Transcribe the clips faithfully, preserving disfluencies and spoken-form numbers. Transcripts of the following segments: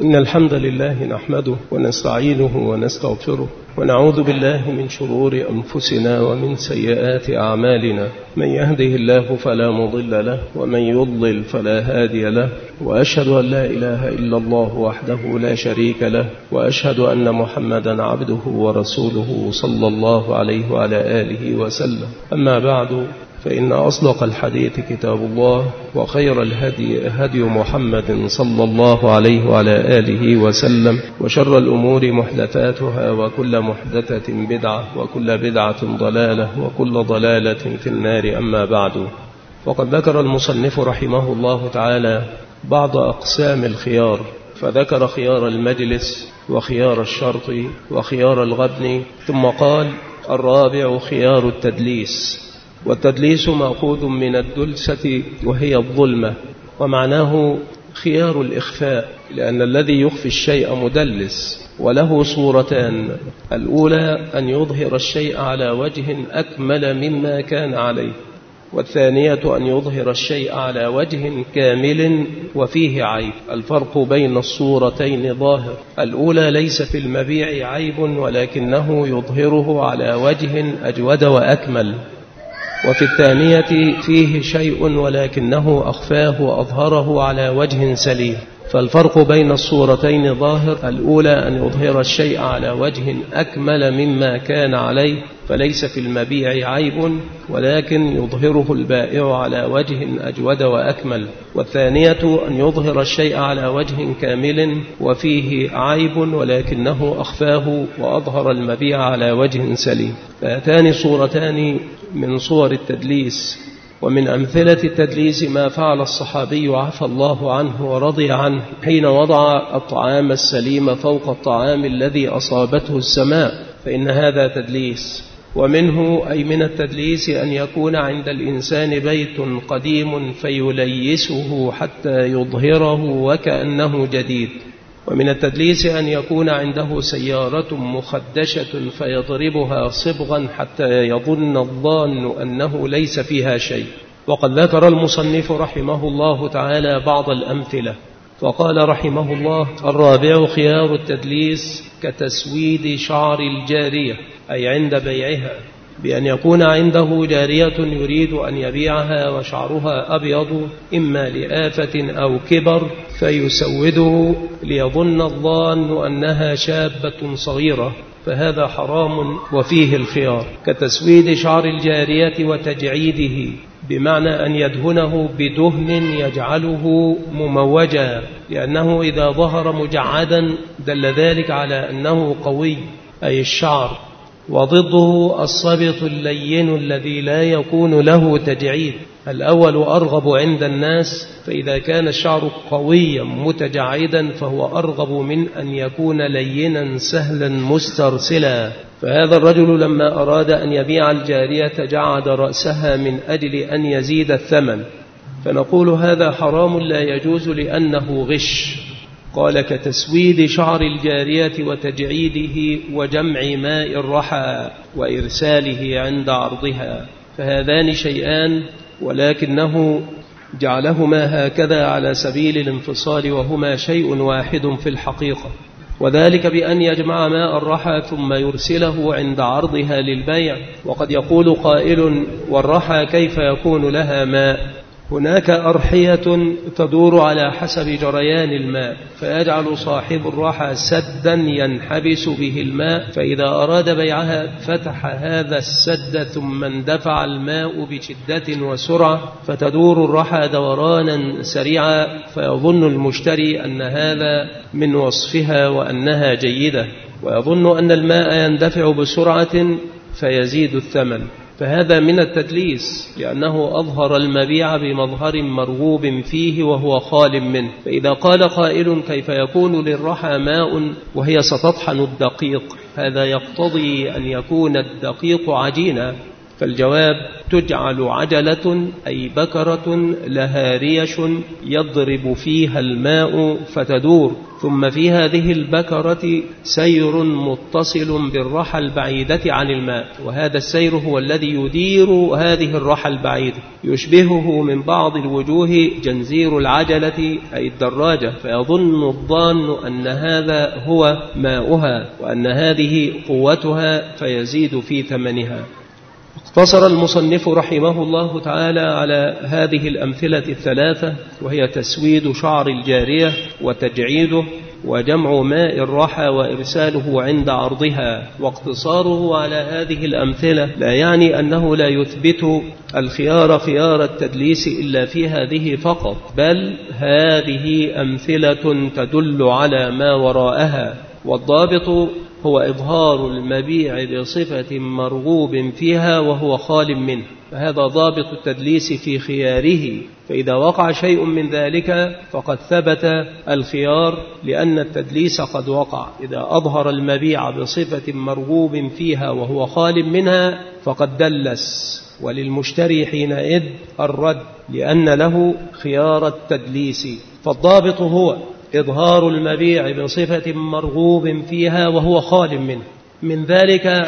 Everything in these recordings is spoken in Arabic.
إن الحمد لله نحمده ونستعينه ونستغفره ونعوذ بالله من شرور أنفسنا ومن سيئات أعمالنا. من يهده الله فلا مضل له ومن يضلل فلا هادي له، وأشهد أن لا إله إلا الله وحده لا شريك له، وأشهد أن محمدا عبده ورسوله صلى الله عليه وعلى آله وسلم. أما بعد، فإن أصدق الحديث كتاب الله، وخير الهدي هدي محمد صلى الله عليه وعلى آله وسلم، وشر الأمور محدثاتها، وكل محدثة بدعة، وكل بدعة ضلالة، وكل ضلالة في النار. أما بعد، وقد ذكر المصنف رحمه الله تعالى بعض أقسام الخيار، فذكر خيار المجلس وخيار الشرط وخيار الغبن، ثم قال: الرابع خيار التدليس. والتدليس مأخوذ من الدلسة وهي الظلمة، ومعناه خيار الإخفاء، لأن الذي يخفي الشيء مدلس، وله صورتان: الأولى أن يظهر الشيء على وجه أكمل مما كان عليه، والثانية أن يظهر الشيء على وجه كامل وفيه عيب. الفرق بين الصورتين ظاهر: الأولى ليس في المبيع عيب، ولكنه يظهره على وجه أجود وأكمل، وفي الثانية فيه شيء ولكنه أخفاه وأظهره على وجه سليم. فالفرق بين الصورتين ظاهر: الأولى أن يظهر الشيء على وجه أكمل مما كان عليه، فليس في المبيع عيب، ولكن يظهره البائع على وجه أجود وأكمل. والثانية أن يظهر الشيء على وجه كامل وفيه عيب، ولكنه أخفاه وأظهر المبيع على وجه سليم. فهاتان صورتان من صور التدليس. ومن أمثلة التدليس ما فعل الصحابي عفى الله عنه ورضي عنه حين وضع الطعام السليم فوق الطعام الذي أصابته السماء، فإن هذا تدليس. ومنه أي من التدليس أن يكون عند الإنسان بيت قديم فيليسه حتى يظهره وكأنه جديد. ومن التدليس أن يكون عنده سيارة مخدشة فيضربها صبغا حتى يظن الظان أنه ليس فيها شيء. وقد ذكر المصنف رحمه الله تعالى بعض الأمثلة، فقال رحمه الله: الرابع خيار التدليس كتسويد شعر الجارية، أي عند بيعها، بأن يكون عنده جارية يريد أن يبيعها وشعرها أبيض إما لآفة أو كبر، فيسوده ليظن الظان أنها شابة صغيرة، فهذا حرام وفيه الخيار. كتسويد شعر الجارية وتجعيده، بمعنى أن يدهنه بدهن يجعله مموجا، لأنه إذا ظهر مجعدا دل ذلك على أنه قوي، أي الشعر. وضده الصبط اللين الذي لا يكون له تجعيد. الأول أرغب عند الناس، فإذا كان الشعر قويا متجعدا فهو أرغب من أن يكون لينا سهلا مسترسلا. فهذا الرجل لما أراد أن يبيع الجارية جعد رأسها من أجل أن يزيد الثمن، فنقول هذا حرام لا يجوز لأنه غش. قال: كتسويد شعر الجارية وتجعيده وجمع ماء الرحى وإرساله عند عرضها، فهذان شيئان، ولكنه جعلهما هكذا على سبيل الانفصال، وهما شيء واحد في الحقيقة، وذلك بأن يجمع ماء الرحى ثم يرسله عند عرضها للبيع. وقد يقول قائل: والرحى كيف يكون لها ماء؟ هناك أرحية تدور على حسب جريان الماء، فيجعل صاحب الرحى سدا ينحبس به الماء، فإذا أراد بيعها فتح هذا السد ثم اندفع الماء بشدة وسرعة، فتدور الرحى دورانا سريعا، فيظن المشتري أن هذا من وصفها وأنها جيدة، ويظن أن الماء يندفع بسرعة فيزيد الثمن. فهذا من التدليس، لأنه أظهر المبيع بمظهر مرغوب فيه وهو خال منه. فإذا قال قائل: كيف يكون للرحى ماء وهي ستطحن الدقيق؟ هذا يقتضي أن يكون الدقيق عجينا. فالجواب: تجعل عجلة أي بكرة لها ريش يضرب فيها الماء فتدور، ثم في هذه البكرة سير متصل بالرحى البعيدة عن الماء، وهذا السير هو الذي يدير هذه الرحى البعيدة، يشبهه من بعض الوجوه جنزير العجلة أي الدراجة، فيظن الظان أن هذا هو ماؤها وأن هذه قوتها فيزيد في ثمنها. اقتصر المصنف رحمه الله تعالى على هذه الأمثلة الثلاثة، وهي تسويد شعر الجارية وتجعيده وجمع ماء الرحى وإرساله عند عرضها. واقتصاره على هذه الأمثلة لا يعني أنه لا يثبت الخيار خيار التدليس إلا في هذه فقط، بل هذه أمثلة تدل على ما وراءها. والضابط هو إظهار المبيع بصفة مرغوب فيها وهو خال منه، فهذا ضابط التدليس في خياره، فإذا وقع شيء من ذلك فقد ثبت الخيار لأن التدليس قد وقع. إذا أظهر المبيع بصفة مرغوب فيها وهو خال منها فقد دلس، وللمشتري حينئذ الرد لأن له خيار التدليس. فالضابط هو إظهار المبيع بصفة مرغوب فيها وهو خال منه. من ذلك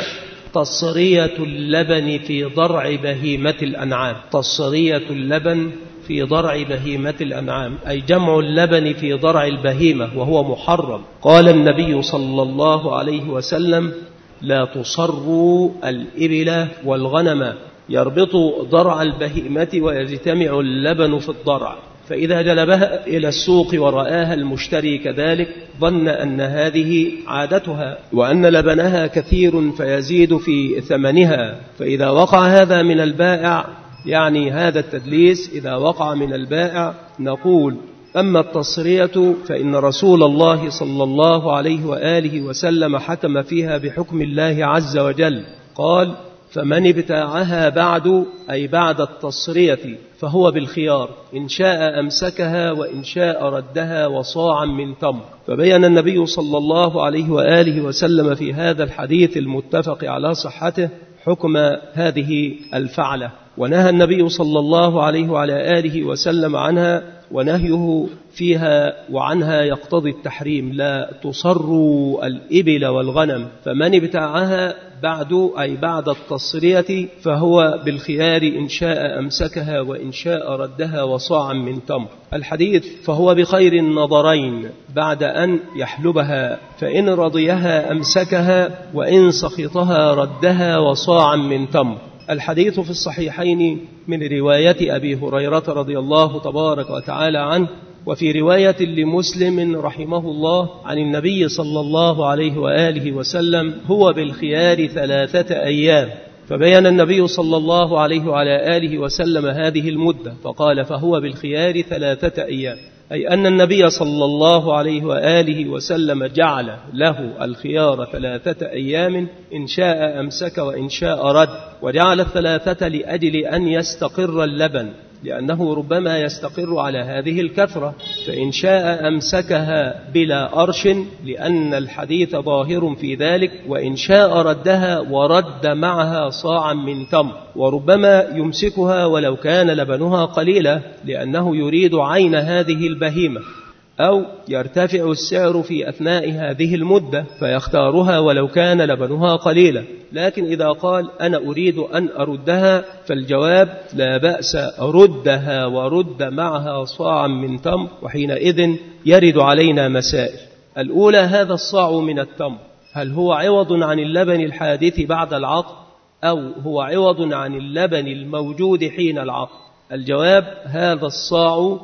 تصرية اللبن في ضرع بهيمة الأنعام، تصرية اللبن في ضرع بهيمة الأنعام أي جمع اللبن في ضرع البهيمة وهو محرم. قال النبي صلى الله عليه وسلم: لا تصروا الإبل والغنم، يربط ضرع البهيمة ويجتمع اللبن في الضرع، فإذا جلبها إلى السوق ورآها المشتري كذلك ظن أن هذه عادتها وأن لبنها كثير فيزيد في ثمنها. فإذا وقع هذا من البائع، يعني هذا التدليس إذا وقع من البائع، نقول: أما التصرية فإن رسول الله صلى الله عليه وآله وسلم حكم فيها بحكم الله عز وجل، قال: فمن ابتاعها بعد أي بعد التصرية فهو بالخيار، إن شاء أمسكها وإن شاء ردها وصاعا من تمر. فبين النبي صلى الله عليه وآله وسلم في هذا الحديث المتفق على صحته حكم هذه الفعلة، ونهى النبي صلى الله عليه وعلى آله وسلم عنها، ونهيه فيها وعنها يقتضي التحريم: لا تصروا الإبل والغنم، فمن ابتاعها بعد أي بعد التصرية فهو بالخيار، إن شاء أمسكها وإن شاء ردها وصاعا من تمر. الحديث فهو بخير النظرين بعد أن يحلبها، فإن رضيها أمسكها وإن سخطها ردها وصاعا من تمر. الحديث في الصحيحين من رواية أبي هريرة رضي الله تبارك وتعالى عنه، وفي رواية لمسلم رحمه الله عن النبي صلى الله عليه وآله وسلم: هو بالخيار ثلاثة أيام. فبين النبي صلى الله عليه وعلى آله وسلم هذه المدة فقال: فهو بالخيار ثلاثة أيام، أي أن النبي صلى الله عليه وآله وسلم جعل له الخيار ثلاثة أيام، إن شاء أمسك وإن شاء رد، وجعل الثلاثة لأجل أن يستقر اللبن، لأنه ربما يستقر على هذه الكثرة، فإن شاء أمسكها بلا أرش لأن الحديث ظاهر في ذلك، وإن شاء ردها ورد معها صاعا من تمر، وربما يمسكها ولو كان لبنها قليلا لأنه يريد عين هذه البهيمة، أو يرتفع السعر في أثناء هذه المدة فيختارها ولو كان لبنها قليلا. لكن إذا قال: أنا أريد أن أردها، فالجواب: لا بأس، ردها ورد معها صاعا من تمر. وحينئذ يرد علينا مسائل. الأولى: هذا الصاع من التمر هل هو عوض عن اللبن الحادث بعد العقد، أو هو عوض عن اللبن الموجود حين العقد؟ الجواب: هذا الصاع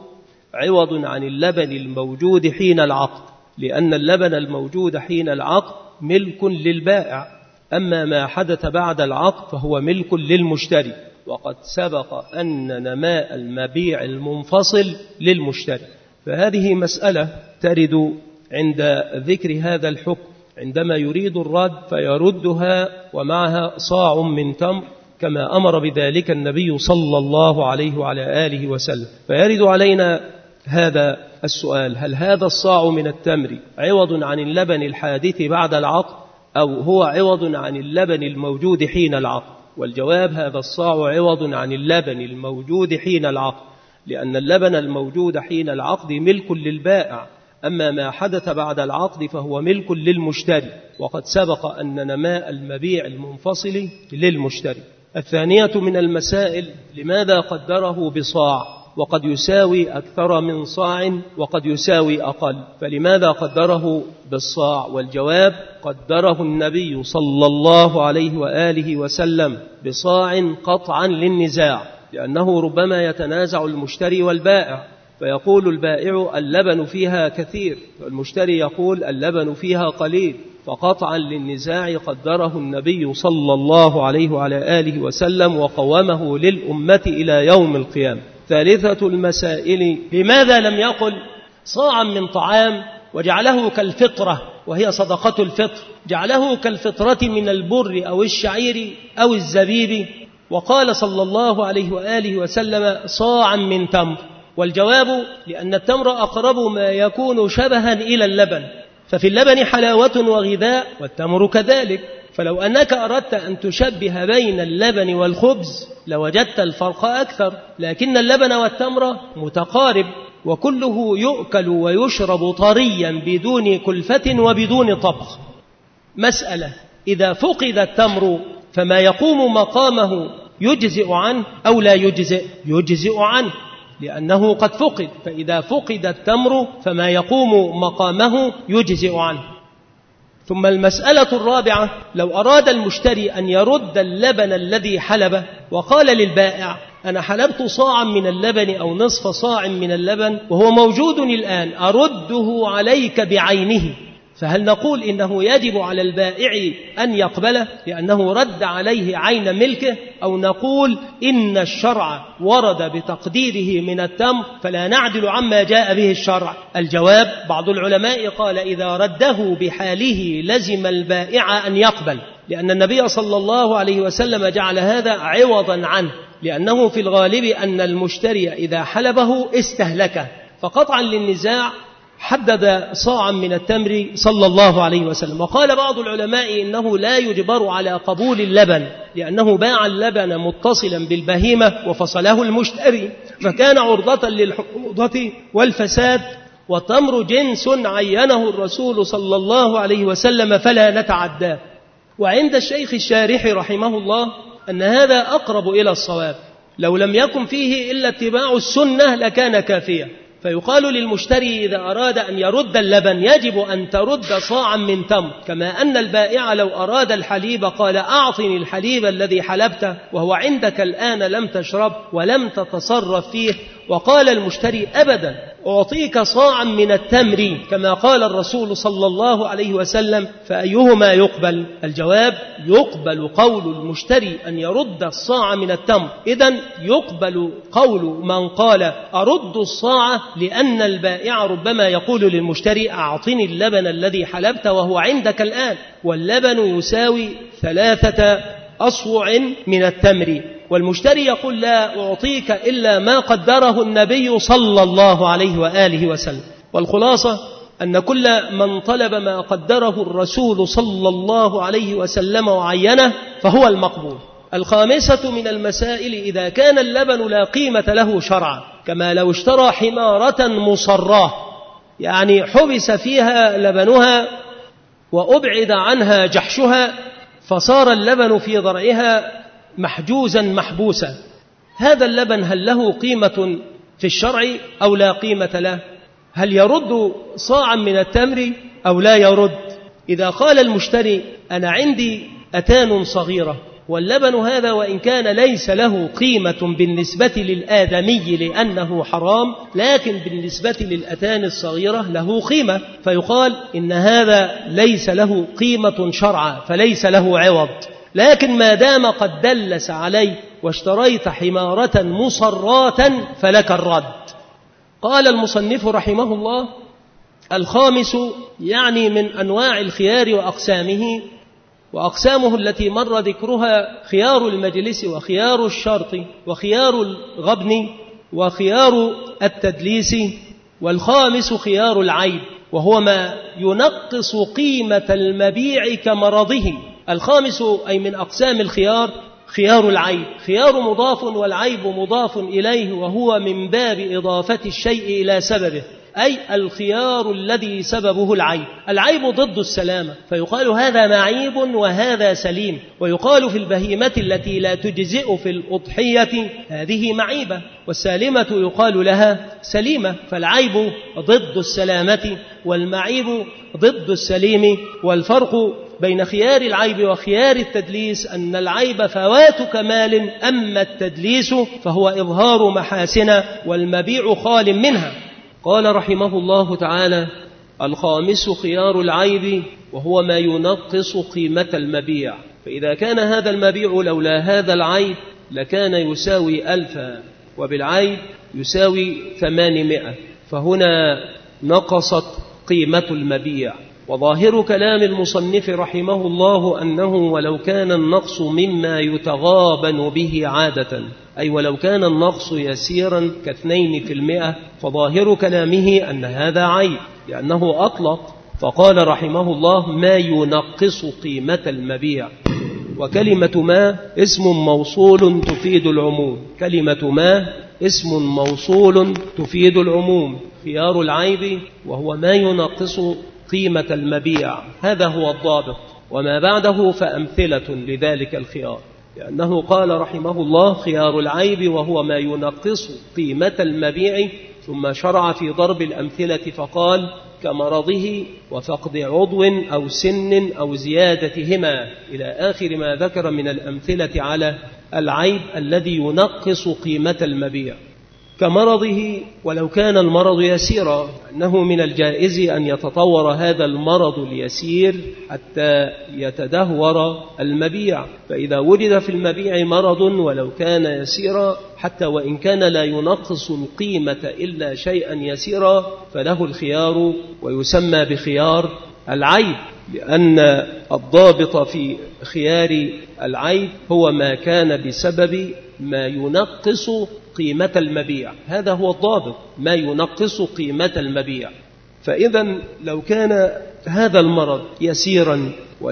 عوض عن اللبن الموجود حين العقد، لأن اللبن الموجود حين العقد ملك للبائع، أما ما حدث بعد العقد فهو ملك للمشتري، وقد سبق أن نماء المبيع المنفصل للمشتري. فهذه مسألة ترد عند ذكر هذا الحكم، عندما يريد الرد فيردها ومعها صاع من تمر، كما أمر بذلك النبي صلى الله عليه وعلى آله وسلم. فيرد علينا هذا السؤال: هل هذا الصاع من التمر عوض عن اللبن الحادث بعد العقد، أو هو عوض عن اللبن الموجود حين العقد؟ والجواب هذا الصاع عوض عن اللبن الموجود حين العقد، لأن اللبن الموجود حين العقد ملك للبائع، أما ما حدث بعد العقد فهو ملك للمشتري، وقد سبق أن نماء المبيع المنفصل للمشتري. الثانية من المسائل: لماذا قدره بصاع وقد يساوي أكثر من صاع وقد يساوي أقل؟ فلماذا قدره بالصاع؟ والجواب: قدره النبي صلى الله عليه وآله وسلم بصاع قطعا للنزاع، لأنه ربما يتنازع المشتري والبائع، فيقول البائع اللبن فيها كثير والمشتري يقول اللبن فيها قليل، فقطعا للنزاع قدره النبي صلى الله عليه وعلى آله وسلم وقومه للأمة إلى يوم القيامة. ثالثة المسائل: لماذا لم يقل صاعا من طعام وجعله كالفطرة وهي صدقة الفطر، جعله كالفطرة من البر أو الشعير أو الزبيب، وقال صلى الله عليه وآله وسلم صاعا من تمر؟ والجواب: لأن التمر أقرب ما يكون شبها إلى اللبن، ففي اللبن حلاوة وغذاء والتمر كذلك، فلو أنك أردت أن تشبه بين اللبن والخبز لوجدت الفرق أكثر، لكن اللبن والتمر متقارب وكله يؤكل ويشرب طريا بدون كلفة وبدون طبخ. مسألة: إذا فقد التمر فما يقوم مقامه يجزئ عنه أو لا يجزئ؟ يجزئ عنه لأنه قد فقد، فإذا فقد التمر فما يقوم مقامه يجزئ عنه. ثم المسألة الرابعة: لو أراد المشتري أن يرد اللبن الذي حلبه وقال للبائع أنا حلبت صاعا من اللبن أو نصف صاع من اللبن وهو موجود الآن، أرده عليك بعينه، فهل نقول إنه يجب على البائع أن يقبله لأنه رد عليه عين ملكه، أو نقول إن الشرع ورد بتقديره من التمر فلا نعدل عما جاء به الشرع؟ الجواب: بعض العلماء قال إذا رده بحاله لزم البائع أن يقبل، لأن النبي صلى الله عليه وسلم جعل هذا عوضا عنه، لأنه في الغالب أن المشتري إذا حلبه استهلكه، فقطعا للنزاع حدد صاعا من التمر صلى الله عليه وسلم. وقال بعض العلماء إنه لا يجبر على قبول اللبن، لأنه باع اللبن متصلا بالبهيمة وفصله المشتري فكان عرضة للحموضة والفساد، والتمر جنس عينه الرسول صلى الله عليه وسلم فلا نتعداه. وعند الشيخ الشارح رحمه الله أن هذا أقرب إلى الصواب، لو لم يكن فيه إلا اتباع السنة لكان كافيا، فيقال للمشتري إذا أراد أن يرد اللبن يجب أن ترد صاعا من تمر، كما أن البائع لو أراد الحليب قال أعطني الحليب الذي حلبته وهو عندك الآن لم تشرب ولم تتصرف فيه، وقال المشتري أبدا أعطيك صاعا من التمر كما قال الرسول صلى الله عليه وسلم، فأيهما يقبل؟ الجواب: يقبل قول المشتري أن يرد الصاع من التمر، إذن يقبل قول من قال أرد الصاع، لأن البائع ربما يقول للمشتري أعطني اللبن الذي حلبت وهو عندك الآن، واللبن يساوي ثلاثة أصوع من التمر، والمشتري يقول لا أعطيك إلا ما قدره النبي صلى الله عليه وآله وسلم. والخلاصة أن كل من طلب ما قدره الرسول صلى الله عليه وسلم وعينه فهو المقبول. الخامسة من المسائل: إذا كان اللبن لا قيمة له شرعا، كما لو اشترى حمارة مصراه، يعني حبس فيها لبنها وأبعد عنها جحشها فصار اللبن في ضرعها محجوزا محبوسا، هذا اللبن هل له قيمة في الشرع أو لا قيمة له؟ هل يرد صاعا من التمر أو لا يرد؟ إذا قال المشتري أنا عندي أتان صغيرة واللبن هذا وإن كان ليس له قيمة بالنسبة للآدمي لأنه حرام، لكن بالنسبة للأتان الصغيرة له قيمة، فيقال إن هذا ليس له قيمة شرعا فليس له عوض، لكن ما دام قد دلس عليه واشتريت حمارة مصراة فلك الرد. قال المصنف رحمه الله: الخامس يعني من أنواع الخيار وأقسامه، وأقسامه التي مر ذكرها خيار المجلس وخيار الشرط وخيار الغبن وخيار التدليس، والخامس خيار العيب، وهو ما ينقص قيمة المبيع كمرضه. الخامس أي من أقسام الخيار خيار العيب. خيار مضاف والعيب مضاف إليه، وهو من باب إضافة الشيء إلى سببه، أي الخيار الذي سببه العيب. العيب ضد السلامة، فيقال هذا معيب وهذا سليم. ويقال في البهيمة التي لا تجزئ في الأضحية هذه معيبة، والسالمة يقال لها سليمة. فالعيب ضد السلامة والمعيب ضد السليم. والفرق بين خيار العيب وخيار التدليس أن العيب فوات كمال، أما التدليس فهو إظهار محاسن والمبيع خال منها. قال رحمه الله تعالى: الخامس خيار العيب، وهو ما ينقص قيمة المبيع. فإذا كان هذا المبيع لولا هذا العيب لكان يساوي ألفا، وبالعيب يساوي ثمانمائة، فهنا نقصت قيمة المبيع. وظاهر كلام المصنف رحمه الله أنه ولو كان النقص مما يتغابن به عادة، أي ولو كان النقص يسيرا كاثنين في المئة، فظاهر كلامه أن هذا عيب، لأنه أطلق فقال رحمه الله: ما ينقص قيمة المبيع. وكلمة ما اسم موصول تفيد العموم. كلمة ما اسم موصول تفيد العموم. خيار العيب وهو ما ينقص قيمة المبيع، هذا هو الضابط، وما بعده فأمثلة لذلك الخيار، لأنه قال رحمه الله: خيار العيب وهو ما ينقص قيمة المبيع، ثم شرع في ضرب الأمثلة فقال: كمرضه وفقد عضو أو سن أو زيادتهما، إلى آخر ما ذكر من الأمثلة على العيب الذي ينقص قيمة المبيع. كمرضه، ولو كان المرض يسيرا، أنه من الجائز أن يتطور هذا المرض اليسير حتى يتدهور المبيع، فإذا وجد في المبيع مرض ولو كان يسيرا حتى وإن كان لا ينقص القيمة إلا شيئا يسيرا فله الخيار، ويسمى بخيار العيب، لأن الضابط في خيار العيب هو ما كان بسبب ما ينقص قيمة المبيع، هذا هو الضابط، ما ينقص قيمة المبيع. فإذا لو كان هذا المرض يسيرا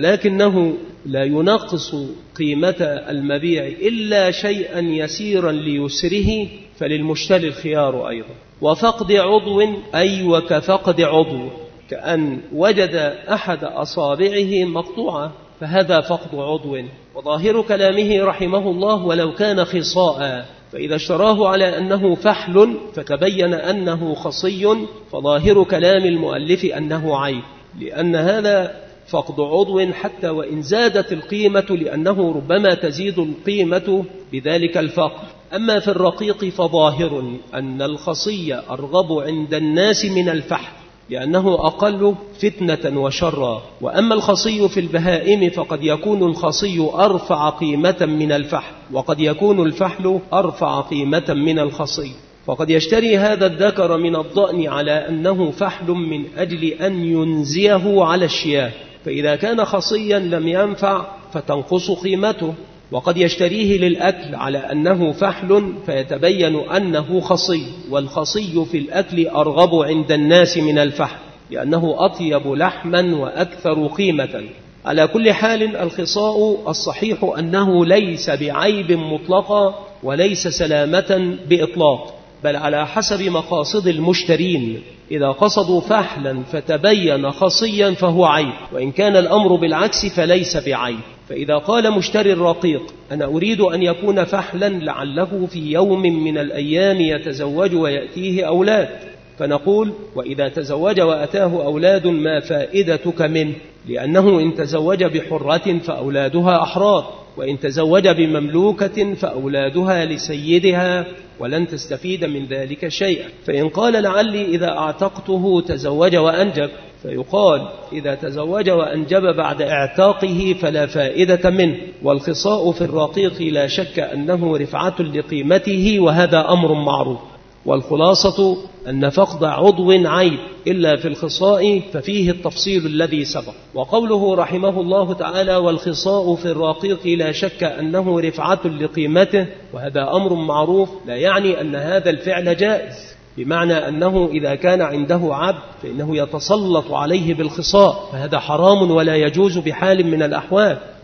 ولكنه لا ينقص قيمة المبيع إلا شيئا يسيرا ليسره فللمشتري الخيار أيضا. وفقد عضو، أي وكفقد عضو، كأن وجد أحد أصابعه مقطوعة فهذا فقد عضو. وظاهر كلامه رحمه الله: ولو كان خصاء، فإذا اشتراه على أنه فحل فتبين أنه خصي فظاهر كلام المؤلف أنه عيب، لأن هذا فقد عضو حتى وإن زادت القيمة، لأنه ربما تزيد القيمة بذلك الفقد. أما في الرقيق فظاهر أن الخصي أرغب عند الناس من الفحل، لأنه أقل فتنة وشرا. وأما الخصي في البهائم فقد يكون الخصي أرفع قيمة من الفحل، وقد يكون الفحل أرفع قيمة من الخصي. فقد يشتري هذا الذكر من الضأن على أنه فحل من أجل أن ينزيه على الشياه، فإذا كان خصيا لم ينفع فتنقص قيمته. وقد يشتريه للأكل على أنه فحل فيتبين أنه خصي، والخصي في الأكل أرغب عند الناس من الفحل، لأنه أطيب لحما وأكثر قيمة. على كل حال الخصاء الصحيح أنه ليس بعيب مطلقا وليس سلامة بإطلاق، بل على حسب مقاصد المشترين. إذا قصدوا فحلا فتبين خصيا فهو عيب، وإن كان الأمر بالعكس فليس بعيب. فإذا قال مشتري الرقيق: أنا أريد أن يكون فحلا لعله في يوم من الأيام يتزوج ويأتيه أولاد، فنقول: وإذا تزوج وأتاه أولاد ما فائدتك منه؟ لأنه إن تزوج بحرة فأولادها أحرار، وإن تزوج بمملوكة فأولادها لسيدها، ولن تستفيد من ذلك شيئا. فإن قال: لعلي إذا أعتقته تزوج وأنجب، فيقال: إذا تزوج وأنجب بعد اعتاقه فلا فائدة منه. والخصاء في الرقيق لا شك أنه رفعة لقيمته، وهذا أمر معروف. والخلاصة أن فقد عضو عيب إلا في الخصاء ففيه التفصيل الذي سبق. وقوله رحمه الله تعالى: والخصاء في الرقيق لا شك أنه رفعة لقيمته، وهذا أمر معروف، لا يعني أن هذا الفعل جائز، بمعنى أنه إذا كان عنده عبد فإنه يتسلط عليه بالخصاء، فهذا حرام ولا يجوز بحال من الأحوال.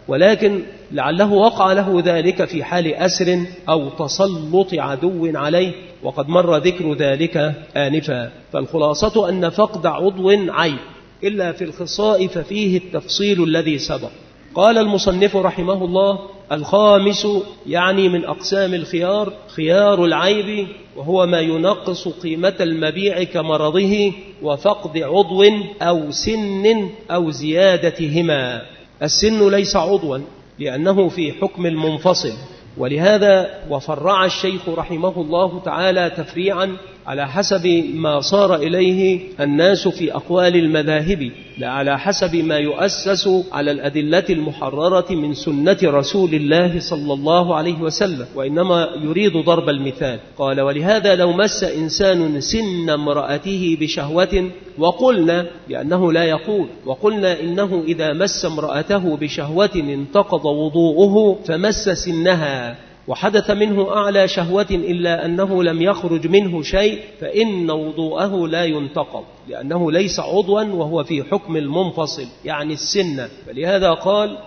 ولكن لعله وقع له ذلك في حال أسر أو تسلط عدو عليه، وقد مر ذكر ذلك آنفا. فالخلاصة أن فقد عضو عيب، إلا في الخصاء ففيه التفصيل الذي سبق. قال المصنف رحمه الله: الخامس يعني من أقسام الخيار خيار العيب، وهو ما ينقص قيمة المبيع كمرضه وفقد عضو أو سن أو زيادتهما. السن ليس عضوا لأنه في حكم المنفصل، ولهذا وفرع الشيخ رحمه الله تعالى تفريعا على حسب ما صار إليه الناس في أقوال المذاهب، لا على حسب ما يؤسس على الأدلة المحررة من سنة رسول الله صلى الله عليه وسلم، وإنما يريد ضرب المثال. قال: ولهذا لو مس إنسان سن امرأته بشهوة، وقلنا لأنه لا يقول، وقلنا إنه إذا مس امرأته بشهوة انتقض وضوءه فمس سنها وحدث منه أعلى شهوة إلا أنه لم يخرج منه شيء، فإن وضوءه لا ينتقض لأنه ليس عضوا وهو في حكم المنفصل يعني السن. فلهذا قال: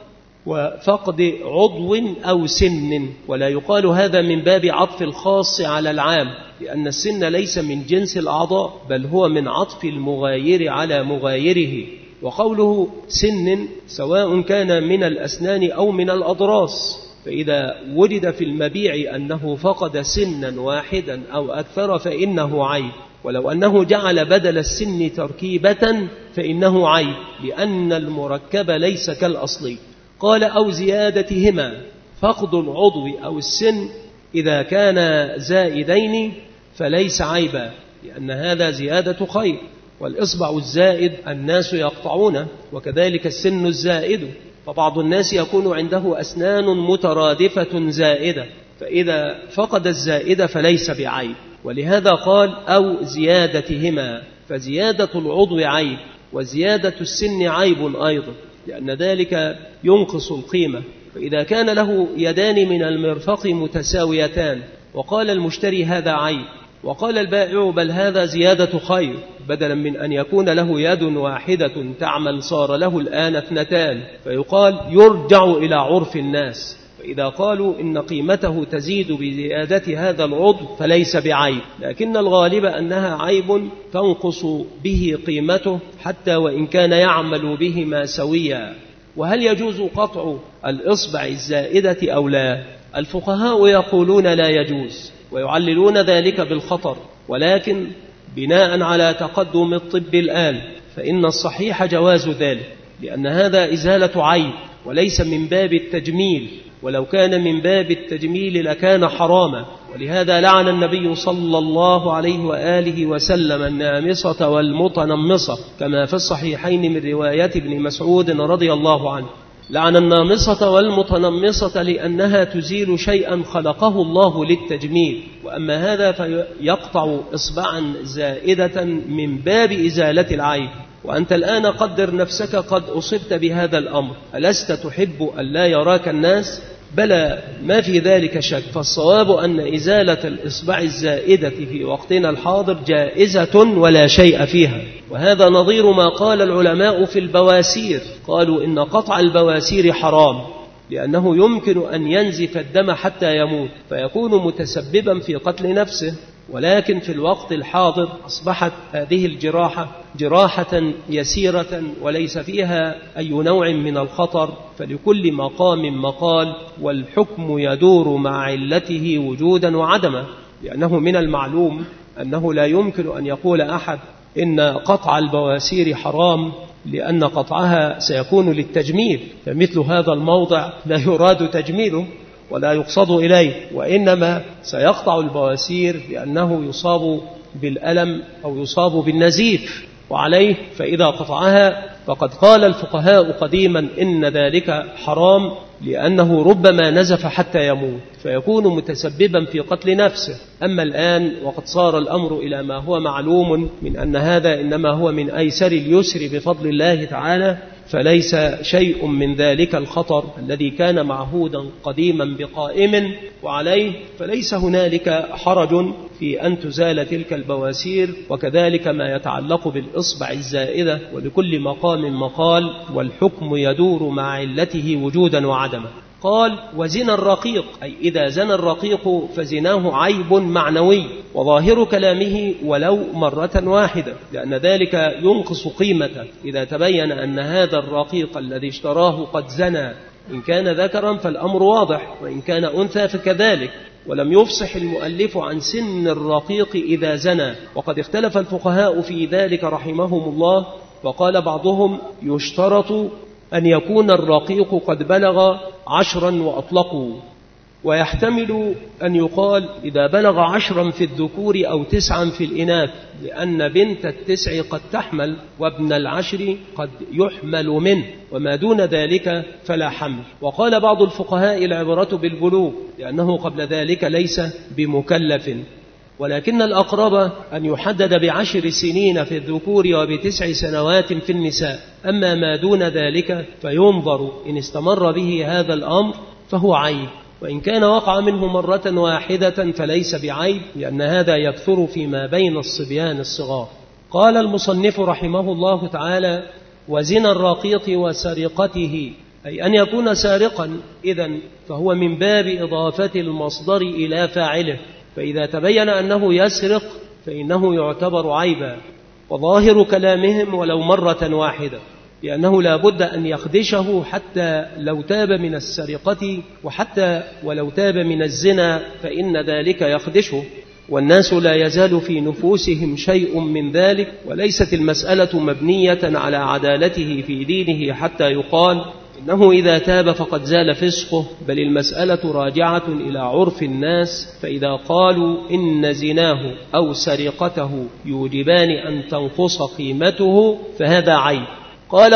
وفقد عضو أو سن، ولا يقال هذا من باب عطف الخاص على العام، لأن السن ليس من جنس الأعضاء بل هو من عطف المغاير على مغايره. وقوله سن سواء كان من الأسنان أو من الأضراس، فإذا وجد في المبيع أنه فقد سنا واحدا أو أكثر فإنه عيب، ولو أنه جعل بدل السن تركيبة فإنه عيب، لأن المركب ليس كالأصلي. قال: أو زيادتهما، فقد العضو أو السن إذا كان زائدين فليس عيبا، لأن هذا زيادة خير، والإصبع الزائد الناس يقطعونه، وكذلك السن الزائد، فبعض الناس يكون عنده أسنان مترادفة زائدة، فإذا فقد الزائدة فليس بعيب. ولهذا قال: أو زيادتهما، فزيادة العضو عيب وزيادة السن عيب أيضا، لأن ذلك ينقص القيمة. فإذا كان له يدان من المرفق متساويتان وقال المشتري هذا عيب، وقال البائع بل هذا زيادة خير، بدلا من أن يكون له يد واحدة تعمل صار له الآن اثنتان، فيقال يرجع إلى عرف الناس. فإذا قالوا إن قيمته تزيد بزيادة هذا العضو فليس بعيب، لكن الغالب أنها عيب تنقص به قيمته حتى وإن كان يعمل بهما سويا. وهل يجوز قطع الإصبع الزائدة أو لا؟ الفقهاء يقولون لا يجوز، ويعللون ذلك بالخطر، ولكن بناء على تقدم الطب الآن فإن الصحيح جواز ذلك، لأن هذا إزالة عيب وليس من باب التجميل، ولو كان من باب التجميل لكان حراما. ولهذا لعن النبي صلى الله عليه وآله وسلم النامصة والمتنمصة، كما في الصحيحين من رواية ابن مسعود رضي الله عنه. لعن النامصة والمتنمصة لأنها تزيل شيئا خلقه الله للتجميل، وأما هذا فيقطع إصبعا زائدة من باب إزالة العيب. وأنت الآن قدر نفسك قد أصبت بهذا الأمر، ألست تحب أن لا يراك الناس؟ بلى، ما في ذلك شك. فالصواب أن إزالة الإصبع الزائدة في وقتنا الحاضر جائزة ولا شيء فيها، وهذا نظير ما قال العلماء في البواسير، قالوا إن قطع البواسير حرام لأنه يمكن أن ينزف الدم حتى يموت فيكون متسببا في قتل نفسه. ولكن في الوقت الحاضر أصبحت هذه الجراحة جراحة يسيرة وليس فيها أي نوع من الخطر، فلكل مقام مقال، والحكم يدور مع علته وجودا وعدما، لأنه من المعلوم أنه لا يمكن أن يقول أحد إن قطع البواسير حرام لأن قطعها سيكون للتجميل، فمثل هذا الموضع لا يراد تجميله ولا يقصد إليه، وإنما سيقطع البواسير لأنه يصاب بالألم أو يصاب بالنزيف، وعليه فإذا قطعها فقد قال الفقهاء قديما إن ذلك حرام لأنه ربما نزف حتى يموت فيكون متسببا في قتل نفسه. أما الآن وقد صار الأمر إلى ما هو معلوم من أن هذا إنما هو من أيسر اليسر بفضل الله تعالى، فليس شيء من ذلك الخطر الذي كان معهودا قديما بقائم وعليه، فليس هنالك حرج في أن تزال تلك البواسير، وكذلك ما يتعلق بالإصبع الزائدة، ولكل مقام مقال، والحكم يدور مع علته وجودا وعدما. قال: وزنا الرقيق، أي إذا زنى الرقيق فزناه عيب معنوي، وظاهر كلامه ولو مرة واحدة، لأن ذلك ينقص قيمته إذا تبين أن هذا الرقيق الذي اشتراه قد زنى. إن كان ذكرا فالأمر واضح، وإن كان أنثى فكذلك. ولم يفصح المؤلف عن سن الرقيق إذا زنى، وقد اختلف الفقهاء في ذلك رحمهم الله، وقال بعضهم: يشترط أن يكون الرقيق قد بلغ عشرا وأطلقوا، ويحتمل أن يقال إذا بلغ عشرا في الذكور أو تسعا في الإناث، لأن بنت التسع قد تحمل، وابن العشر قد يحمل منه، وما دون ذلك فلا حمل. وقال بعض الفقهاء العبرة بالبلوغ، لأنه قبل ذلك ليس بمكلف، ولكن الأقرب أن يحدد بعشر سنين في الذكور وبتسع سنوات في النساء. أما ما دون ذلك فينظر إن استمر به هذا الأمر فهو عيب، وإن كان وقع منه مرة واحدة فليس بعيب، لأن هذا يكثر فيما بين الصبيان الصغار. قال المصنف رحمه الله تعالى: وزنا الرقيق وسرقته، أي أن يكون سارقا، إذن فهو من باب إضافة المصدر إلى فاعله، فإذا تبين أنه يسرق فإنه يعتبر عيبا. وظاهر كلامهم ولو مرة واحدة، لأنه لا بد أن يخدشه حتى لو تاب من السرقة، وحتى ولو تاب من الزنا فإن ذلك يخدشه، والناس لا يزال في نفوسهم شيء من ذلك، وليست المسألة مبنية على عدالته في دينه حتى يقال إنه إذا تاب فقد زال فسقه، بل المسألة راجعة إلى عرف الناس، فإذا قالوا إن زناه أو سرقته يوجبان أن تنقص قيمته فهذا عيب. قال: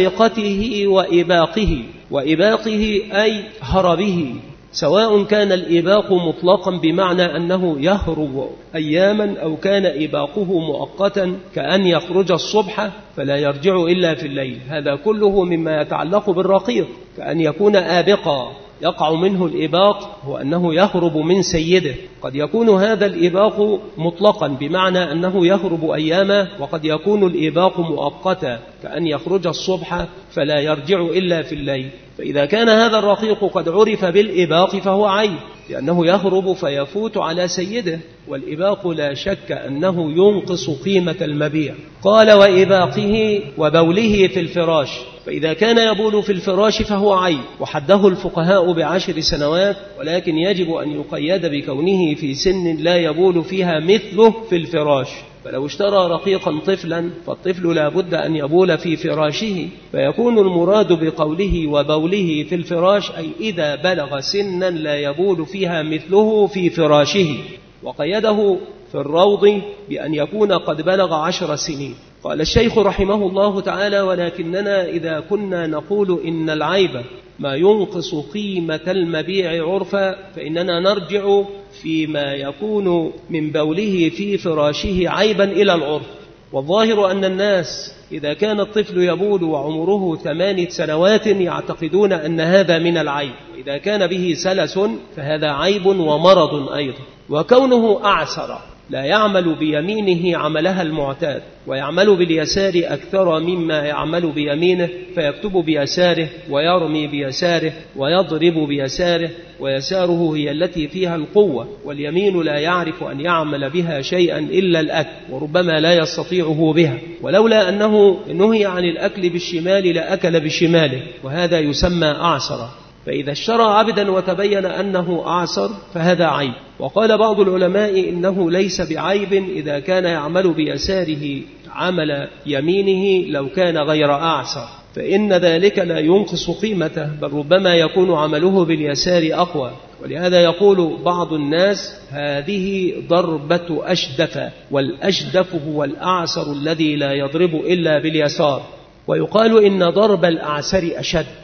وسرقته وإباقه، وإباقه أي هربه، سواء كان الإباق مطلقا بمعنى أنه يهرب أياما، أو كان إباقه مؤقتا كأن يخرج الصبح فلا يرجع إلا في الليل. هذا كله مما يتعلق بالرقيق، كأن يكون آبقا يقع منه الإباق، هو أنه يهرب من سيده. قد يكون هذا الإباق مطلقا بمعنى أنه يهرب أياما، وقد يكون الإباق مؤقتا كأن يخرج الصبح فلا يرجع إلا في الليل. فإذا كان هذا الرقيق قد عرف بالإباق فهو عيب، لأنه يهرب فيفوت على سيده، والإباق لا شك أنه ينقص قيمة المبيع. قال: وإباقه وبوله في الفراش، فإذا كان يبول في الفراش فهو عيب، وحده الفقهاء بعشر سنوات، ولكن يجب أن يقيد بكونه في سن لا يبول فيها مثله في الفراش. فلو اشترى رقيقا طفلا فالطفل لا بد أن يبول في فراشه، فيكون المراد بقوله وبوله في الفراش أي إذا بلغ سنا لا يبول فيها مثله في فراشه. وقيده في الروض بأن يكون قد بلغ عشر سنين. قال الشيخ رحمه الله تعالى: ولكننا إذا كنا نقول إن العيب ما ينقص قيمة المبيع عرفا، فإننا نرجع فيما يكون من بوله في فراشه عيبا إلى العرف. والظاهر أن الناس إذا كان الطفل يبول وعمره ثمان سنوات يعتقدون أن هذا من العيب، وإذا كان به سلس فهذا عيب ومرض أيضا. وكونه أعسر لا يعمل بيمينه عملها المعتاد، ويعمل باليسار أكثر مما يعمل بيمينه، فيكتب بيساره ويرمي بيساره ويضرب بيساره، ويساره هي التي فيها القوة، واليمين لا يعرف أن يعمل بها شيئا إلا الأكل، وربما لا يستطيعه بها، ولولا أنه نهي عن الأكل بالشمال لأكل بشماله، وهذا يسمى أعسر. فإذا اشترى عبدا وتبين أنه أعسر فهذا عيب. وقال بعض العلماء إنه ليس بعيب إذا كان يعمل بيساره عمل يمينه لو كان غير أعسر، فإن ذلك لا ينقص قيمته، بل ربما يكون عمله باليسار أقوى. ولهذا يقول بعض الناس: هذه ضربة أشدف، والأشدف هو الأعسر الذي لا يضرب إلا باليسار. ويقال إن ضرب الأعسر أشد،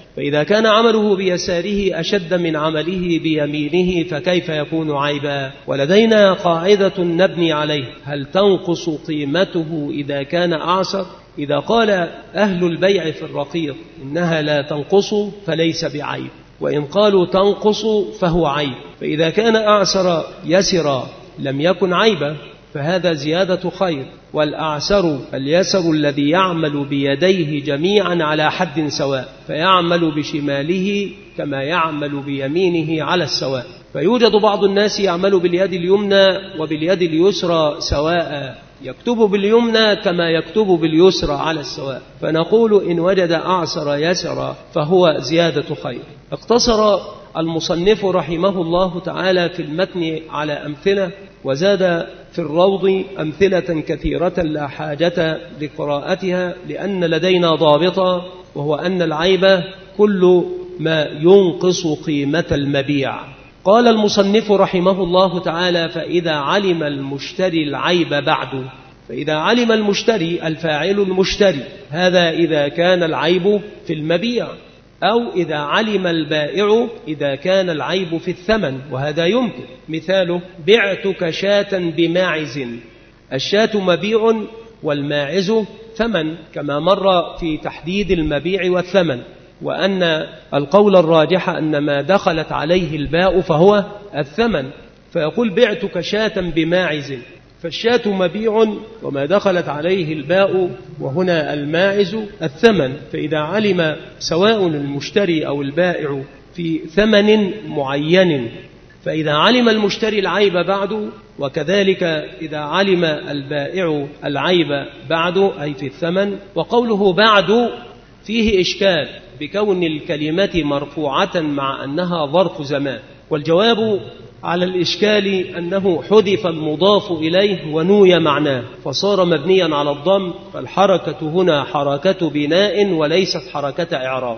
فإذا كان عمله بيساره أشد من عمله بيمينه فكيف يكون عيبا؟ ولدينا قاعدة نبني عليه: هل تنقص قيمته إذا كان أعسر؟ إذا قال أهل البيع في الرقيق إنها لا تنقص فليس بعيب، وإن قالوا تنقص فهو عيب. فإذا كان أعسر يسرا لم يكن عيبا، فهذا زيادة خير. والأعسر اليسر الذي يعمل بيديه جميعا على حد سواء، فيعمل بشماله كما يعمل بيمينه على السواء. فيوجد بعض الناس يعمل باليد اليمنى وباليد اليسرى سواء، يكتب باليمنى كما يكتب باليسرى على السواء، فنقول إن وجد أعسر يسرا فهو زيادة خير. اقتصر المصنف رحمه الله تعالى في المتن على أمثلة، وزاد في الروض أمثلة كثيرة لا حاجة لقراءتها، لأن لدينا ضابطا، وهو أن العيب كل ما ينقص قيمة المبيع. قال المصنف رحمه الله تعالى: فإذا علم المشتري العيب بعد. فإذا علم المشتري الفاعل المشتري، هذا إذا كان العيب في المبيع، أو إذا علم البائع إذا كان العيب في الثمن، وهذا يمكن. مثاله: بعتك شاة بماعز. الشاة مبيع والماعز ثمن، كما مر في تحديد المبيع والثمن، وأن القول الراجح أن ما دخلت عليه الباء فهو الثمن، فيقول بعتك شاة بماعز، فالشاة مبيع وما دخلت عليه الباء وهنا الماعز الثمن. فإذا علم سواء المشتري أو البائع في ثمن معين، فإذا علم المشتري العيب بعد، وكذلك إذا علم البائع العيب بعد أي في الثمن. وقوله بعد فيه إشكال بكون الكلمة مرفوعة مع أنها ظرف زمان، والجواب على الإشكال أنه حذف المضاف إليه ونوي معناه فصار مبنيا على الضم، فالحركة هنا حركة بناء وليست حركة إعراب،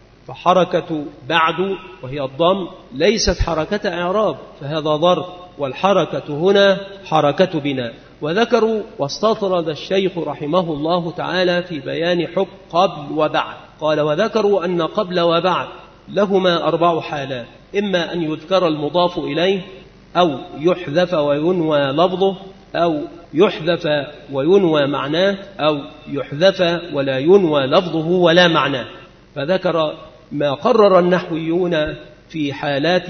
فحركة بعد وهي الضم ليست حركة إعراب، فهذا ظرف، والحركة هنا حركة بناء. وذكروا واستطرد الشيخ رحمه الله تعالى في بيان حكم قبل وبعد، قال: وذكروا أن قبل وبعد لهما أربع حالات: إما أن يذكر المضاف إليه، أو يحذف وينوى لفظه، أو يحذف وينوى معناه، أو يحذف ولا ينوى لفظه ولا معناه. فذكر ما قرر النحويون في حالات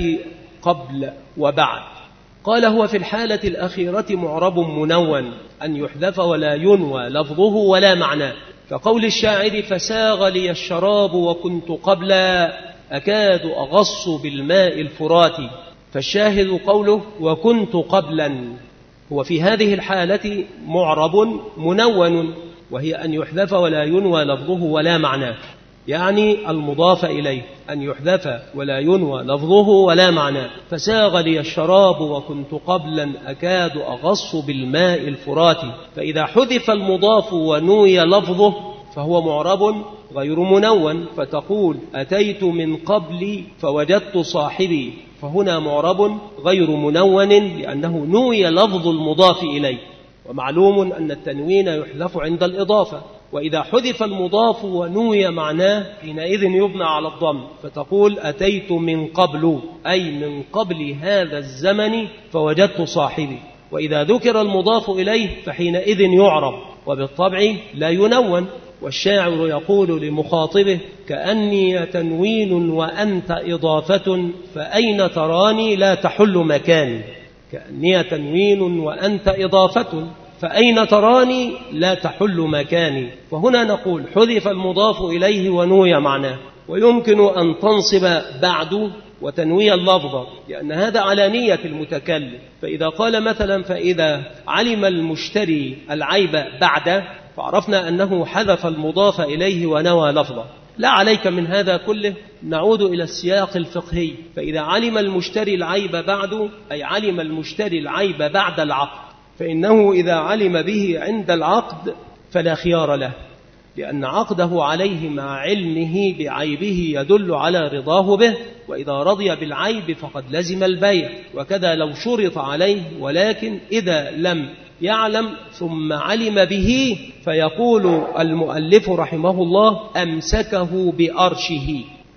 قبل وبعد. قال: هو في الحالة الأخيرة معرب منون، أن يحذف ولا ينوى لفظه ولا معناه، كقول الشاعر: فساغ لي الشراب وكنت قبلا أكاد أغص بالماء الفرات. فالشاهد قوله وكنت قبلا، هو في هذه الحالة معرب منون، وهي أن يحذف ولا ينوى لفظه ولا معناه، يعني المضاف إليه أن يحذف ولا ينوى لفظه ولا معناه. فساغ لي الشراب وكنت قبلا أكاد أغص بالماء الفرات. فإذا حذف المضاف ونوي لفظه فهو معرب غير منون، فتقول أتيت من قبل فوجدت صاحبي، فهنا معرب غير منون لأنه نوي لفظ المضاف إليه، ومعلوم أن التنوين يحذف عند الإضافة. وإذا حذف المضاف ونوي معناه حينئذ يبنى على الضم، فتقول أتيت من قبل أي من قبل هذا الزمن فوجدت صاحبي. وإذا ذكر المضاف إليه فحينئذ يعرب، وبالطبع لا ينون. والشاعر يقول لمخاطبه: كأني تنوين وأنت إضافة فأين تراني لا تحل مكاني. كأني تنوين وأنت إضافة فأين تراني لا تحل مكاني. فهنا نقول حذف المضاف إليه ونوي معناه. ويمكن أن تنصب بعد وتنوي اللفظ، لأن هذا على نية المتكلم. فإذا قال مثلا: فإذا علم المشتري العيب بعد، فعرفنا أنه حذف المضاف إليه ونوى لفظه. لا عليك من هذا كله، نعود إلى السياق الفقهي. فإذا علم المشتري العيب بعد أي علم المشتري العيب بعد العقد، فإنه إذا علم به عند العقد فلا خيار له، لأن عقده عليه مع علمه بعيبه يدل على رضاه به، وإذا رضي بالعيب فقد لزم البيع. وكذا لو شرط عليه، ولكن إذا لم يعلم ثم علم به فيقول المؤلف رحمه الله: أمسكه بأرشه.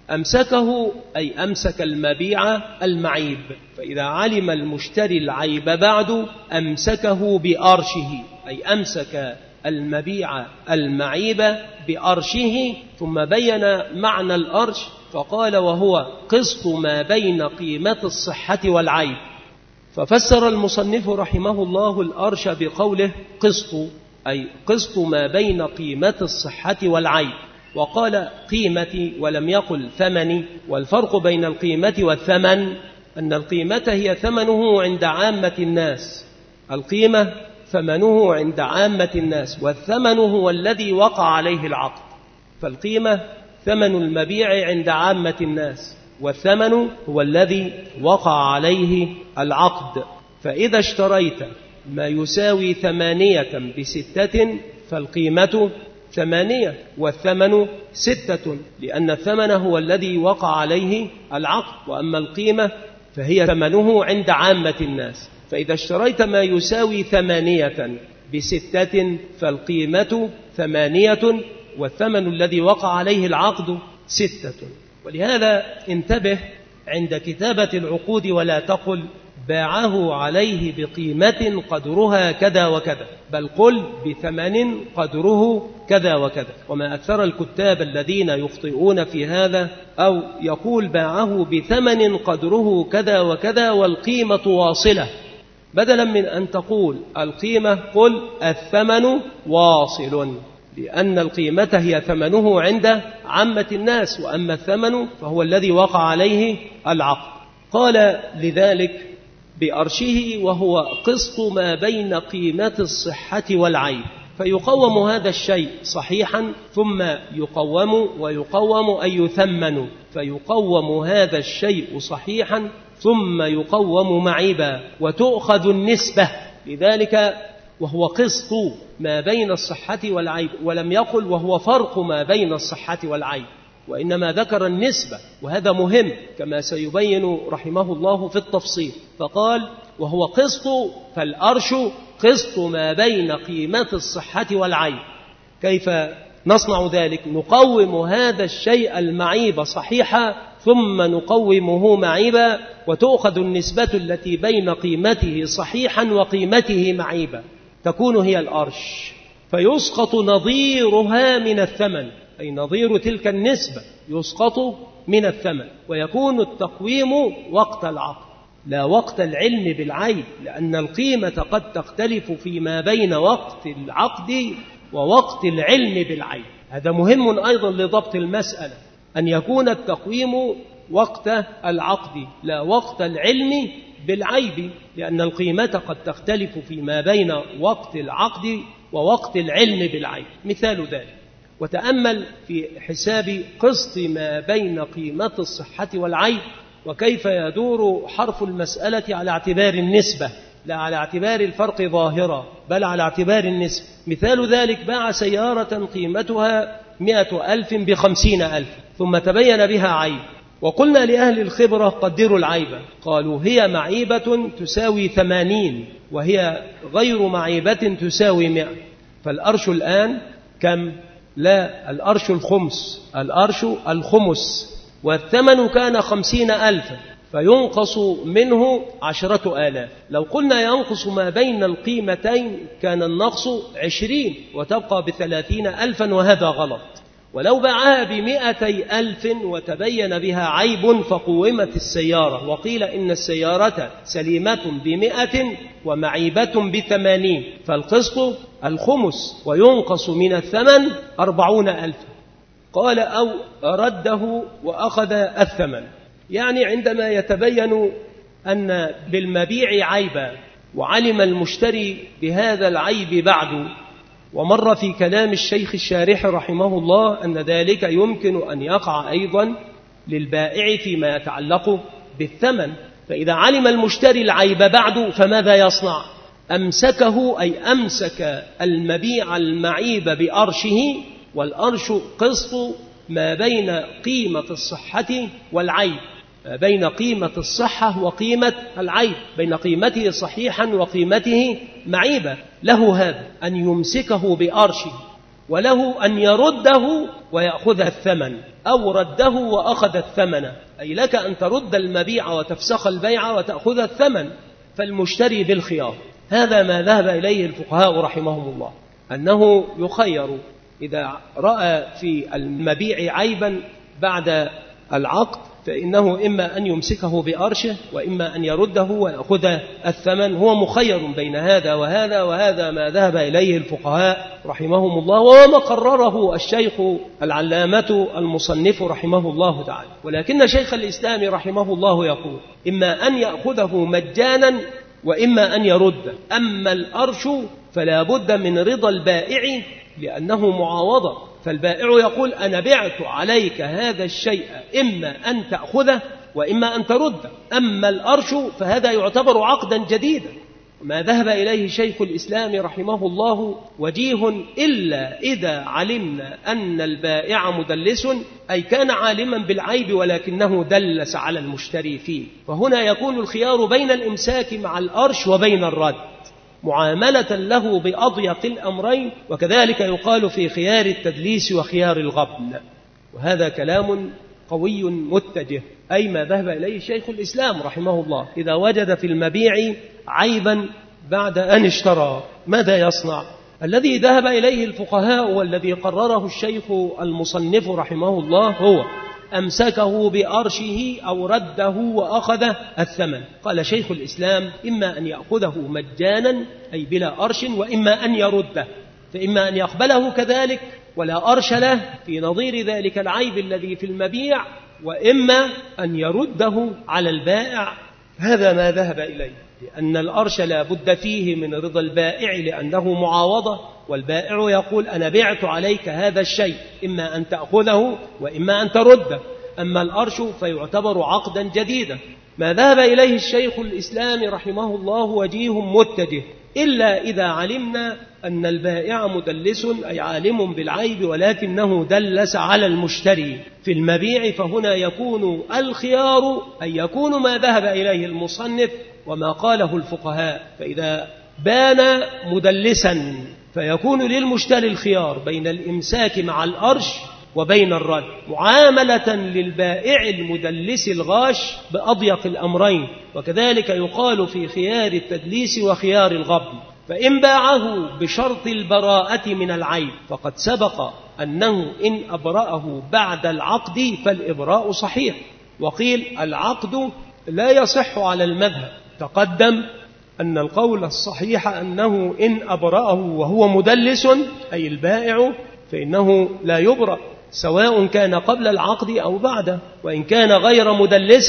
أمسكه أي أمسك المبيع المعيب، فإذا علم المشتري العيب بعد أمسكه بأرشه، أي أمسك المبيع المعيب بأرشه. ثم بين معنى الأرش فقال وهو قسط ما بين قيمة الصحة والعيب. ففسر المصنف رحمه الله الأرش بقوله قسط، أي قسط ما بين قيمة الصحة والعيب، وقال قيمة ولم يقل ثمن. والفرق بين القيمة والثمن أن القيمة هي ثمنه عند عامة الناس، القيمة ثمنه عند عامة الناس، والثمن هو الذي وقع عليه العقد. فالقيمة ثمن المبيع عند عامة الناس، والثمن هو الذي وقع عليه العقد. فإذا اشتريت ما يساوي ثمانية بستة فالقيمة ثمانية والثمن ستة، لأن الثمن هو الذي وقع عليه العقد، وأما القيمة فهي ثمنه عند عامة الناس. فإذا اشتريت ما يساوي ثمانية بستة فالقيمة ثمانية والثمن الذي وقع عليه العقد ستة. ولهذا انتبه عند كتابة العقود ولا تقل باعه عليه بقيمة قدرها كذا وكذا، بل قل بثمن قدره كذا وكذا. وما أكثر الكتاب الذين يخطئون في هذا، أو يقول باعه بثمن قدره كذا وكذا والقيمة واصلة، بدلا من أن تقول القيمة قل الثمن واصل، لأن القيمة هي ثمنه عند عامة الناس، وأما الثمن فهو الذي وقع عليه العقد. قال لذلك بأرشه وهو قسط ما بين قيمة الصحة والعيب، فيقوم هذا الشيء صحيحا ثم يقوم، ويقوم أي يثمن، فيقوم هذا الشيء صحيحا ثم يقوم معيبا وتؤخذ النسبة. لذلك وهو قسط ما بين الصحة والعيب، ولم يقل وهو فرق ما بين الصحة والعيب، وإنما ذكر النسبة، وهذا مهم كما سيبين رحمه الله في التفصيل. فقال وهو قسط، فالأرش قسط ما بين قيمة الصحة والعيب. كيف نصنع ذلك؟ نقوم هذا الشيء المعيب صحيحا ثم نقومه معيبا، وتؤخذ النسبة التي بين قيمته صحيحا وقيمته معيبا، تكون هي الأرش، فيسقط نظيرها من الثمن، أي نظير تلك النسبة يسقط من الثمن، ويكون التقويم وقت العقد لا وقت العلم بالعيب، لأن القيمة قد تختلف فيما بين وقت العقد ووقت العلم بالعيب. هذا مهم أيضا لضبط المسألة، أن يكون التقويم وقت العقد لا وقت العلم بالعيب، لأن القيمة قد تختلف فيما بين وقت العقد ووقت العلم بالعيب. مثال ذلك، وتأمل في حساب قسط ما بين قيمة الصحة والعيب، وكيف يدور حرف المسألة على اعتبار النسبة لا على اعتبار الفرق ظاهرا، بل على اعتبار النسبة. مثال ذلك، باع سيارة قيمتها مئة ألف بخمسين ألف ثم تبين بها عيب، وقلنا لأهل الخبرة قدروا العيب، قالوا هي معيبة تساوي ثمانين وهي غير معيبة تساوي مئة، فالأرش الآن كم؟ لا، الأرش الخمس، الأرش الخمس، والثمن كان خمسين ألف فينقص منه عشرة آلاف. لو قلنا ينقص ما بين القيمتين كان النقص عشرين وتبقى بثلاثين ألفا، وهذا غلط. ولو باعها بمئتي ألف وتبين بها عيب فقومت السيارة وقيل إن السيارة سليمة بمئة ومعيبة بثمانين، فالقسط الخمس وينقص من الثمن أربعون ألف. قال أو رده وأخذ الثمن، يعني عندما يتبين أن بالمبيع عيبا وعلم المشتري بهذا العيب بعد، ومر في كلام الشيخ الشارح رحمه الله أن ذلك يمكن أن يقع أيضا للبائع فيما يتعلق بالثمن. فإذا علم المشتري العيب بعد فماذا يصنع؟ أمسكه، أي أمسك المبيع المعيب بأرشه، والأرش قسط ما بين قيمة الصحة والعيب، ما بين قيمة الصحة وقيمة العيب، بين قيمته صحيحا وقيمته معيبة. له هذا أن يمسكه بأرشه، وله أن يرده ويأخذ الثمن أو رده وأخذ الثمن، أي لك أن ترد المبيع وتفسخ البيع وتأخذ الثمن، فالمشتري بالخيار. هذا ما ذهب إليه الفقهاء رحمهم الله، أنه يخير إذا رأى في المبيع عيبا بعد العقد فإنه إما أن يمسكه بأرشه وإما أن يرده ويأخذ الثمن. هو مخير بين هذا وهذا، وهذا ما ذهب إليه الفقهاء رحمهم الله، وما قرره الشيخ العلامة المصنف رحمه الله تعالى. ولكن شيخ الإسلام رحمه الله يقول إما أن يأخذه مجانا وإما أن يرد. أما الأرش فلا بد من رضا البائع لأنه معاوضة، فالبائع يقول أنا بعت عليك هذا الشيء إما أن تأخذه وإما أن ترده. أما الأرش فهذا يعتبر عقدا جديدا. ما ذهب إليه شيخ الإسلام رحمه الله وجيه إلا إذا علمنا أن البائع مدلس، أي كان عالما بالعيب ولكنه دلس على المشتري فيه، وهنا يكون الخيار بين الإمساك مع الأرش وبين الرد معاملة له بأضيق الأمرين. وكذلك يقال في خيار التدليس وخيار الغبن، وهذا كلام قوي متجه، أي ما ذهب إليه شيخ الإسلام رحمه الله. إذا وجد في المبيع عيبا بعد أن اشترى ماذا يصنع؟ الذي ذهب إليه الفقهاء والذي قرره الشيخ المصنف رحمه الله هو أمسكه بأرشه أو رده وأخذ الثمن. قال شيخ الإسلام إما أن يأخذه مجانا أي بلا أرش وإما أن يرده، فإما أن يقبله كذلك ولا أرش له في نظير ذلك العيب الذي في المبيع، وإما أن يرده على البائع. هذا ما ذهب إليه، لأن الأرش لا بد فيه من رضا البائع لأنه معاوضة، والبائع يقول أنا بعت عليك هذا الشيء إما أن تأخذه وإما أن ترده. أما الأرش فيعتبر عقدا جديدا. ما ذهب إليه الشيخ الإسلام رحمه الله وجيه متجه، إلا إذا علمنا أن البائع مدلس أي عالم بالعيب ولكنه دلس على المشتري في المبيع، فهنا يكون الخيار أي يكون ما ذهب إليه المصنف وما قاله الفقهاء. فإذا بان مدلسا فيكون للمشتري الخيار بين الإمساك مع الأرش وبين الرد معاملة للبائع المدلس الغاش بأضيق الأمرين. وكذلك يقال في خيار التدليس وخيار الغبن. فإن باعه بشرط البراءة من العيب فقد سبق أنه إن أبرأه بعد العقد فالإبراء صحيح. وقيل العقد لا يصح على المذهب. تقدم أن القول الصحيح أنه إن أبرأه وهو مدلس أي البائع فإنه لا يبرأ سواء كان قبل العقد أو بعده، وإن كان غير مدلس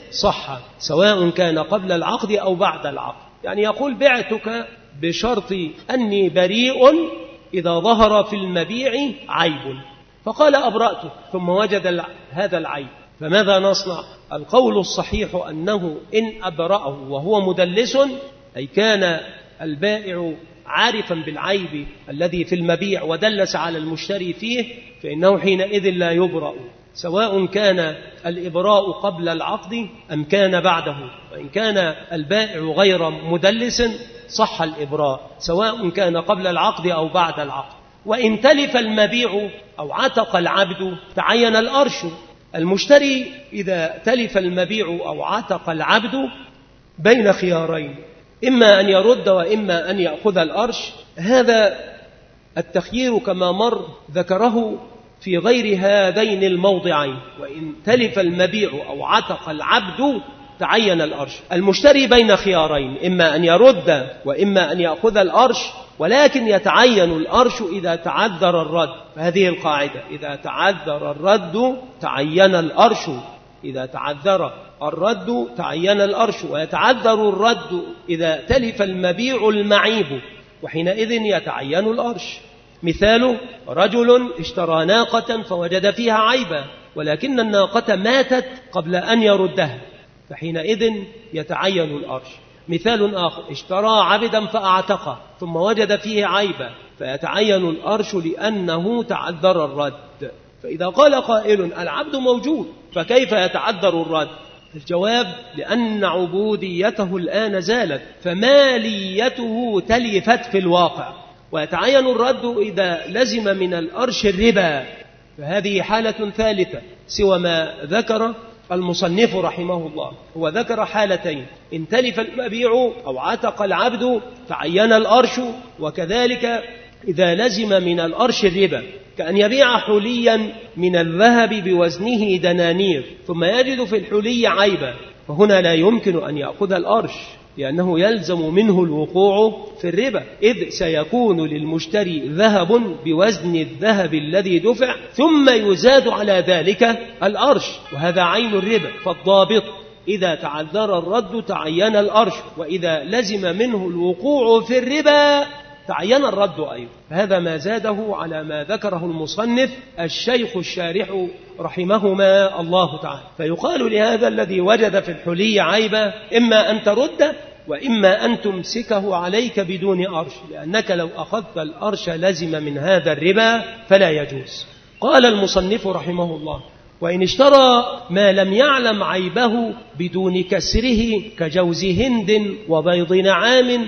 صح سواء كان قبل العقد أو بعد العقد. يعني يقول بعتك بشرط أني بريء إذا ظهر في المبيع عيب، فقال أبرأته ثم وجد هذا العيب، فماذا نصنع؟ القول الصحيح أنه إن أبرأه وهو مدلس أي كان البائع عارفا بالعيب الذي في المبيع ودلس على المشتري فيه، فإنه حينئذ لا يبرأ سواء كان الإبراء قبل العقد أم كان بعده. وإن كان البائع غير مدلس صح الإبراء سواء كان قبل العقد أو بعد العقد. وإن تلف المبيع أو عتق العبد تعين الأرش. المشتري إذا تلف المبيع أو عتق العبد بين خيارين، إما أن يرد وإما أن يأخذ الأرش. هذا التخيير كما مر ذكره في غير هذين الموضعين. وإن تلف المبيع أو عتق العبد تعين الأرش. المشتري بين خيارين، إما أن يرد وإما أن يأخذ الأرش، ولكن يتعين الأرش إذا تعذر الرد. فهذه القاعدة: إذا تعذر الرد تعين الأرش. إذا تعذر الرد تعين الأرش. ويتعذر الرد إذا تلف المبيع المعيب، وحينئذ يتعين الأرش. مثال: رجل اشترى ناقة فوجد فيها عيبا ولكن الناقة ماتت قبل أن يردها، فحينئذ يتعين الأرش. مثال آخر: اشترى عبدا فأعتقه ثم وجد فيه عيبا فيتعين الأرش لأنه تعذر الرد. فإذا قال قائل: العبد موجود فكيف يتعذر الرد؟ الجواب: لأن عبوديته الآن زالت فماليته تلفت في الواقع، ويتعين الرد إذا لزم من الأرش الربا، فهذه حالة ثالثة سوى ما ذكر المصنف رحمه الله. هو ذكر حالتين: إن تلف المبيع أو عتق العبد تعين الأرش، وكذلك إذا لزم من الأرش الربا، كأن يبيع حليا من الذهب بوزنه دنانير ثم يجد في الحلي عيبا، فهنا لا يمكن أن يأخذ الأرش، لأنه يلزم منه الوقوع في الربا، إذ سيكون للمشتري ذهب بوزن الذهب الذي دفع ثم يزاد على ذلك الأرش، وهذا عين الربا. فالضابط: إذا تعذر الرد تعين الأرش، وإذا لزم منه الوقوع في الربا تعين الرد أيضا. هذا ما زاده على ما ذكره المصنف الشيخ الشارح رحمهما الله تعالى. فيقال لهذا الذي وجد في الحلي عيبا: إما أن ترد وإما أن تمسكه عليك بدون أرش، لأنك لو أخذت الأرش لزم من هذا الربا فلا يجوز. قال المصنف رحمه الله: وإن اشترى ما لم يعلم عيبه بدون كسره كجوز هند وبيض نعام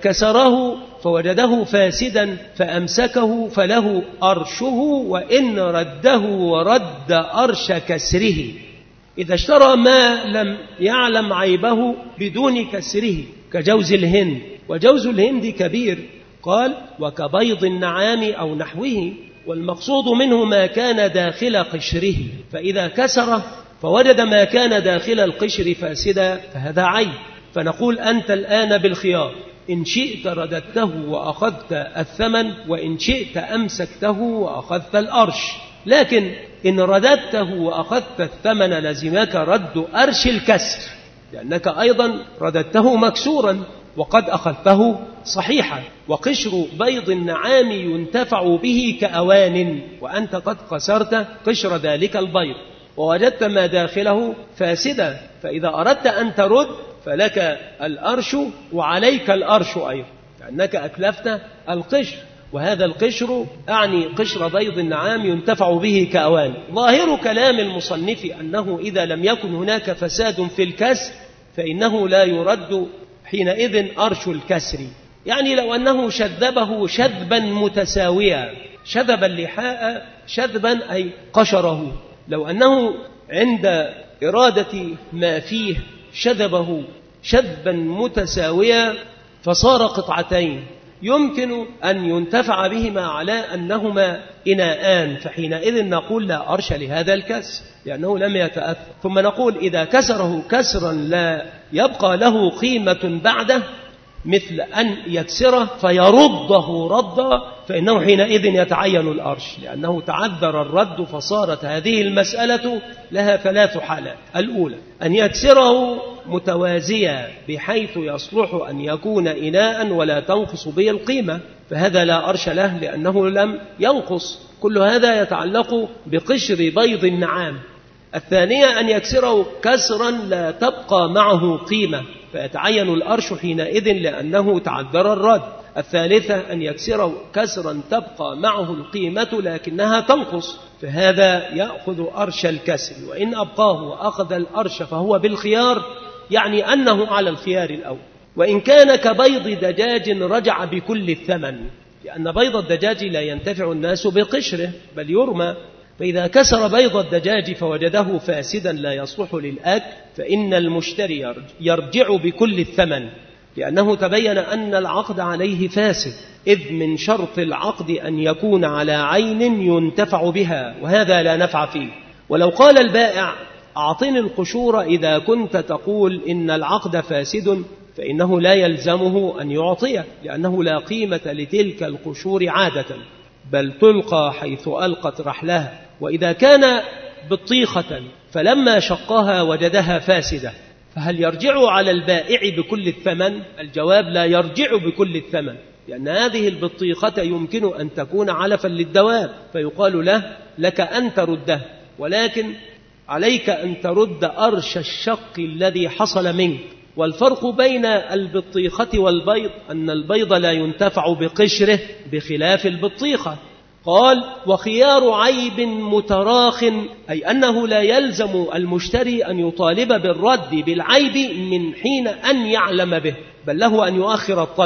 فكسره فوجده فاسدا فأمسكه فله أرشه، وإن رده ورد أرش كسره. إذا اشترى ما لم يعلم عيبه بدون كسره كجوز الهند، وجوز الهند كبير، قال: وكبيض النعام أو نحوه، والمقصود منه ما كان داخل قشره، فإذا كسره فوجد ما كان داخل القشر فاسدا فهذا عيب. فنقول: أنت الآن بالخيار، إن شئت رددته وأخذت الثمن، وإن شئت أمسكته وأخذت الأرش. لكن إن رددته وأخذت الثمن لزمك رد أرش الكسر، لأنك أيضا رددته مكسورا وقد أخذته صحيحا. وقشر بيض النعام ينتفع به كأوان، وأنت قد كسرت قشر ذلك البيض ووجدت ما داخله فاسدا، فإذا أردت أن ترد فلك الأرش وعليك الأرش أيضا، لأنك أتلفت القشر، وهذا القشر أعني قشر بيض النعام ينتفع به كأوان. ظاهر كلام المصنف أنه إذا لم يكن هناك فساد في الكسر فإنه لا يرد حينئذ أرش الكسر. يعني لو أنه شذبه شذبا متساويا، شذب اللحاء شذبا أي قشره، لو أنه عند إرادة ما فيه شذبه شذبا متساويا فصار قطعتين يمكن أن ينتفع بهما على أنهما إناءان، فحينئذ نقول لا أرش لهذا الكسر لأنه لم يتأثر. ثم نقول إذا كسره كسرا لا يبقى له قيمة بعده، مثل أن يكسره فيرده ردا، فإنه حينئذ يتعين الأرش، لأنه تعذر الرد، فصارت هذه المسألة لها ثلاث حالات. الأولى أن يكسره متوازيا بحيث يصلح أن يكون إناء ولا تنقص به القيمة، فهذا لا أرش له لأنه لم ينقص. كل هذا يتعلق بقشر بيض النعام. الثانية أن يكسره كسرا لا تبقى معه قيمة، فيتعين الأرش حينئذ لأنه تعذر الرد. الثالثة أن يكسره كسرا تبقى معه القيمة لكنها تنقص، فهذا يأخذ أرش الكسر. وإن أبقاه وأخذ الأرش فهو بالخيار، يعني أنه على الخيار الأول. وإن كان كبيض دجاج رجع بكل الثمن، لأن بيض الدجاج لا ينتفع الناس بقشره بل يرمى، فإذا كسر بيض الدجاج فوجده فاسدا لا يصلح للأكل فإن المشتري يرجع بكل الثمن، لأنه تبين أن العقد عليه فاسد، إذ من شرط العقد أن يكون على عين ينتفع بها، وهذا لا نفع فيه. ولو قال البائع أعطني القشور إذا كنت تقول إن العقد فاسد، فإنه لا يلزمه أن يعطيه، لأنه لا قيمة لتلك القشور عادة، بل تلقى حيث ألقت رحلها. وإذا كان بطيخة فلما شقها وجدها فاسدة، فهل يرجع على البائع بكل الثمن؟ الجواب لا يرجع بكل الثمن، لأن هذه البطيخة يمكن أن تكون علفا للدواب، فيقال له لك أن ترده، ولكن عليك أن ترد أرش الشق الذي حصل منك. والفرق بين البطيخة والبيض أن البيض لا ينتفع بقشره بخلاف البطيخة. قال: وخيار عيب متراخ، أي أنه لا يلزم المشتري أن يطالب بالرد بالعيب من حين أن يعلم به، بل له أن يؤخر الطلب.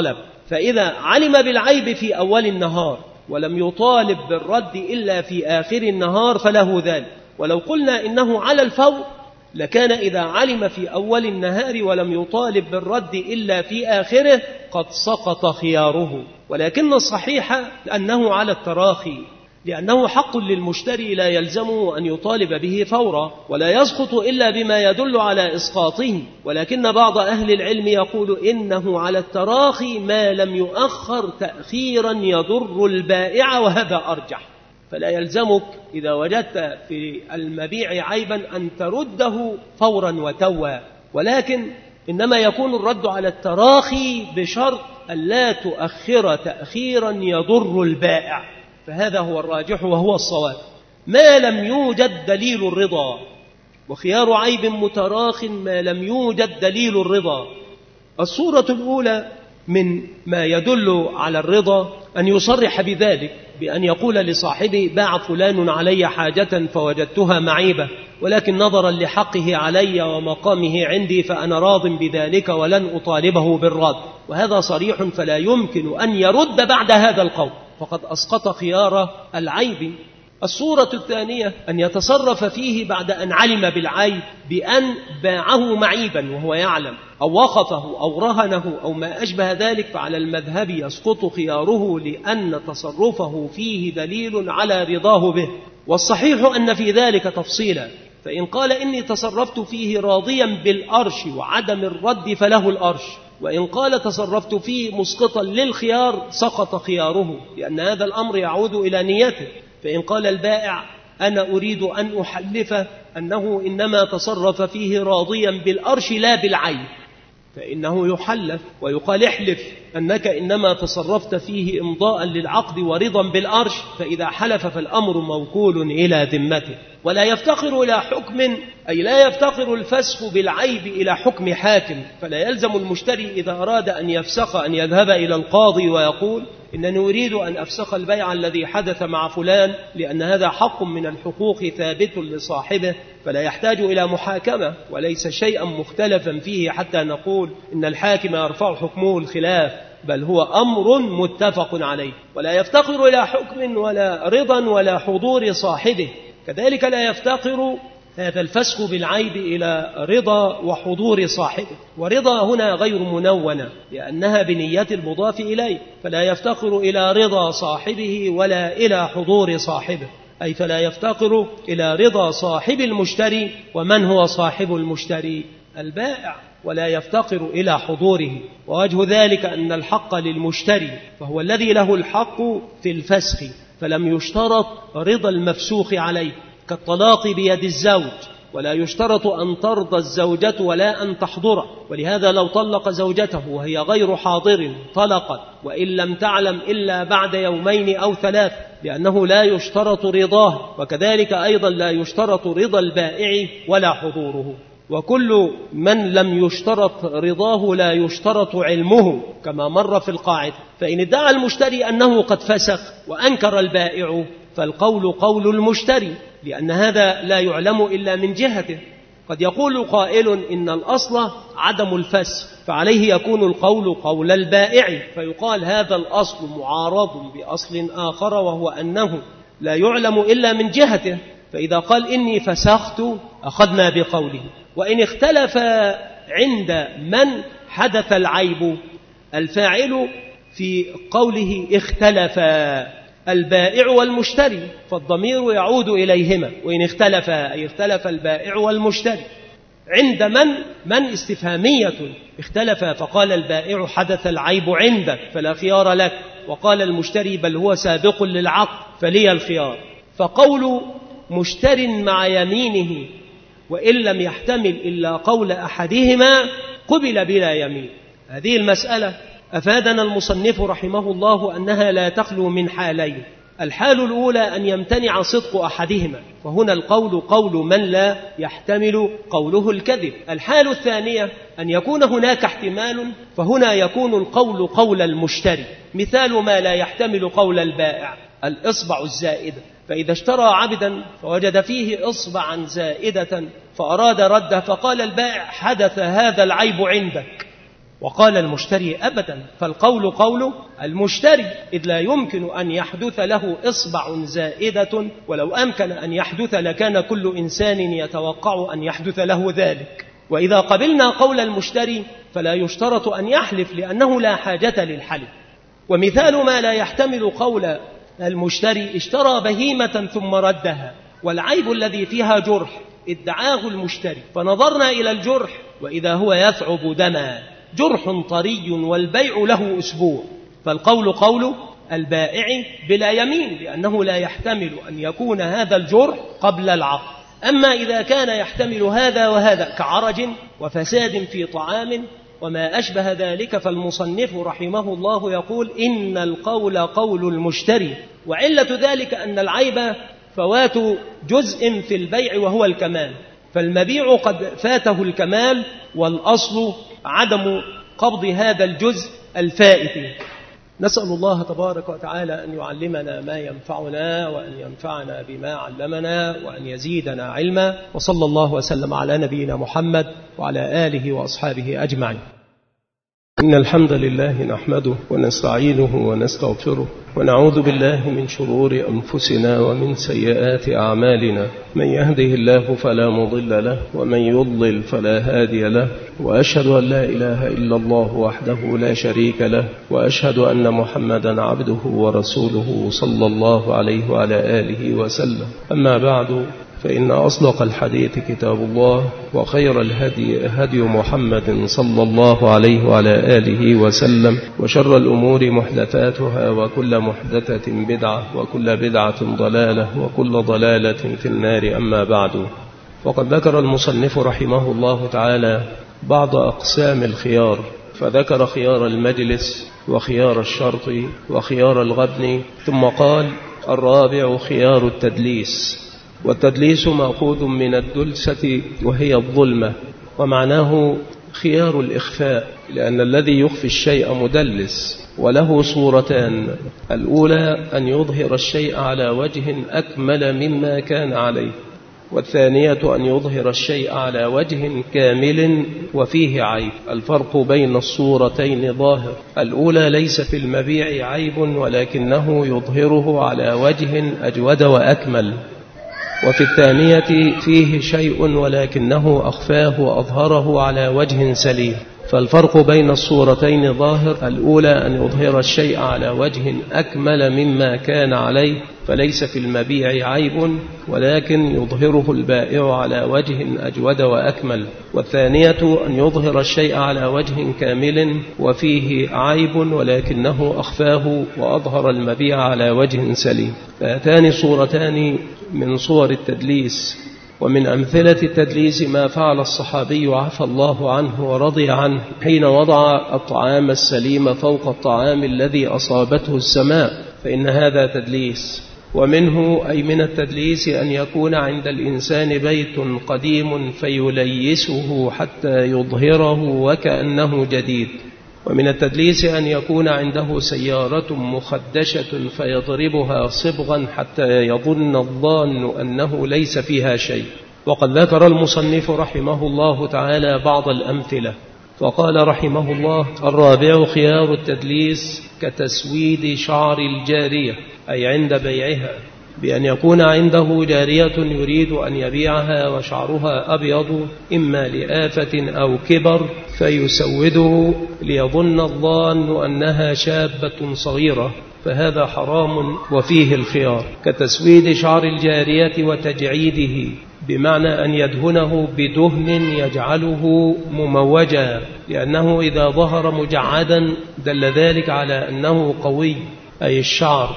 فإذا علم بالعيب في أول النهار ولم يطالب بالرد إلا في آخر النهار فله ذلك. ولو قلنا إنه على الفور لكان إذا علم في أول النهار ولم يطالب بالرد إلا في آخره قد سقط خياره. ولكن الصحيح أنه على التراخي، لأنه حق للمشتري لا يلزمه أن يطالب به فورا، ولا يسقط إلا بما يدل على إسقاطه. ولكن بعض أهل العلم يقول إنه على التراخي ما لم يؤخر تأخيرا يضر البائع، وهذا أرجح. فلا يلزمك إذا وجدت في المبيع عيبا أن ترده فورا وتوا، ولكن إنما يكون الرد على التراخي بشرط ألا تؤخر تأخيرا يضر البائع، فهذا هو الراجح وهو الصواب ما لم يوجد دليل الرضا. وخيار عيب متراخ ما لم يوجد دليل الرضا. الصورة الأولى من ما يدل على الرضا أن يصرح بذلك بأن يقول لصاحبه: باع فلان علي حاجة فوجدتها معيبة، ولكن نظرا لحقه علي ومقامه عندي فأنا راض بذلك ولن أطالبه بالرد. وهذا صريح فلا يمكن أن يرد بعد هذا القول، فقد أسقط خيار العيب. الصورة الثانية أن يتصرف فيه بعد أن علم بالعيب بأن باعه معيبا وهو يعلم، أو وقفه أو رهنه أو ما أشبه ذلك، فعلى المذهب يسقط خياره لأن تصرفه فيه دليل على رضاه به. والصحيح أن في ذلك تفصيلا، فإن قال إني تصرفت فيه راضيا بالأرش وعدم الرد فله الأرش، وإن قال تصرفت فيه مسقطا للخيار سقط خياره، لأن هذا الأمر يعود إلى نيته. فإن قال البائع: أنا أريد أن أحلف أنه إنما تصرف فيه راضيا بالأرش لا بالعين، فإنه يحلف ويقال: احلف أنك إنما تصرفت فيه إمضاء للعقد ورضا بالأرش، فإذا حلف فالأمر موكول إلى ذمته. ولا يفتقر إلى حكم، أي لا يفتقر الفسخ بالعيب إلى حكم حاكم، فلا يلزم المشتري إذا أراد أن يفسخ أن يذهب إلى القاضي ويقول: إنني أريد أن أفسخ البيع الذي حدث مع فلان، لأن هذا حق من الحقوق ثابت لصاحبه، فلا يحتاج إلى محاكمة وليس شيئا مختلفا فيه حتى نقول إن الحاكم يرفع حكمه الخلاف، بل هو أمر متفق عليه. ولا يفتقر إلى حكم ولا رضا ولا حضور صاحبه، كذلك لا يفتقر هذا الفسخ بالعيب إلى رضا وحضور صاحبه. ورضا هنا غير منونة لأنها بنية المضاف إليه، فلا يفتقر إلى رضا صاحبه ولا إلى حضور صاحبه، أي فلا يفتقر إلى رضا صاحب المشتري. ومن هو صاحب المشتري؟ البائع، ولا يفتقر إلى حضوره. ووجه ذلك أن الحق للمشتري، فهو الذي له الحق في الفسخ، فلم يشترط رضا المفسوخ عليه كالطلاق بيد الزوج، ولا يشترط أن ترضى الزوجة ولا أن تحضره. ولهذا لو طلق زوجته وهي غير حاضر طلقت، وإن لم تعلم إلا بعد يومين أو ثلاث، لأنه لا يشترط رضاه. وكذلك أيضا لا يشترط رضا البائع ولا حضوره. وكل من لم يشترط رضاه لا يشترط علمه كما مر في القاعدة. فإن ادعى المشتري أنه قد فسخ وأنكر البائع فالقول قول المشتري، لأن هذا لا يعلم إلا من جهته. قد يقول قائل إن الأصل عدم الفسخ، فعليه يكون القول قول البائع، فيقال هذا الأصل معارض بأصل آخر وهو أنه لا يعلم إلا من جهته، فإذا قال إني فسخت أخذنا بقوله. وإن اختلف عند من حدث العيب الفاعل في قوله اختلف البائع والمشتري، فالضمير يعود إليهما. وإن اختلف أي اختلف البائع والمشتري عند من من استفهامية، اختلف فقال البائع حدث العيب عندك فلا خيار لك، وقال المشتري بل هو سابق للعقد فلي الخيار. فقول مشتر مع يمينه وإن لم يحتمل إلا قول أحدهما قبل بلا يمين. هذه المسألة أفادنا المصنف رحمه الله أنها لا تخلو من حالين: الحال الأولى أن يمتنع صدق أحدهما، فهنا القول قول من لا يحتمل قوله الكذب. الحال الثانية أن يكون هناك احتمال، فهنا يكون القول قول المشتري. مثال ما لا يحتمل قول البائع: الإصبع الزائدة، فإذا اشترى عبدا فوجد فيه إصبعا زائدة فأراد رده، فقال البائع حدث هذا العيب عندك، وقال المشتري أبدا، فالقول قول المشتري، إذ لا يمكن أن يحدث له إصبع زائدة، ولو أمكن أن يحدث لكان كل إنسان يتوقع أن يحدث له ذلك. وإذا قبلنا قول المشتري فلا يشترط أن يحلف، لأنه لا حاجة للحلف. ومثال ما لا يحتمل قول المشتري: اشترى بهيمة ثم ردها، والعيب الذي فيها جرح ادعاه المشتري، فنظرنا إلى الجرح وإذا هو يثعب دما، جرح طري والبيع له أسبوع، فالقول قول البائع بلا يمين، لأنه لا يحتمل أن يكون هذا الجرح قبل العقد. أما إذا كان يحتمل هذا وهذا كعرج وفساد في طعام وما أشبه ذلك، فالمصنف رحمه الله يقول: إن القول قول المشتري. وعلة ذلك أن العيب فوات جزء في البيع وهو الكمال، فالمبيع قد فاته الكمال، والأصل عدم قبض هذا الجزء الفائت. نسأل الله تبارك وتعالى أن يعلمنا ما ينفعنا، وأن ينفعنا بما علمنا، وأن يزيدنا علما. وصلى الله وسلم على نبينا محمد وعلى آله وأصحابه أجمعين. إن الحمد لله نحمده ونستعينه ونستغفره، ونعوذ بالله من شرور أنفسنا ومن سيئات أعمالنا. من يهده الله فلا مضل له، ومن يضلل فلا هادي له، وأشهد أن لا إله إلا الله وحده لا شريك له، وأشهد أن محمدا عبده ورسوله صلى الله عليه وعلى آله وسلم. أما بعد، فإن أصدق الحديث كتاب الله، وخير الهدي هدي محمد صلى الله عليه وعلى آله وسلم، وشر الأمور محدثاتها، وكل محدثة بدعة، وكل بدعة ضلالة، وكل ضلالة في النار. أما بعد، وقد ذكر المصنف رحمه الله تعالى بعض أقسام الخيار، فذكر خيار المجلس وخيار الشرط وخيار الغبن، ثم قال: الرابع خيار التدليس. والتدليس مأخوذ من الدلسة وهي الظلمة، ومعناه خيار الإخفاء، لأن الذي يخفي الشيء مدلس، وله صورتان: الأولى أن يظهر الشيء على وجه أكمل مما كان عليه، والثانية أن يظهر الشيء على وجه كامل وفيه عيب. الفرق بين الصورتين ظاهر: الأولى ليس في المبيع عيب، ولكنه يظهره على وجه أجود وأكمل، وفي الثانية فيه شيء ولكنه أخفاه وأظهره على وجه سليم. فالفرق بين الصورتين ظاهر: الأولى أن يظهر الشيء على وجه أكمل مما كان عليه، فليس في المبيع عيب، ولكن يظهره البائع على وجه أجود وأكمل. والثانية أن يظهر الشيء على وجه كامل وفيه عيب، ولكنه أخفاه وأظهر المبيع على وجه سليم. فهاتان صورتان من صور التدليس. ومن أمثلة التدليس ما فعل الصحابي عفى الله عنه ورضي عنه حين وضع الطعام السليم فوق الطعام الذي أصابته السماء، فإن هذا تدليس. ومنه أي من التدليس أن يكون عند الإنسان بيت قديم فيليسه حتى يظهره وكأنه جديد. ومن التدليس أن يكون عنده سيارة مخدشة فيضربها صبغا حتى يظن الظان أنه ليس فيها شيء. وقد ذكر المصنف رحمه الله تعالى بعض الأمثلة، فقال رحمه الله: الرابع خيار التدليس كتسويد شعر الجارية، أي عند بيعها، بأن يكون عنده جارية يريد أن يبيعها وشعرها أبيض إما لآفة أو كبر، فيسوده ليظن الظان أنها شابة صغيرة، فهذا حرام وفيه الخيار. كتسويد شعر الجارية وتجعيده، بمعنى أن يدهنه بدهن يجعله مموجا، لأنه إذا ظهر مجعدا دل ذلك على أنه قوي، أي الشعر.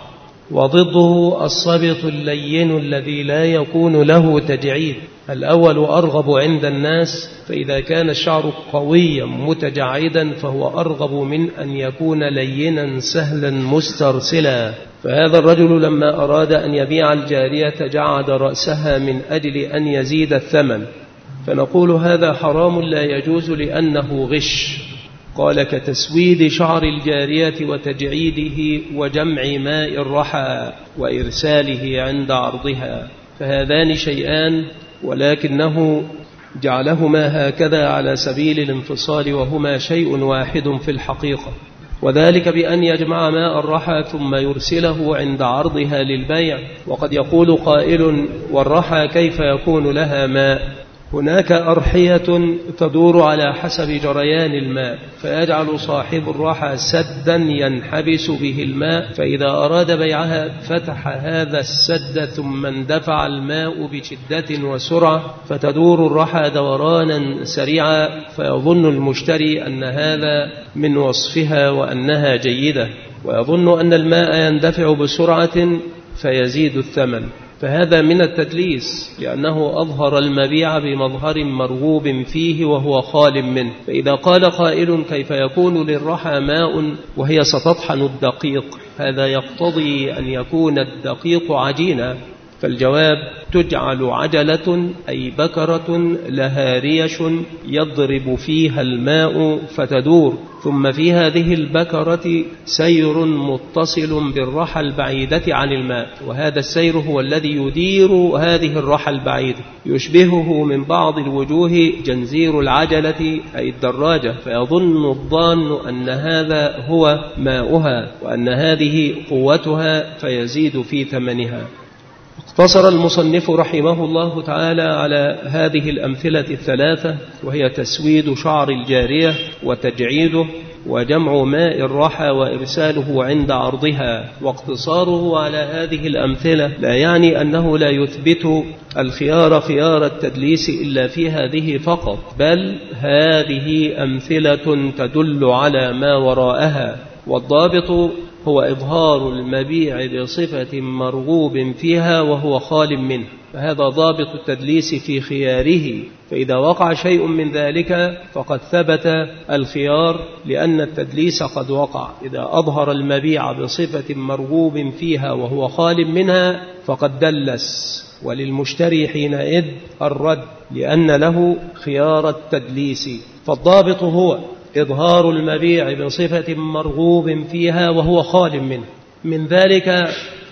وضده الصبط اللين الذي لا يكون له تجعيد. الأول أرغب عند الناس، فإذا كان الشعر قويا متجعدا فهو أرغب من أن يكون لينا سهلا مسترسلا. فهذا الرجل لما أراد أن يبيع الجارية جعد رأسها من أجل أن يزيد الثمن، فنقول هذا حرام لا يجوز لأنه غش. قال: كتسويد شعر الجارية وتجعيده وجمع ماء الرحى وإرساله عند عرضها، فهذان شيئان، ولكنه جعلهما هكذا على سبيل الانفصال وهما شيء واحد في الحقيقة، وذلك بأن يجمع ماء الرحى ثم يرسله عند عرضها للبيع. وقد يقول قائل: والرحى كيف يكون لها ماء؟ هناك أرحية تدور على حسب جريان الماء، فيجعل صاحب الرحى سدا ينحبس به الماء، فإذا أراد بيعها فتح هذا السد ثم اندفع الماء بشدة وسرعة، فتدور الرحى دورانا سريعا، فيظن المشتري أن هذا من وصفها وأنها جيدة، ويظن أن الماء يندفع بسرعة فيزيد الثمن، فهذا من التدليس، لأنه أظهر المبيع بمظهر مرغوب فيه وهو خال منه. فإذا قال قائل: كيف يكون للرحى ماء وهي ستطحن الدقيق؟ هذا يقتضي أن يكون الدقيق عجينا، فالجواب: تجعل عجلة أي بكرة لها ريش يضرب فيها الماء فتدور، ثم في هذه البكرة سير متصل بالرحى البعيدة عن الماء، وهذا السير هو الذي يدير هذه الرحى البعيدة، يشبهه من بعض الوجوه جنزير العجلة أي الدراجة، فيظن الظان أن هذا هو ماؤها وأن هذه قوتها فيزيد في ثمنها. اقتصر المصنف رحمه الله تعالى على هذه الأمثلة الثلاثة، وهي تسويد شعر الجارية وتجعيده وجمع ماء الرحى وإرساله عند عرضها. واقتصاره على هذه الأمثلة لا يعني أنه لا يثبت الخيار خيار التدليس إلا في هذه فقط، بل هذه أمثلة تدل على ما وراءها، والضابط هو إظهار المبيع بصفة مرغوب فيها وهو خال منه، فهذا ضابط التدليس في خياره. فإذا وقع شيء من ذلك فقد ثبت الخيار، لأن التدليس قد وقع. إذا أظهر المبيع بصفة مرغوب فيها وهو خال منها فقد دلس، وللمشتري حينئذ الرد، لأن له خيار التدليس. فالضابط هو إظهار المبيع بصفة مرغوب فيها وهو خال منه. من ذلك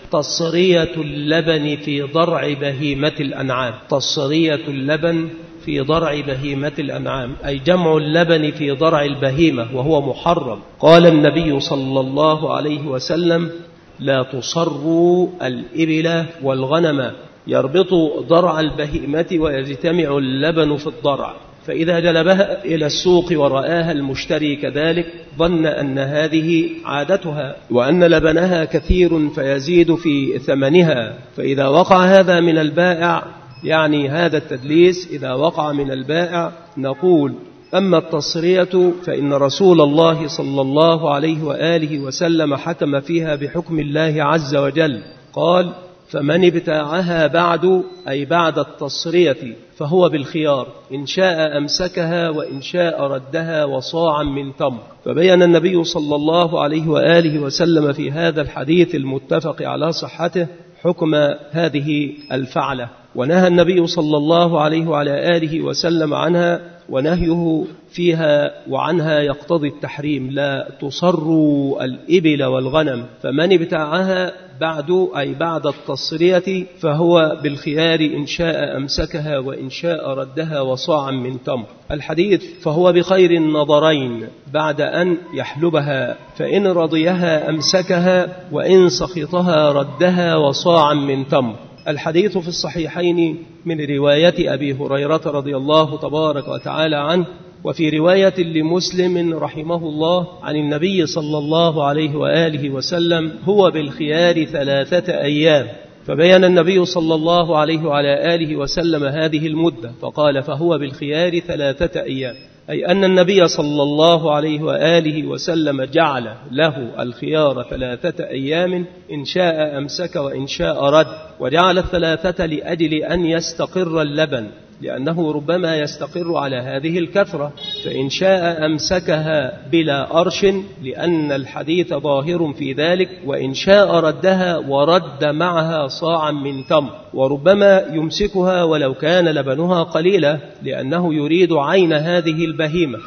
تصرية اللبن في ضرع بهيمة الأنعام. تصرية اللبن في ضرع بهيمة الأنعام أي جمع اللبن في ضرع البهيمة، وهو محرم. قال النبي صلى الله عليه وسلم: لا تصروا الإبل والغنم، يربط ضرع البهيمة ويجتمع اللبن في الضرع، فإذا جلبها إلى السوق ورآها المشتري كذلك ظن أن هذه عادتها وأن لبنها كثير فيزيد في ثمنها. فإذا وقع هذا من البائع، يعني هذا التدليس إذا وقع من البائع، نقول: أما التصرية فإن رسول الله صلى الله عليه وآله وسلم حكم فيها بحكم الله عز وجل، قال: فمن ابتاعها بعد أي بعد التصرية فهو بالخيار، إن شاء أمسكها وإن شاء ردها وصاعا من تمر. فبين النبي صلى الله عليه وآله وسلم في هذا الحديث المتفق على صحته حكم هذه الفعلة، ونهى النبي صلى الله عليه وعلى آله وسلم عنها، ونهيه فيها وعنها يقتضي التحريم: لا تصروا الإبل والغنم، فمن ابتاعها بعد أي بعد التصرية فهو بالخيار، إن شاء أمسكها وإن شاء ردها وصاعا من تمر. الحديث: فهو بخير النظرين بعد أن يحلبها، فإن رضيها أمسكها وإن سخطها ردها وصاعا من تمر. الحديث في الصحيحين من رواية أبي هريرة رضي الله تبارك وتعالى عنه، وفي رواية لمسلم رحمه الله عن النبي صلى الله عليه وآله وسلم: هو بالخيار ثلاثة أيام. فبين النبي صلى الله عليه وعلى آله وسلم هذه المدة فقال: فهو بالخيار ثلاثة أيام، أي أن النبي صلى الله عليه وآله وسلم جعل له الخيار ثلاثة أيام، إن شاء أمسك وإن شاء رد، وجعل الثلاثة لأجل أن يستقر اللبن، لأنه ربما يستقر على هذه الكثرة، فإن شاء أمسكها بلا أرش، لأن الحديث ظاهر في ذلك، وإن شاء ردها ورد معها صاعا من تمر، وربما يمسكها ولو كان لبنها قليلا، لأنه يريد عين هذه البهيمة.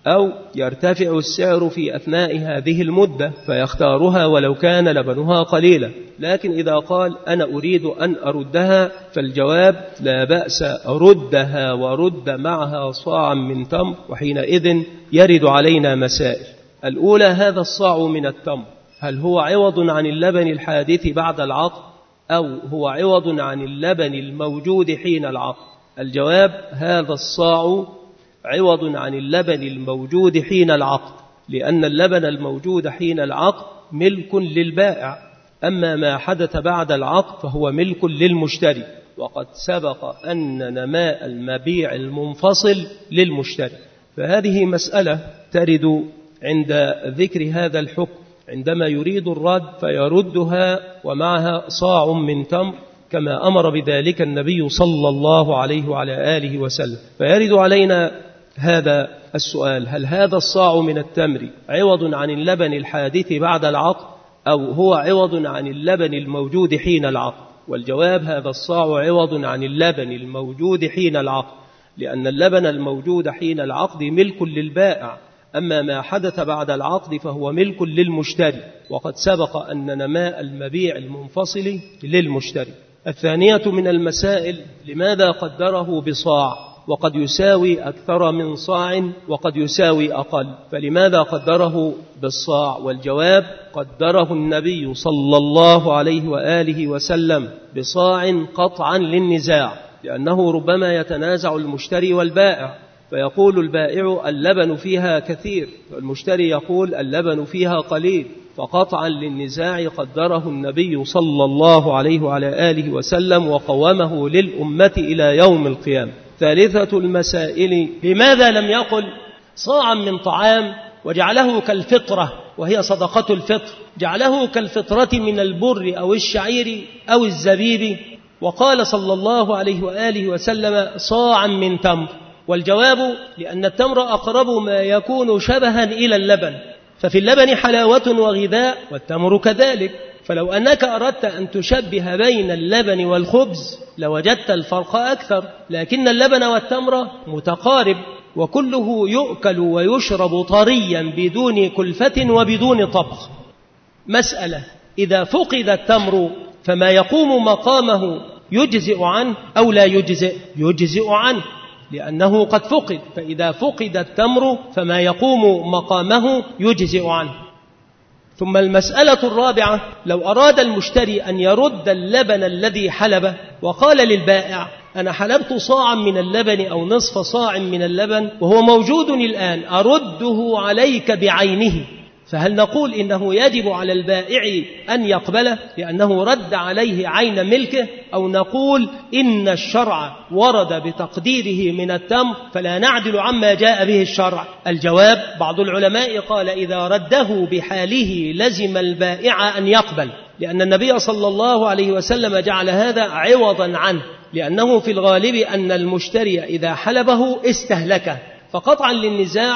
أو يرتفع السعر في أثناء هذه المدة فيختارها ولو كان لبنها قليلا. لكن إذا قال أنا أريد أن أردها فالجواب لا بأس، ردها ورد معها صاعا من تمر. وحينئذ يرد علينا مسائل. الأولى: هذا الصاع من التمر هل هو عوض عن اللبن الحادث بعد العقد أو هو عوض عن اللبن الموجود حين العقد؟ الجواب: هذا الصاع عوض عن اللبن الموجود حين العقد، لأن اللبن الموجود حين العقد ملك للبائع، أما ما حدث بعد العقد فهو ملك للمشتري، وقد سبق أن نماء المبيع المنفصل للمشتري. فهذه مسألة ترد عند ذكر هذا الحكم، عندما يريد الرد فيردها ومعها صاع من تمر كما أمر بذلك النبي صلى الله عليه وعلى آله وسلم. فيرد علينا هذا السؤال: هل هذا الصاع من التمر عوض عن اللبن الحادث بعد العقد أو هو عوض عن اللبن الموجود حين العقد؟ والجواب: هذا الصاع عوض عن اللبن الموجود حين العقد، لأن اللبن الموجود حين العقد ملك للبائع، أما ما حدث بعد العقد فهو ملك للمشتري، وقد سبق أن نماء المبيع المنفصل للمشتري. الثانية من المسائل: لماذا قدره بصاع وقد يساوي أكثر من صاع وقد يساوي أقل؟ فلماذا قدره بالصاع؟ والجواب: قدره النبي صلى الله عليه وآله وسلم بصاع قطعا للنزاع، لأنه ربما يتنازع المشتري والبائع، فيقول البائع اللبن فيها كثير والمشتري يقول اللبن فيها قليل، فقطعا للنزاع قدره النبي صلى الله عليه وعلى آله وسلم وقومه للأمة إلى يوم القيامة. ثالثة المسائل: لماذا لم يقل صاعا من طعام وجعله كالفطرة وهي صدقة الفطر، جعله كالفطرة من البر أو الشعير أو الزبيب، وقال صلى الله عليه وآله وسلم صاعا من تمر؟ والجواب: لأن التمر أقرب ما يكون شبها إلى اللبن، ففي اللبن حلاوة وغذاء والتمر كذلك، فلو أنك أردت أن تشبه بين اللبن والخبز لوجدت الفرق أكثر، لكن اللبن والتمر متقارب وكله يؤكل ويشرب طريا بدون كلفة وبدون طبخ. مسألة: إذا فقد التمر فما يقوم مقامه يجزئ عنه أو لا يجزئ؟ يجزئ عنه، لأنه قد فقد، فإذا فقد التمر فما يقوم مقامه يجزئ عنه. ثم المسألة الرابعة: لو أراد المشتري أن يرد اللبن الذي حلبه وقال للبائع أنا حلبت صاعا من اللبن أو نصف صاع من اللبن وهو موجود الآن، أرده عليك بعينه، فهل نقول إنه يجب على البائع أن يقبله لأنه رد عليه عين ملكه، أو نقول إن الشرع ورد بتقديره من التمر فلا نعدل عما جاء به الشرع؟ الجواب: بعض العلماء قال إذا رده بحاله لزم البائع أن يقبل، لأن النبي صلى الله عليه وسلم جعل هذا عوضا عنه، لأنه في الغالب أن المشتري إذا حلبه استهلكه، فقطعا للنزاع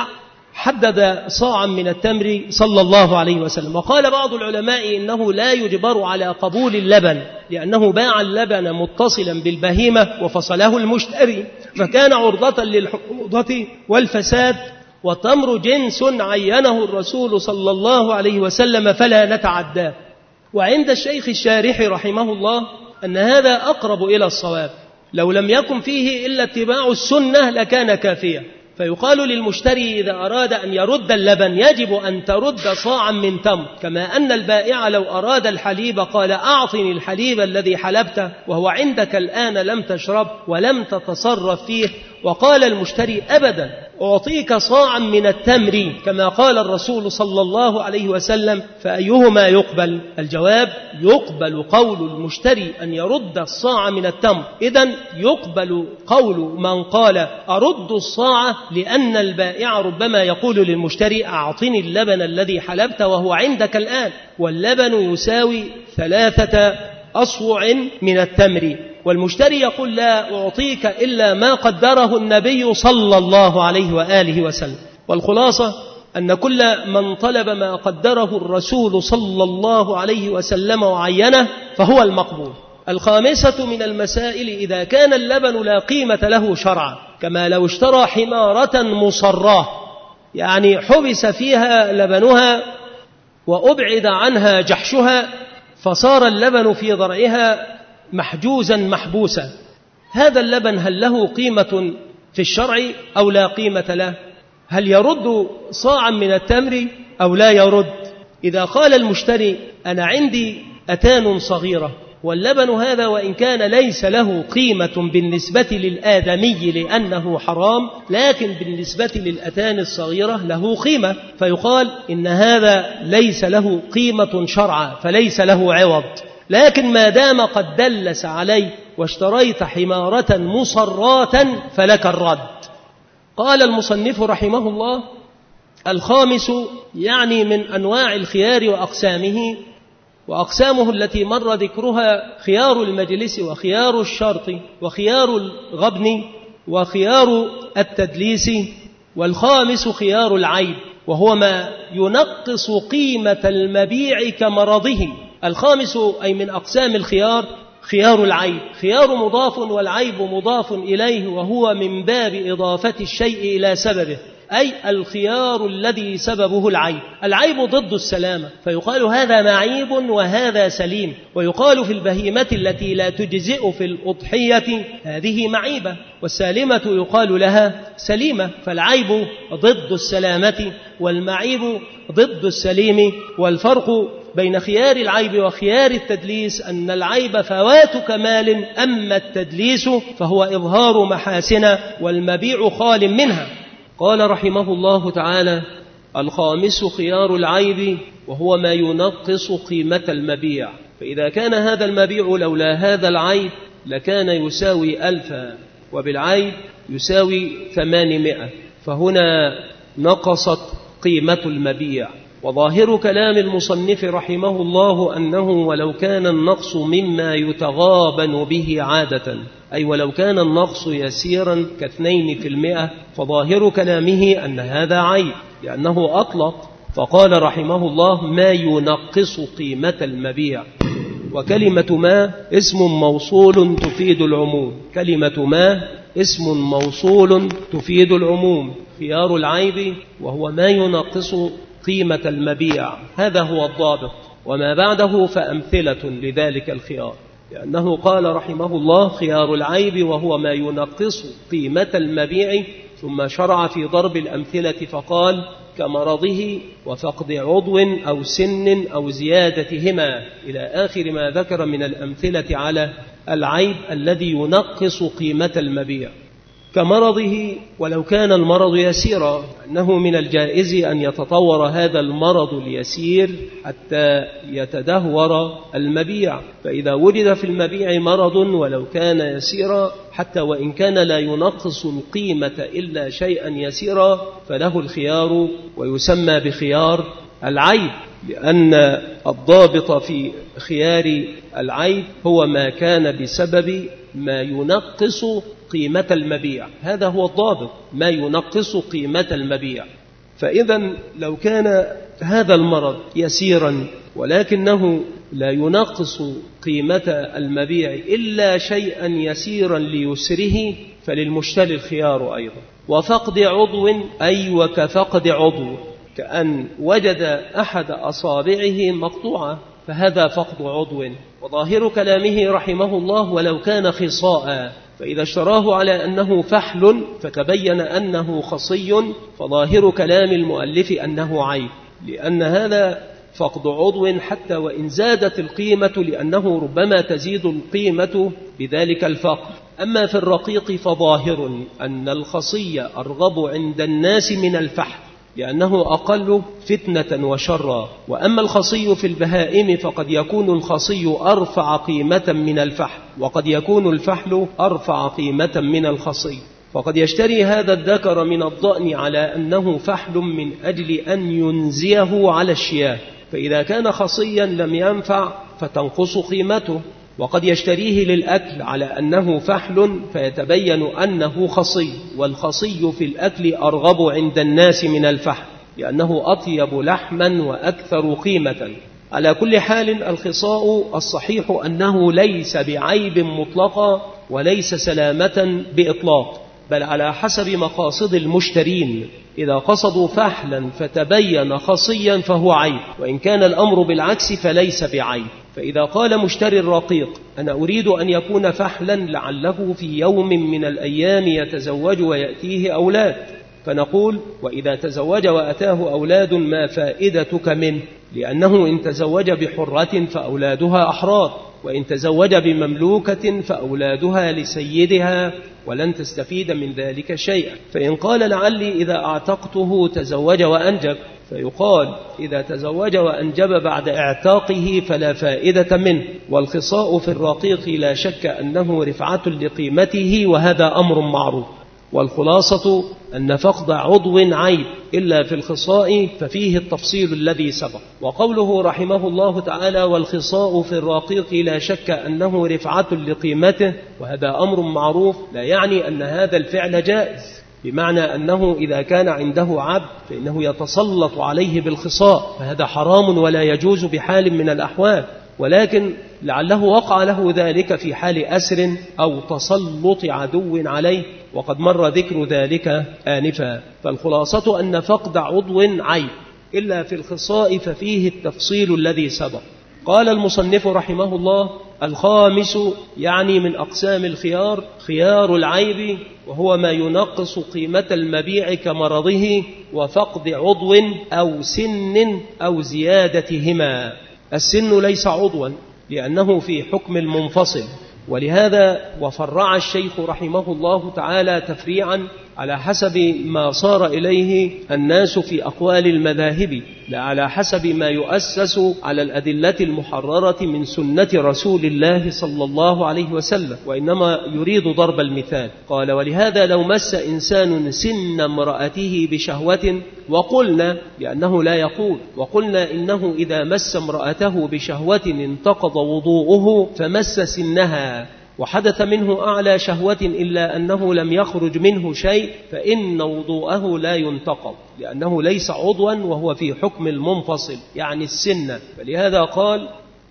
حدد صاعا من التمر صلى الله عليه وسلم. وقال بعض العلماء إنه لا يجبر على قبول اللبن، لأنه باع اللبن متصلا بالبهيمة وفصله المشتري فكان عرضة للحموضة والفساد، والتمر جنس عينه الرسول صلى الله عليه وسلم فلا نتعداه. وعند الشيخ الشارح رحمه الله أن هذا أقرب إلى الصواب، لو لم يكن فيه إلا اتباع السنة لكان كافيا. فيقال للمشتري إذا أراد أن يرد اللبن يجب أن ترد صاعا من تمر، كما أن البائع لو أراد الحليب قال أعطني الحليب الذي حلبته وهو عندك الآن لم تشرب ولم تتصرف فيه، وقال المشتري أبدا أعطيك صاعا من التمر كما قال الرسول صلى الله عليه وسلم، فأيهما يقبل؟ الجواب: يقبل قول المشتري أن يرد الصاع من التمر. إذن يقبل قول من قال أرد الصاع، لأن البائع ربما يقول للمشتري أعطني اللبن الذي حلبت وهو عندك الآن، واللبن يساوي ثلاثة أصوع من التمر، والمشتري يقول لا أعطيك إلا ما قدره النبي صلى الله عليه وآله وسلم. والخلاصة أن كل من طلب ما قدره الرسول صلى الله عليه وسلم وعينه فهو المقبول. الخامسة من المسائل: إذا كان اللبن لا قيمة له شرعا، كما لو اشترى حمارة مصراه يعني حبس فيها لبنها وأبعد عنها جحشها، فصار اللبن في ضرعها محجوزا محبوسا. هذا اللبن هل له قيمة في الشرع أو لا قيمة له؟ هل يرد صاعا من التمر أو لا يرد؟ إذا قال المشتري أنا عندي أتان صغيرة واللبن هذا وإن كان ليس له قيمة بالنسبة للآدمي لأنه حرام، لكن بالنسبة للأتان الصغيرة له قيمة، فيقال إن هذا ليس له قيمة شرعا فليس له عوض. لكن ما دام قد دلس عليه واشتريت حمارة مصراة فلك الرد. قال المصنف رحمه الله: الخامس يعني من أنواع الخيار وأقسامه، وأقسامه التي مر ذكرها خيار المجلس وخيار الشرط وخيار الغبن وخيار التدليس، والخامس خيار العيب، وهو ما ينقص قيمة المبيع كمرضه. الخامس أي من أقسام الخيار خيار العيب. خيار مضاف والعيب مضاف إليه، وهو من باب إضافة الشيء إلى سببه، أي الخيار الذي سببه العيب. العيب ضد السلامة، فيقال هذا معيب وهذا سليم. ويقال في البهيمة التي لا تجزئ في الأضحية هذه معيبة، والسالمة يقال لها سليمة. فالعيب ضد السلامة والمعيب ضد السليم. والفرق بين خيار العيب وخيار التدليس أن العيب فوات كمال، أما التدليس فهو إظهار محاسن والمبيع خال منها. قال رحمه الله تعالى: الخامس خيار العيب، وهو ما ينقص قيمة المبيع. فإذا كان هذا المبيع لولا هذا العيب لكان يساوي ألفا، وبالعيب يساوي ثمانمائة، فهنا نقصت قيمة المبيع. وظاهر كلام المصنف رحمه الله أنه ولو كان النقص مما يتغابن به عادة، أي ولو كان النقص يسيرا كاثنين في المئة، فظاهر كلامه أن هذا عيب، لأنه أطلق فقال رحمه الله: ما ينقص قيمة المبيع. وكلمة ما اسم موصول تفيد العموم، كلمة ما اسم موصول تفيد العموم. خيار العيب وهو ما ينقص قيمة المبيع، هذا هو الضابط، وما بعده فأمثلة لذلك الخيار، لأنه قال رحمه الله: خيار العيب وهو ما ينقص قيمة المبيع، ثم شرع في ضرب الأمثلة فقال: كمرضه وفقد عضو أو سن أو زيادتهما، إلى آخر ما ذكر من الأمثلة على العيب الذي ينقص قيمة المبيع. كمرضه ولو كان المرض يسيرا، أنه من الجائز أن يتطور هذا المرض اليسير حتى يتدهور المبيع، فإذا وجد في المبيع مرض ولو كان يسيرا حتى وإن كان لا ينقص القيمة إلا شيئا يسيرا فله الخيار، ويسمى بخيار العيب، لأن الضابط في خيار العيب هو ما كان بسبب ما ينقص قيمة المبيع، هذا هو الضابط، ما ينقص قيمة المبيع. فإذا لو كان هذا المرض يسيرا ولكنه لا ينقص قيمة المبيع إلا شيئا يسيرا ليسره فللمشتري الخيار أيضا. وفقد عضو أي وكفقد عضو، كأن وجد أحد أصابعه مقطوعة فهذا فقد عضو. وظاهر كلامه رحمه الله: ولو كان خصاء، فإذا اشتراه على أنه فحل فتبين أنه خصي فظاهر كلام المؤلف أنه عيب، لأن هذا فقد عضو حتى وإن زادت القيمة، لأنه ربما تزيد القيمة بذلك الفقد. أما في الرقيق فظاهر أن الخصي أرغب عند الناس من الفحل، لأنه أقل فتنة وشرا. وأما الخصي في البهائم فقد يكون الخصي أرفع قيمة من الفحل، وقد يكون الفحل أرفع قيمة من الخصي. فقد يشتري هذا الذكر من الضأن على أنه فحل من أجل أن ينزيه على الشياه، فإذا كان خصيا لم ينفع فتنقص قيمته. وقد يشتريه للأكل على أنه فحل فيتبين أنه خصي، والخصي في الأكل أرغب عند الناس من الفحل لأنه أطيب لحما وأكثر قيمة. على كل حال الخصاء الصحيح أنه ليس بعيب مطلقا وليس سلامة بإطلاق، بل على حسب مقاصد المشترين. إذا قصدوا فحلا فتبين خصيا فهو عيب، وإن كان الأمر بالعكس فليس بعيب. فإذا قال مشتري الرقيق أنا أريد أن يكون فحلا لعله في يوم من الأيام يتزوج ويأتيه أولاد، فنقول وإذا تزوج وأتاه أولاد ما فائدتك منه؟ لأنه إن تزوج بحرة فأولادها أحرار، وإن تزوج بمملوكة فأولادها لسيدها، ولن تستفيد من ذلك شيئا. فإن قال لعلي إذا أعتقته تزوج وأنجب، فيقال إذا تزوج وأنجب بعد اعتاقه فلا فائدة منه. والخصاء في الرقيق لا شك أنه رفعة لقيمته، وهذا أمر معروف. والخلاصة أن فقد عضو عيب إلا في الخصاء ففيه التفصيل الذي سبق. وقوله رحمه الله تعالى والخصاء في الرقيق لا شك أنه رفعة لقيمته وهذا أمر معروف، لا يعني أن هذا الفعل جائز، بمعنى أنه إذا كان عنده عبد فإنه يتسلط عليه بالخصاء، فهذا حرام ولا يجوز بحال من الأحوال، ولكن لعله وقع له ذلك في حال أسر أو تسلط عدو عليه، وقد مر ذكر ذلك آنفا. فالخلاصة أن فقد عضو عيب إلا في الخصاء ففيه التفصيل الذي سبق. قال المصنف رحمه الله الخامس يعني من أقسام الخيار خيار العيب، وهو ما ينقص قيمة المبيع كمرضه وفقد عضو أو سن أو زيادتهما. السن ليس عضوا لأنه في حكم المنفصل، ولهذا وفرع الشيخ رحمه الله تعالى تفريعا على حسب ما صار إليه الناس في أقوال المذاهب، لا على حسب ما يؤسس على الأدلة المحررة من سنة رسول الله صلى الله عليه وسلم، وإنما يريد ضرب المثال. قال ولهذا لو مس إنسان سن امرأته بشهوة، وقلنا لأنه لا يقول، وقلنا إنه إذا مس امرأته بشهوة انتقض وضوءه فمس سنها وحدث منه أعلى شهوة إلا أنه لم يخرج منه شيء، فإن وضوءه لا ينتقض لأنه ليس عضوا وهو في حكم المنفصل يعني السن. فلهذا قال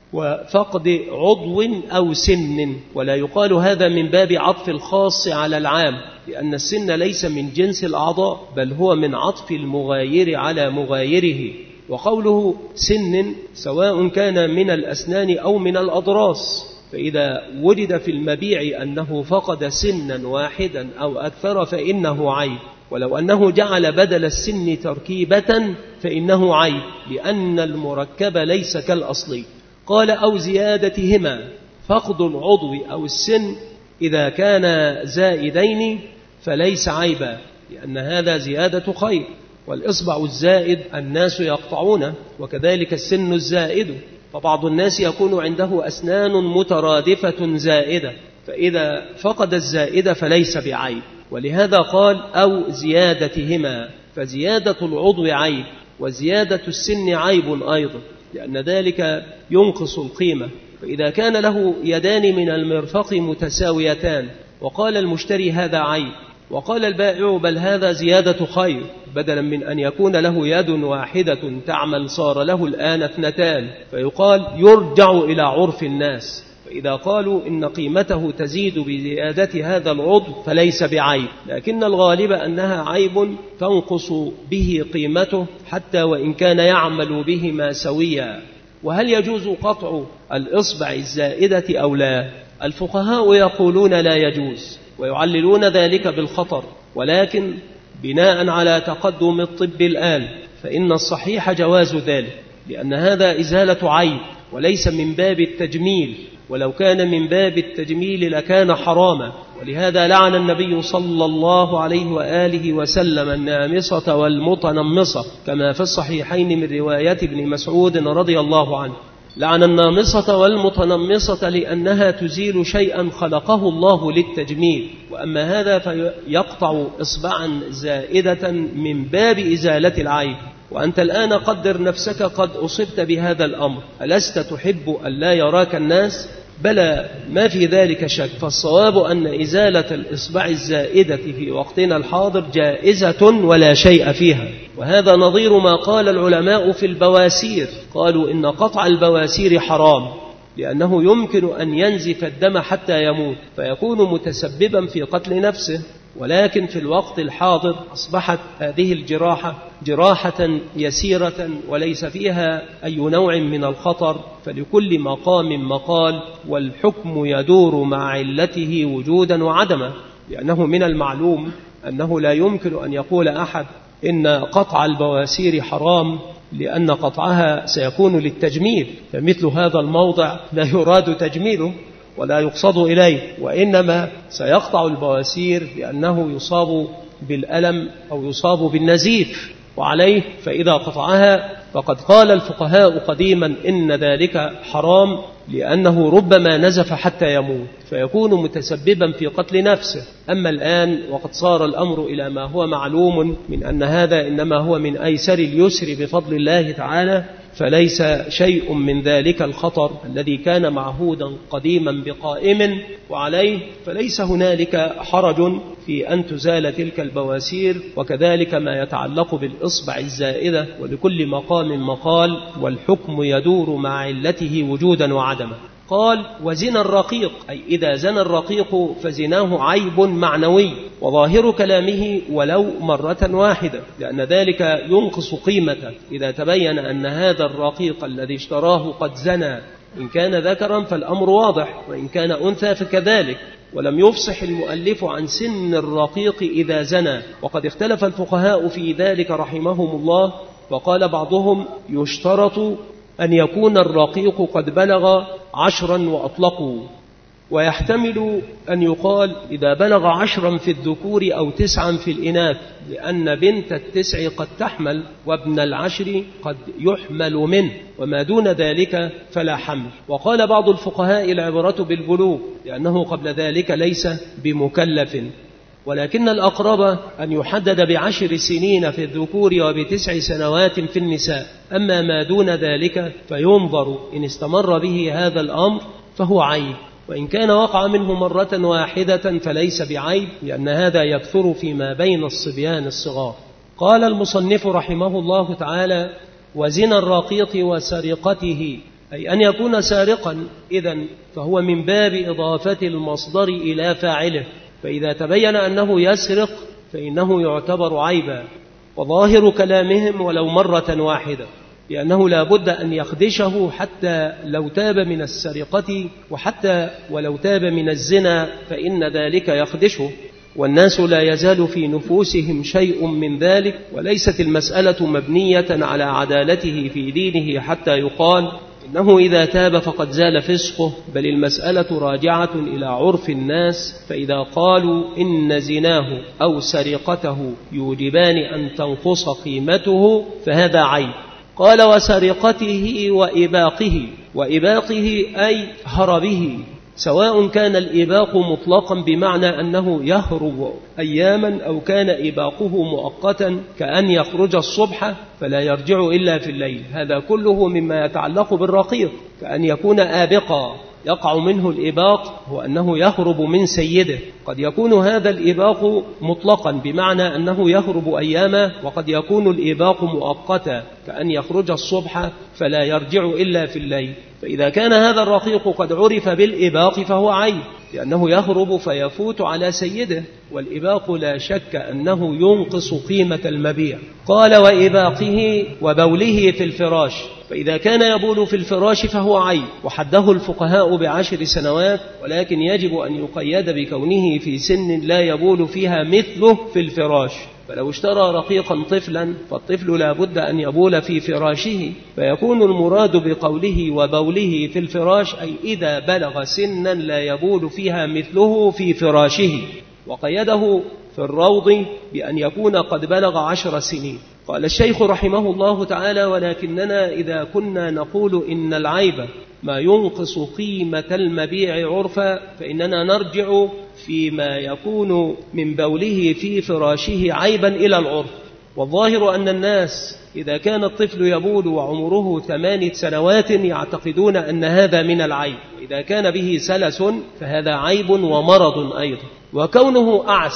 وفقد عضو أو سن، ولا يقال هذا من باب عطف الخاص على العام، لأن السن ليس من جنس الأعضاء بل هو من عطف المغاير على مغايره. وقوله سن سواء كان من الأسنان أو من الأضراس، فإذا وجد في المبيع أنه فقد سنا واحدا أو أكثر فإنه عيب، ولو أنه جعل بدل السن تركيبة فإنه عيب، لأن المركب ليس كالأصلي. قال أو زيادتهما، فقد العضو أو السن إذا كان زائدين فليس عيبا، لأن هذا زيادة خير، والإصبع الزائد الناس يقطعونه، وكذلك السن الزائد، فبعض الناس يكون عنده أسنان مترادفة زائدة، فإذا فقد الزائدة فليس بعيب. ولهذا قال أو زيادتهما، فزيادة العضو عيب وزيادة السن عيب أيضا، لأن ذلك ينقص القيمة. فإذا كان له يدان من المرفق متساويتان وقال المشتري هذا عيب، وقال البائع بل هذا زيادة خير، بدلا من أن يكون له يد واحدة تعمل صار له الآن اثنتان، فيقال يرجع إلى عرف الناس. فإذا قالوا إن قيمته تزيد بزيادة هذا العضو فليس بعيب، لكن الغالب أنها عيب تنقص به قيمته حتى وإن كان يعمل بهما سويا. وهل يجوز قطع الإصبع الزائدة أو لا؟ الفقهاء يقولون لا يجوز، ويعللون ذلك بالخطر، ولكن بناء على تقدم الطب الآن فإن الصحيح جواز ذلك، لأن هذا إزالة عيب وليس من باب التجميل، ولو كان من باب التجميل لكان حراما. ولهذا لعن النبي صلى الله عليه وآله وسلم النامصة والمتنمصة كما في الصحيحين من رواية ابن مسعود رضي الله عنه. لعن النامصة والمتنمصة لأنها تزيل شيئا خلقه الله للتجميل، وأما هذا فيقطع إصبعا زائدة من باب إزالة العيب. وأنت الآن قدر نفسك قد أصبت بهذا الأمر، ألست تحب أن لا يراك الناس؟ بلى، ما في ذلك شك. فالصواب أن إزالة الإصبع الزائدة في وقتنا الحاضر جائزة ولا شيء فيها، وهذا نظير ما قال العلماء في البواسير، قالوا إن قطع البواسير حرام لأنه يمكن أن ينزف الدم حتى يموت فيكون متسببا في قتل نفسه، ولكن في الوقت الحاضر أصبحت هذه الجراحة جراحة يسيرة وليس فيها أي نوع من الخطر، فلكل مقام مقال، والحكم يدور مع علته وجودا وعدما، لأنه من المعلوم أنه لا يمكن أن يقول أحد إن قطع البواسير حرام لأن قطعها سيكون للتجميل، فمثل هذا الموضع لا يراد تجميله ولا يقصد إليه، وإنما سيقطع البواسير لأنه يصاب بالألم أو يصاب بالنزيف، وعليه فإذا قطعها فقد قال الفقهاء قديما إن ذلك حرام لأنه ربما نزف حتى يموت فيكون متسببا في قتل نفسه. أما الآن وقد صار الأمر إلى ما هو معلوم من أن هذا إنما هو من أيسر اليسر بفضل الله تعالى، فليس شيء من ذلك الخطر الذي كان معهودا قديما بقائم، وعليه فليس هنالك حرج في أن تزال تلك البواسير، وكذلك ما يتعلق بالإصبع الزائدة، ولكل مقام مقال، والحكم يدور مع علته وجودا وعدما. قال وزنا الرقيق، أي إذا زنى الرقيق فزناه عيب معنوي، وظاهر كلامه ولو مرة واحدة، لأن ذلك ينقص قيمته إذا تبين أن هذا الرقيق الذي اشتراه قد زنى، إن كان ذكرا فالأمر واضح، وإن كان أنثى فكذلك، ولم يفصح المؤلف عن سن الرقيق إذا زنى، وقد اختلف الفقهاء في ذلك رحمهم الله، وقال بعضهم يشترط أن يكون الرقيق قد بلغ عشرا وأطلقوا، ويحتمل أن يقال إذا بلغ عشرا في الذكور أو تسعا في الإناث، لأن بنت التسع قد تحمل وابن العشر قد يحمل منه، وما دون ذلك فلا حمل. وقال بعض الفقهاء العبرة بالبلوغ لأنه قبل ذلك ليس بمكلف، ولكن الأقرب أن يحدد بعشر سنين في الذكور وبتسع سنوات في النساء. أما ما دون ذلك فينظر إن استمر به هذا الأمر فهو عيب، وإن كان وقع منه مرة واحدة فليس بعيب، لأن هذا يكثر فيما بين الصبيان الصغار. قال المصنف رحمه الله تعالى وزنا الرقيق وسرقته، أي أن يكون سارقا، إذن فهو من باب إضافة المصدر إلى فاعله، فإذا تبين أنه يسرق فإنه يعتبر عيبا. وظاهر كلامهم ولو مرة واحدة، لأنه لا بد أن يخدشه حتى لو تاب من السرقة، وحتى ولو تاب من الزنا فإن ذلك يخدشه، والناس لا يزال في نفوسهم شيء من ذلك، وليست المسألة مبنية على عدالته في دينه حتى يقال إنه إذا تاب فقد زال فسقه، بل المسألة راجعة إلى عرف الناس، فإذا قالوا إن زناه أو سرقته يوجبان أن تنقص قيمته فهذا عيب. قال وسرقته وإباقه، وإباقه أي هربه، سواء كان الإباق مطلقا بمعنى أنه يهرب أياما، أو كان إباقه مؤقتا كأن يخرج الصبح فلا يرجع إلا في الليل، هذا كله مما يتعلق بالرقيق، كأن يكون آبقا يقع منه الإباق هو أنه يهرب من سيده. قد يكون هذا الإباق مطلقا بمعنى أنه يهرب أياما، وقد يكون الإباق مؤقتا كأن يخرج الصبح فلا يرجع إلا في الليل. فإذا كان هذا الرقيق قد عرف بالإباق فهو عيب، لأنه يهرب فيفوت على سيده، والإباق لا شك أنه ينقص قيمة المبيع. قال وإباقه وبوله في الفراش، فإذا كان يبول في الفراش فهو عيب، وحده الفقهاء بعشر سنوات، ولكن يجب أن يقيد بكونه في سن لا يبول فيها مثله في الفراش. فلو اشترى رقيقا طفلا فالطفل لا بد أن يبول في فراشه، فيكون المراد بقوله وبوله في الفراش أي إذا بلغ سنا لا يبول فيها مثله في فراشه. وقيده في الروض بأن يكون قد بلغ عشر سنين. قال الشيخ رحمه الله تعالى ولكننا إذا كنا نقول إن العيب ما ينقص قيمة المبيع عرفا فإننا نرجع فيما يكون من بوله في فراشه عيبا إلى العرف. والظاهر أن الناس إذا كان الطفل يبول وعمره ثمان سنوات يعتقدون أن هذا من العيب، وإذا كان به سلس فهذا عيب ومرض أيضا. وكونه أعسر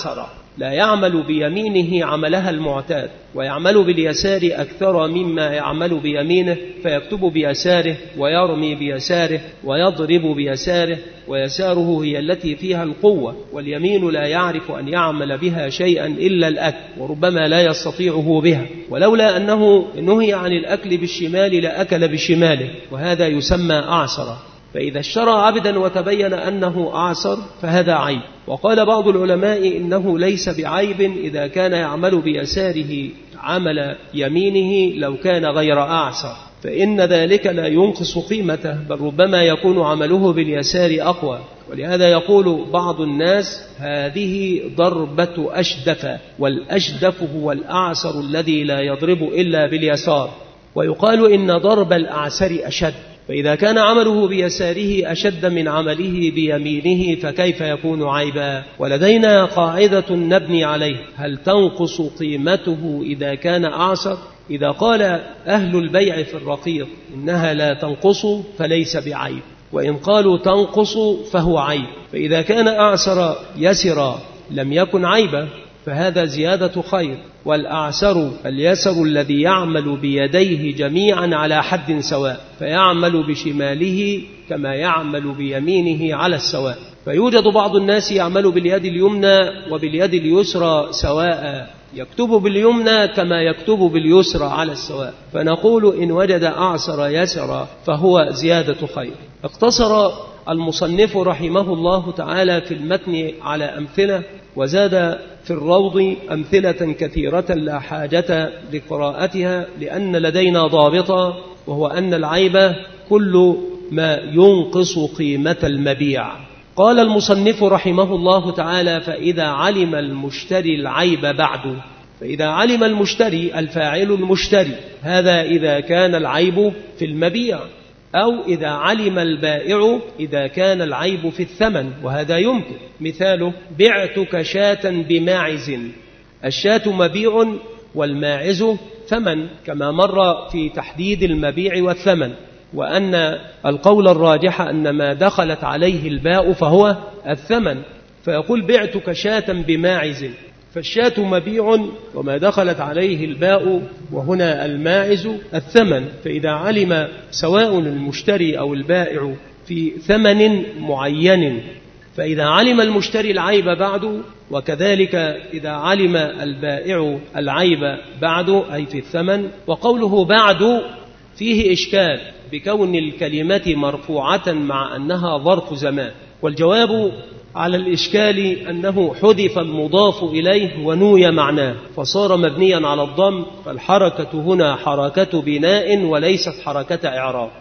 لا يعمل بيمينه عملها المعتاد ويعمل باليسار أكثر مما يعمل بيمينه، فيكتب بيساره ويرمي بيساره ويضرب بيساره، ويساره هي التي فيها القوة، واليمين لا يعرف أن يعمل بها شيئا إلا الأكل، وربما لا يستطيعه بها، ولولا أنه نهي عن الأكل بالشمال لأكل بشماله، وهذا يسمى أعسر. فإذا اشترى عبدا وتبين أنه أعسر فهذا عيب. وقال بعض العلماء إنه ليس بعيب إذا كان يعمل بيساره عمل يمينه لو كان غير أعسر، فإن ذلك لا ينقص قيمته، بل ربما يكون عمله باليسار أقوى. ولهذا يقول بعض الناس هذه ضربة أشدف، والأشدف هو الأعسر الذي لا يضرب إلا باليسار، ويقال إن ضرب الأعسر أشد، فإذا كان عمله بيساره أشد من عمله بيمينه فكيف يكون عيبا؟ ولدينا قاعدة نبني عليه: هل تنقص قيمته إذا كان أعسر؟ إذا قال أهل البيع في الرقيق إنها لا تنقص فليس بعيب، وإن قالوا تنقص فهو عيب. فإذا كان أعسر يسر لم يكن عيبا، فهذا زيادة خير. والأعسر اليسر الذي يعمل بيديه جميعا على حد سواء، فيعمل بشماله كما يعمل بيمينه على السواء. فيوجد بعض الناس يعمل باليد اليمنى وباليد اليسرى سواء، يكتب باليمنى كما يكتب باليسرى على السواء، فنقول إن وجد أعسر يسر فهو زيادة خير. اقتصر المصنف رحمه الله تعالى في المتن على أمثلة، وزاد في الروض أمثلة كثيرة لا حاجة لقراءتها، لأن لدينا ضابطا، وهو أن العيب كل ما ينقص قيمة المبيع. قال المصنف رحمه الله تعالى: فإذا علم المشتري العيب بعد. فإذا علم المشتري الفاعل المشتري، هذا إذا كان العيب في المبيع، أو إذا علم البائع إذا كان العيب في الثمن، وهذا يمكن. مثاله: بعتك شاة بماعز. الشاة مبيع والماعز ثمن، كما مر في تحديد المبيع والثمن، وأن القول الراجح أن ما دخلت عليه الباء فهو الثمن، فيقول بعتك شاة بماعز، فالشاة مبيع وما دخلت عليه الباء وهنا الماعز الثمن. فإذا علم سواء المشتري أو البائع في ثمن معين، فإذا علم المشتري العيب بعد، وكذلك إذا علم البائع العيب بعد أي في الثمن. وقوله بعد فيه إشكال بكون الكلمة مرفوعة مع أنها ظرف زمان، والجواب على الإشكال أنه حذف المضاف إليه ونوي معناه فصار مبنيا على الضم، فالحركة هنا حركة بناء وليست حركة إعراب،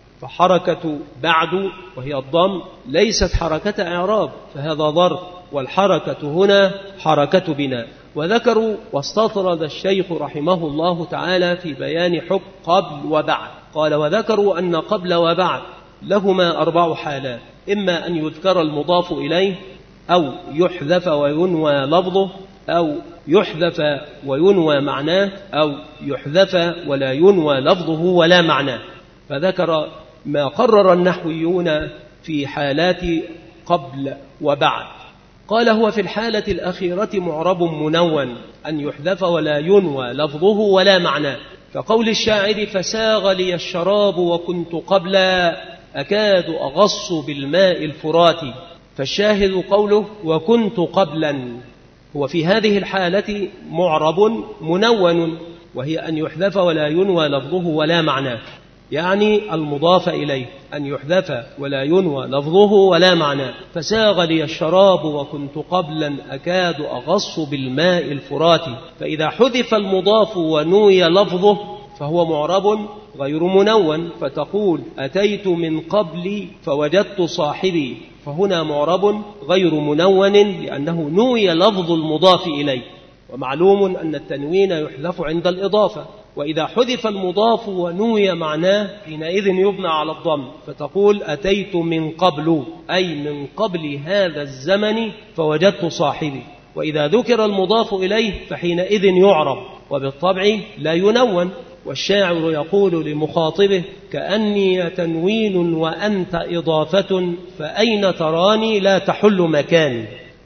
فحركة بعد وهي الضم ليست حركة إعراب، فهذا ظرف، والحركة هنا حركة بناء. وذكروا واستطرد الشيخ رحمه الله تعالى في بيان حكم قبل وبعد، قال: وذكروا أن قبل وبعد لهما أربع حالات: إما أن يذكر المضاف إليه، أو يحذف وينوى لفظه، أو يحذف وينوى معناه، أو يحذف ولا ينوى لفظه ولا معناه. فذكر ما قرر النحويون في حالات قبل وبعد. قال: هو في الحالة الأخيرة معرب منون، أن يحذف ولا ينوى لفظه ولا معناه، كقول الشاعر: فساغ لي الشراب وكنت قبلا أكاد أغص بالماء الفرات. فالشاهد قوله وكنت قبلا، هو في هذه الحالة معرب منون، وهي أن يحذف ولا ينوى لفظه ولا معناه، يعني المضاف إليه أن يحذف ولا ينوى لفظه ولا معناه. فساغ لي الشراب وكنت قبلا أكاد أغص بالماء الفرات. فإذا حذف المضاف ونوي لفظه فهو معرب غير منون، فتقول أتيت من قبل فوجدت صاحبي، فهنا معرب غير منون لأنه نوي لفظ المضاف إليه، ومعلوم أن التنوين يحذف عند الإضافة. وإذا حذف المضاف ونوي معناه حينئذ يبنى على الضم، فتقول أتيت من قبل أي من قبل هذا الزمن فوجدت صاحبي. وإذا ذكر المضاف إليه فحينئذ يعرب، وبالطبع لا ينون. والشاعر يقول لمخاطبه: كأني تنوين وأنت إضافة، فأين تراني لا تحل مكاني.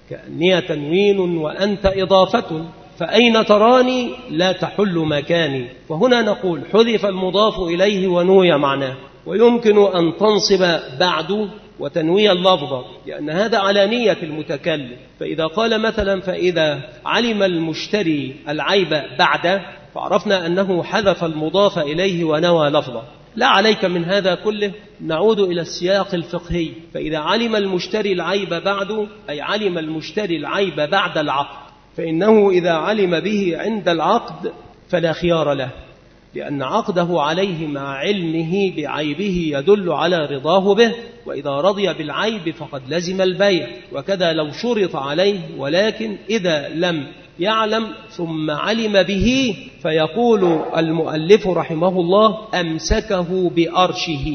كأني تنوين وأنت إضافة، فأين تراني لا تحل مكاني. فهنا نقول حذف المضاف إليه ونوي معناه، ويمكن أن تنصب بعد وتنوي اللفظ، لأن هذا على نية المتكلم. فإذا قال مثلا فإذا علم المشتري العيب بعد، فعرفنا أنه حذف المضاف إليه ونوى لفظه. لا عليك من هذا كله، نعود إلى السياق الفقهي. فإذا علم المشتري العيب بعد، أي علم المشتري العيب بعد العقد، فإنه إذا علم به عند العقد فلا خيار له، لأن عقده عليه مع علمه بعيبه يدل على رضاه به، وإذا رضي بالعيب فقد لزم البيع، وكذا لو شرط عليه. ولكن إذا لم يعلم ثم علم به، فيقول المؤلف رحمه الله أمسكه بأرشه.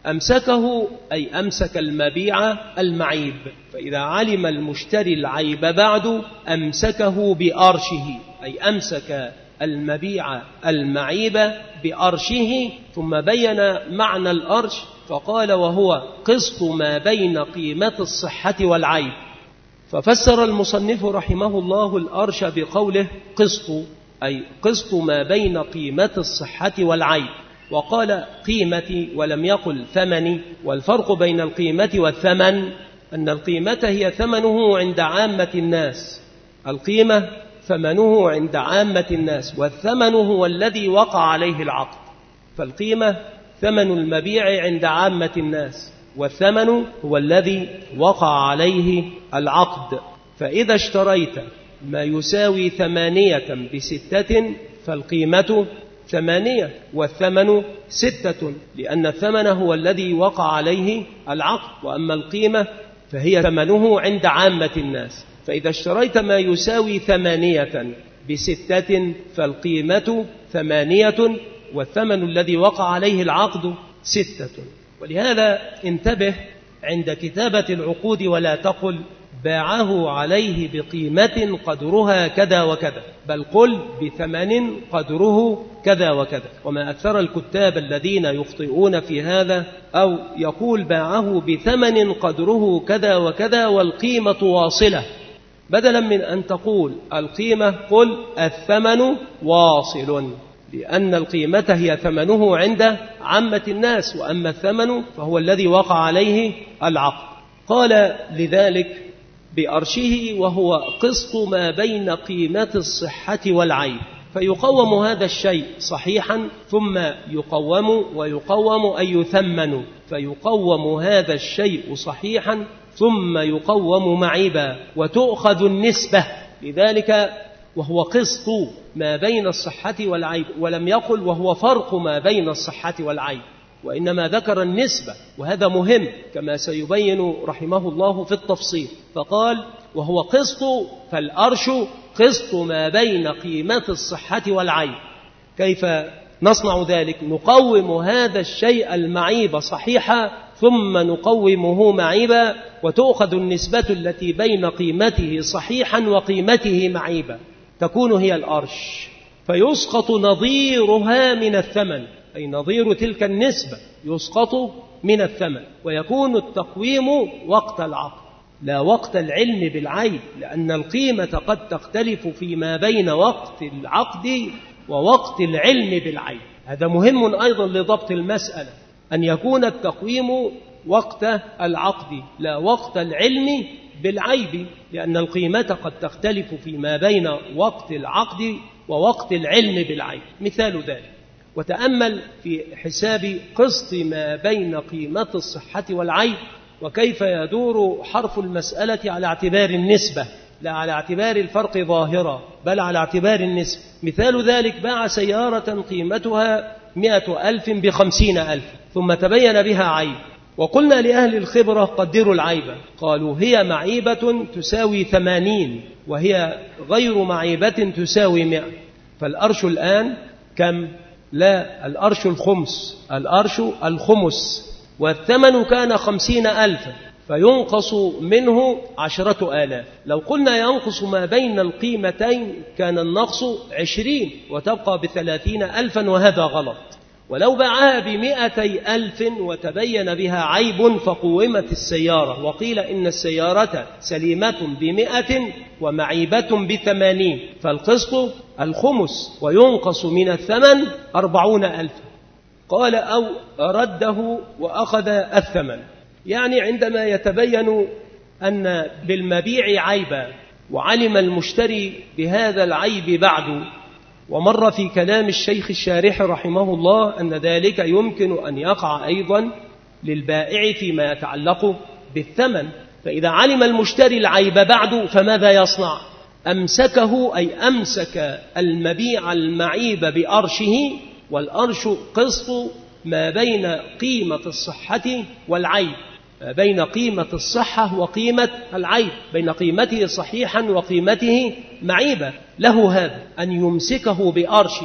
أمسكه أي أمسك المبيع المعيب. فإذا علم المشتري العيب بعد أمسكه بأرشه، أي أمسك المبيع المعيب بأرشه. ثم بين معنى الأرش فقال وهو قسط ما بين قيمة الصحة والعيب. ففسر المصنف رحمه الله الأرش بقوله قسط، أي قسط ما بين قيمة الصحة والعيب، وقال قيمة ولم يقل ثمن. والفرق بين القيمة والثمن أن القيمة هي ثمنه عند عامة الناس، القيمة ثمنه عند عامة الناس، والثمن هو الذي وقع عليه العقد. فالقيمة ثمن المبيع عند عامة الناس، والثمن هو الذي وقع عليه العقد. فإذا اشتريت ما يساوي ثمانية بستة فالقيمة ثمانية والثمن ستة، لأن الثمن هو الذي وقع عليه العقد، وأما القيمة فهي ثمنه عند عامة الناس. فإذا اشتريت ما يساوي ثمانية بستة فالقيمة ثمانية والثمن الذي وقع عليه العقد ستة. ولهذا انتبه عند كتابة العقود ولا تقل باعه عليه بقيمة قدرها كذا وكذا، بل قل بثمن قدره كذا وكذا. وما أكثر الكتاب الذين يخطئون في هذا، أو يقول باعه بثمن قدره كذا وكذا والقيمة واصلة، بدلا من أن تقول القيمة قل الثمن واصل، لأن القيمة هي ثمنه عند عامة الناس، وأما الثمن فهو الذي وقع عليه العقد. قال لذلك بأرشه وهو قسط ما بين قيمة الصحة والعيب. فيقوم هذا الشيء صحيحا ثم يقوم، ويقوم أي يثمن، فيقوم هذا الشيء صحيحا ثم يقوم معيبا وتؤخذ النسبة. لذلك وهو قسط ما بين الصحة والعيب، ولم يقل وهو فرق ما بين الصحة والعيب، وإنما ذكر النسبة، وهذا مهم كما سيبين رحمه الله في التفصيل. فقال وهو قسط، فالأرش قسط ما بين قيمة الصحة والعيب. كيف نصنع ذلك؟ نقوم هذا الشيء المعيب صحيحا ثم نقومه معيبا، وتؤخذ النسبة التي بين قيمته صحيحا وقيمته معيبا، تكون هي الأرش، فيسقط نظيرها من الثمن، أي نظير تلك النسبة يسقط من الثمن، ويكون التقويم وقت العقد لا وقت العلم بالعيب، لأن القيمة قد تختلف فيما بين وقت العقد ووقت العلم بالعيب. هذا مهم أيضا لضبط المسألة، أن يكون التقويم وقت العقد لا وقت العلم بالعيب، لأن القيمة قد تختلف فيما بين وقت العقد ووقت العلم بالعيب. مثال ذلك، وتأمل في حساب قسط ما بين قيمة الصحة والعيب، وكيف يدور حرف المسألة على اعتبار النسبة لا على اعتبار الفرق ظاهرا، بل على اعتبار النسبة. مثال ذلك، باع سيارة قيمتها مئة ألف بخمسين ألف ثم تبين بها عيب، وقلنا لأهل الخبرة قدروا العيب، قالوا هي معيبة تساوي ثمانين وهي غير معيبة تساوي مئة، فالأرش الآن كم؟ لا، الأرش الخمس، الأرش الخمس، والثمن كان خمسين ألف فينقص منه عشرة آلاف. لو قلنا ينقص ما بين القيمتين كان النقص عشرين وتبقى بثلاثين ألفا، وهذا غلط. ولو باعها بمئتي ألف وتبين بها عيب فقومت السيارة، وقيل إن السيارة سليمة بمئة ومعيبة بثمانين، فالقسط الخمس وينقص من الثمن أربعون ألف. قال أو رده وأخذ الثمن، يعني عندما يتبين أن بالمبيع عيبا وعلم المشتري بهذا العيب بعد، ومر في كلام الشيخ الشارح رحمه الله أن ذلك يمكن أن يقع أيضا للبائع فيما يتعلق بالثمن، فإذا علم المشتري العيب بعد فماذا يصنع؟ أمسكه، أي أمسك المبيع المعيب بأرشه، والأرش قسط ما بين قيمة الصحة والعيب، ما بين قيمة الصحة وقيمة العيب، بين قيمته صحيحا وقيمته معيبة. له هذا أن يمسكه بأرشه،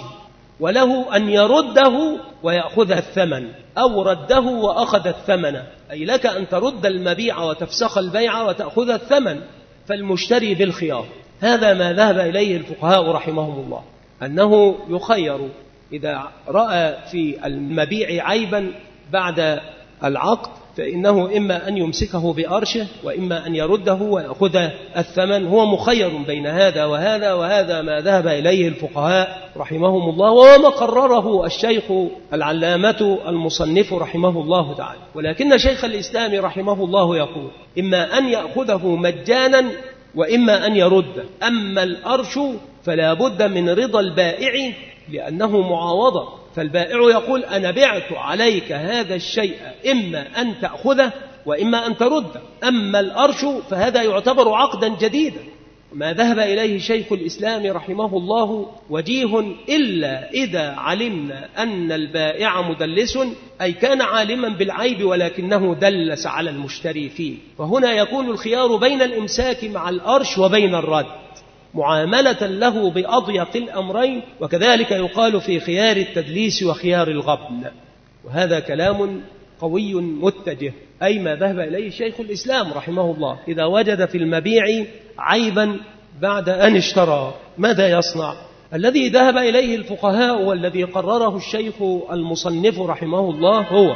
وله أن يرده ويأخذ الثمن، أو رده وأخذ الثمن، أي لك أن ترد المبيع وتفسخ البيع وتأخذ الثمن، فالمشتري بالخيار. هذا ما ذهب إليه الفقهاء رحمهم الله، أنه يخير إذا رأى في المبيع عيبا بعد العقد، فإنه إما أن يمسكه بأرشه وإما أن يرده ويأخذ الثمن. هو مخير بين هذا وهذا، وهذا ما ذهب إليه الفقهاء رحمهم الله، وما قرره الشيخ العلامة المصنف رحمه الله تعالى. ولكن شيخ الإسلام رحمه الله يقول إما أن يأخذه مجانا وإما أن يرد. أما الأرش فلا بد من رضا البائع لأنه معاوضة، فالبائع يقول أنا بعت عليك هذا الشيء إما أن تأخذه وإما أن ترده. أما الأرش فهذا يعتبر عقدا جديدا. ما ذهب إليه شيخ الإسلام رحمه الله وجيه إلا إذا علمنا أن البائع مدلس، أي كان عالما بالعيب ولكنه دلس على المشتري فيه، فهنا يكون الخيار بين الإمساك مع الأرش وبين الرد، معاملة له بأضيق الأمرين. وكذلك يقال في خيار التدليس وخيار الغبن، وهذا كلام قوي متجه، أي ما ذهب إليه شيخ الإسلام رحمه الله. إذا وجد في المبيع عيبا بعد أن اشترى ماذا يصنع؟ الذي ذهب إليه الفقهاء والذي قرره الشيخ المصنف رحمه الله هو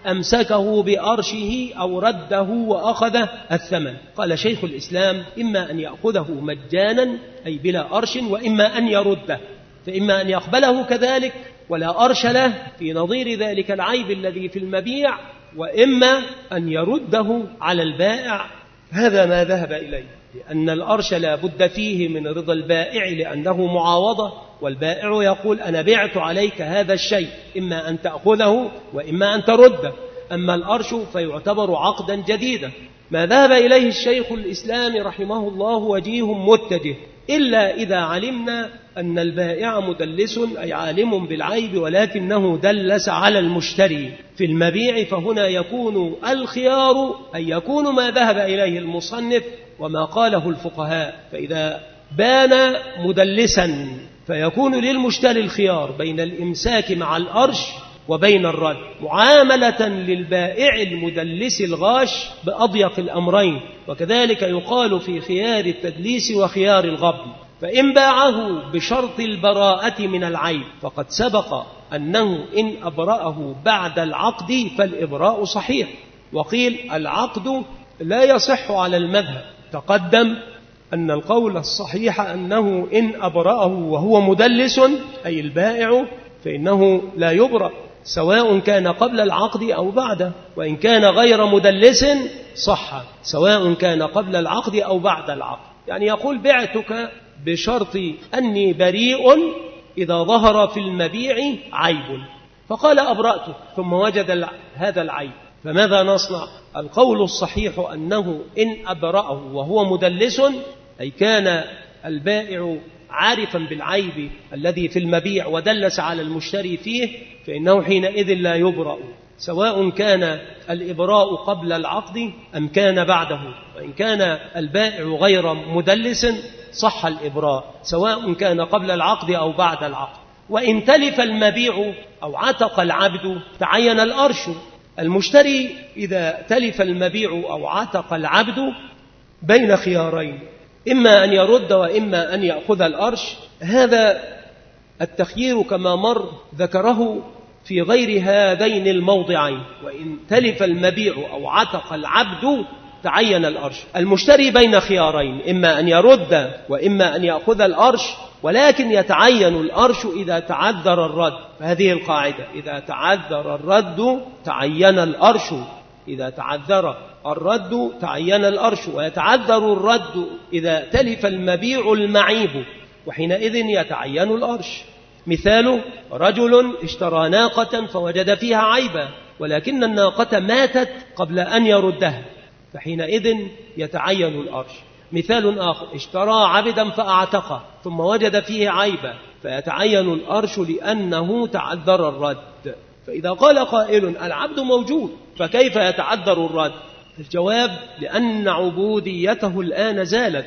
أمسكه بأرشه أو رده وأخذ الثمن. قال شيخ الإسلام إما أن يأخذه مجانا أي بلا أرش، وإما أن يرده، فإما أن يقبله كذلك ولا أرش له في نظير ذلك العيب الذي في المبيع، وإما أن يرده على البائع. هذا ما ذهب إليه، لأن الأرش لا بد فيه من رضا البائع لأنه معاوضة، والبائع يقول أنا بعت عليك هذا الشيء إما أن تأخذه وإما أن ترده. أما الأرش فيعتبر عقدا جديدا. ما ذهب إليه الشيخ الإسلام رحمه الله وجيه متجه، إلا إذا علمنا أن البائع مدلس أي عالم بالعيب ولكنه دلس على المشتري في المبيع، فهنا يكون الخيار أي يكون ما ذهب إليه المصنف وما قاله الفقهاء. فإذا بان مدلسا فيكون للمشتري الخيار بين الإمساك مع الأرش وبين الرد، معاملة للبائع المدلس الغاش بأضيق الأمرين. وكذلك يقال في خيار التدليس وخيار الغبن. فإن باعه بشرط البراءة من العيب فقد سبق أنه إن أبرأه بعد العقد فالإبراء صحيح، وقيل العقد لا يصح على المذهب. تقدم أن القول الصحيح أنه إن أبرأه وهو مدلس أي البائع فإنه لا يبرأ، سواء كان قبل العقد أو بعده، وإن كان غير مدلس صح، سواء كان قبل العقد أو بعد العقد. يعني يقول بعتك بشرط أني بريء إذا ظهر في المبيع عيب، فقال أبرأته ثم وجد هذا العيب، فماذا نصنع؟ القول الصحيح أنه إن أبرأه وهو مدلس أي كان البائع عارفا بالعيب الذي في المبيع ودلس على المشتري فيه، فإنه حينئذ لا يبرأ، سواء كان الإبراء قبل العقد أم كان بعده. وإن كان البائع غير مدلس صح الإبراء، سواء كان قبل العقد أو بعد العقد. وإن تلف المبيع أو عتق العبد تعين الأرش. المشتري إذا تلف المبيع أو عتق العبد بين خيارين، إما أن يرد وإما أن يأخذ الأرش. هذا التخيير كما مر ذكره في غير هذين الموضعين. وإن تلف المبيع أو عتق العبد تعين الأرش. المشتري بين خيارين، إما أن يرد وإما أن يأخذ الأرش، ولكن يتعين الأرش إذا تعذر الرد. فهذه القاعدة: إذا تعذر الرد تعين الأرش. إذا تعذر الرد تعين الأرش. ويتعذر الرد إذا تلف المبيع المعيب، وحينئذ يتعين الأرش. مثال: رجل اشترى ناقة فوجد فيها عيبا، ولكن الناقة ماتت قبل أن يردها، فحينئذ يتعين الأرش. مثال آخر: اشترى عبدا فأعتقه ثم وجد فيه عيبا، فيتعين الأرش لأنه تعذر الرد. فإذا قال قائل: العبد موجود فكيف يتعذر الرد؟ الجواب: لأن عبوديته الآن زالت،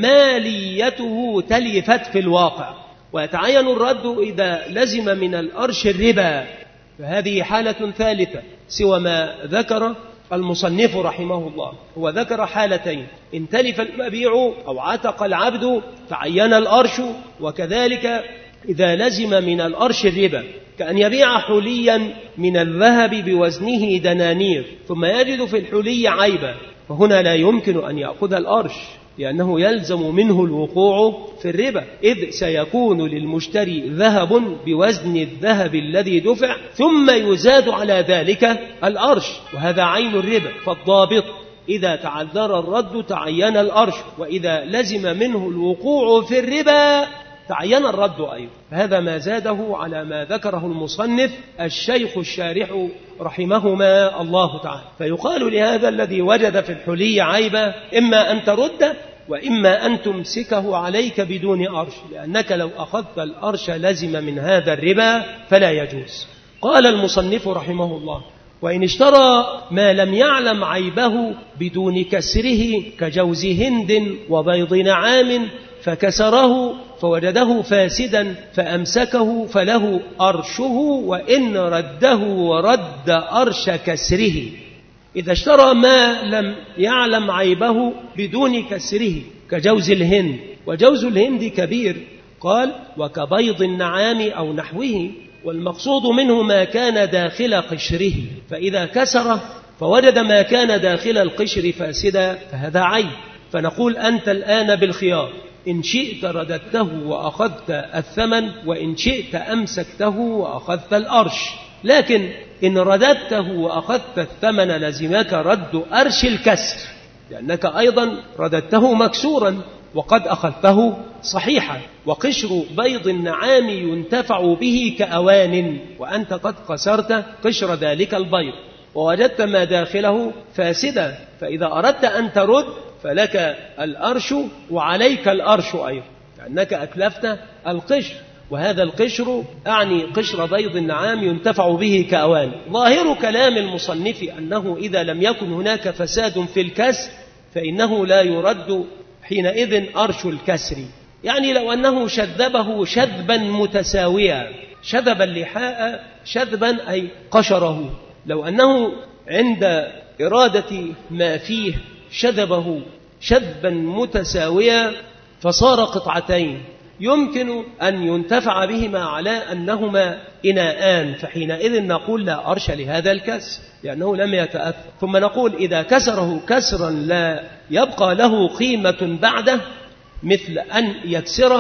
فماليته تلفت في الواقع، ويتعين الرد إذا لزم من الأرش الربا. فهذه حالة ثالثة سوى ما ذكر المصنف رحمه الله. هو ذكر حالتين: إن تلف المبيع أو عتق العبد تعين الأرش، وكذلك إذا لزم من الأرش الربا، كأن يبيع حليا من الذهب بوزنه دنانير ثم يجد في الحلي عيبا، فهنا لا يمكن أن يأخذ الأرش، لأنه يلزم منه الوقوع في الربا، إذ سيكون للمشتري ذهب بوزن الذهب الذي دفع ثم يزاد على ذلك الأرش، وهذا عين الربا. فالضابط: إذا تعذر الرد تعين الأرش، وإذا لزم منه الوقوع في الربا تعين الرد أيضا. هذا ما زاده على ما ذكره المصنف الشيخ الشارح رحمهما الله تعالى. فيقال لهذا الذي وجد في الحلي عيبا: إما أن ترد وإما أن تمسكه عليك بدون أرش، لأنك لو أخذت الأرش لزم من هذا الربا فلا يجوز. قال المصنف رحمه الله: وإن اشترى ما لم يعلم عيبه بدون كسره كجوز هند وبيض نعام فكسره فوجده فاسدا فأمسكه فله أرشه، وإن رده ورد أرش كسره. إذا اشترى ما لم يعلم عيبه بدون كسره كجوز الهند، وجوز الهند كبير، قال: وكبيض النعام أو نحوه، والمقصود منه ما كان داخل قشره، فإذا كسره فوجد ما كان داخل القشر فاسدا فهذا عيب. فنقول: أنت الآن بالخيار، إن شئت رددته وأخذت الثمن، وإن شئت أمسكته وأخذت الأرش. لكن إن رددته وأخذت الثمن لزمك رد أرش الكسر، لأنك أيضا رددته مكسورا وقد أخذته صحيحا. وقشر بيض النعام ينتفع به كأوان، وأنت قد كسرت قشر ذلك البيض ووجدت ما داخله فاسدا، فإذا أردت أن ترد فلك الأرش وعليك الأرش أيضا، لأنك أتلفت القشر، وهذا القشر أعني قشر بيض النعام ينتفع به كأوان. ظاهر كلام المصنف أنه إذا لم يكن هناك فساد في الكسر فإنه لا يرد حينئذ أرش الكسر. يعني لو أنه شذبه شذبا متساويا، شذب اللحاء شذبا أي قشره، لو أنه عند إرادة ما فيه شذبه شذبا متساويا فصار قطعتين يمكن أن ينتفع بهما على أنهما إناءان، فحينئذ نقول لا أرش لهذا الكسر لأنه لم يتأثر. ثم نقول إذا كسره كسرا لا يبقى له قيمة بعده، مثل أن يكسره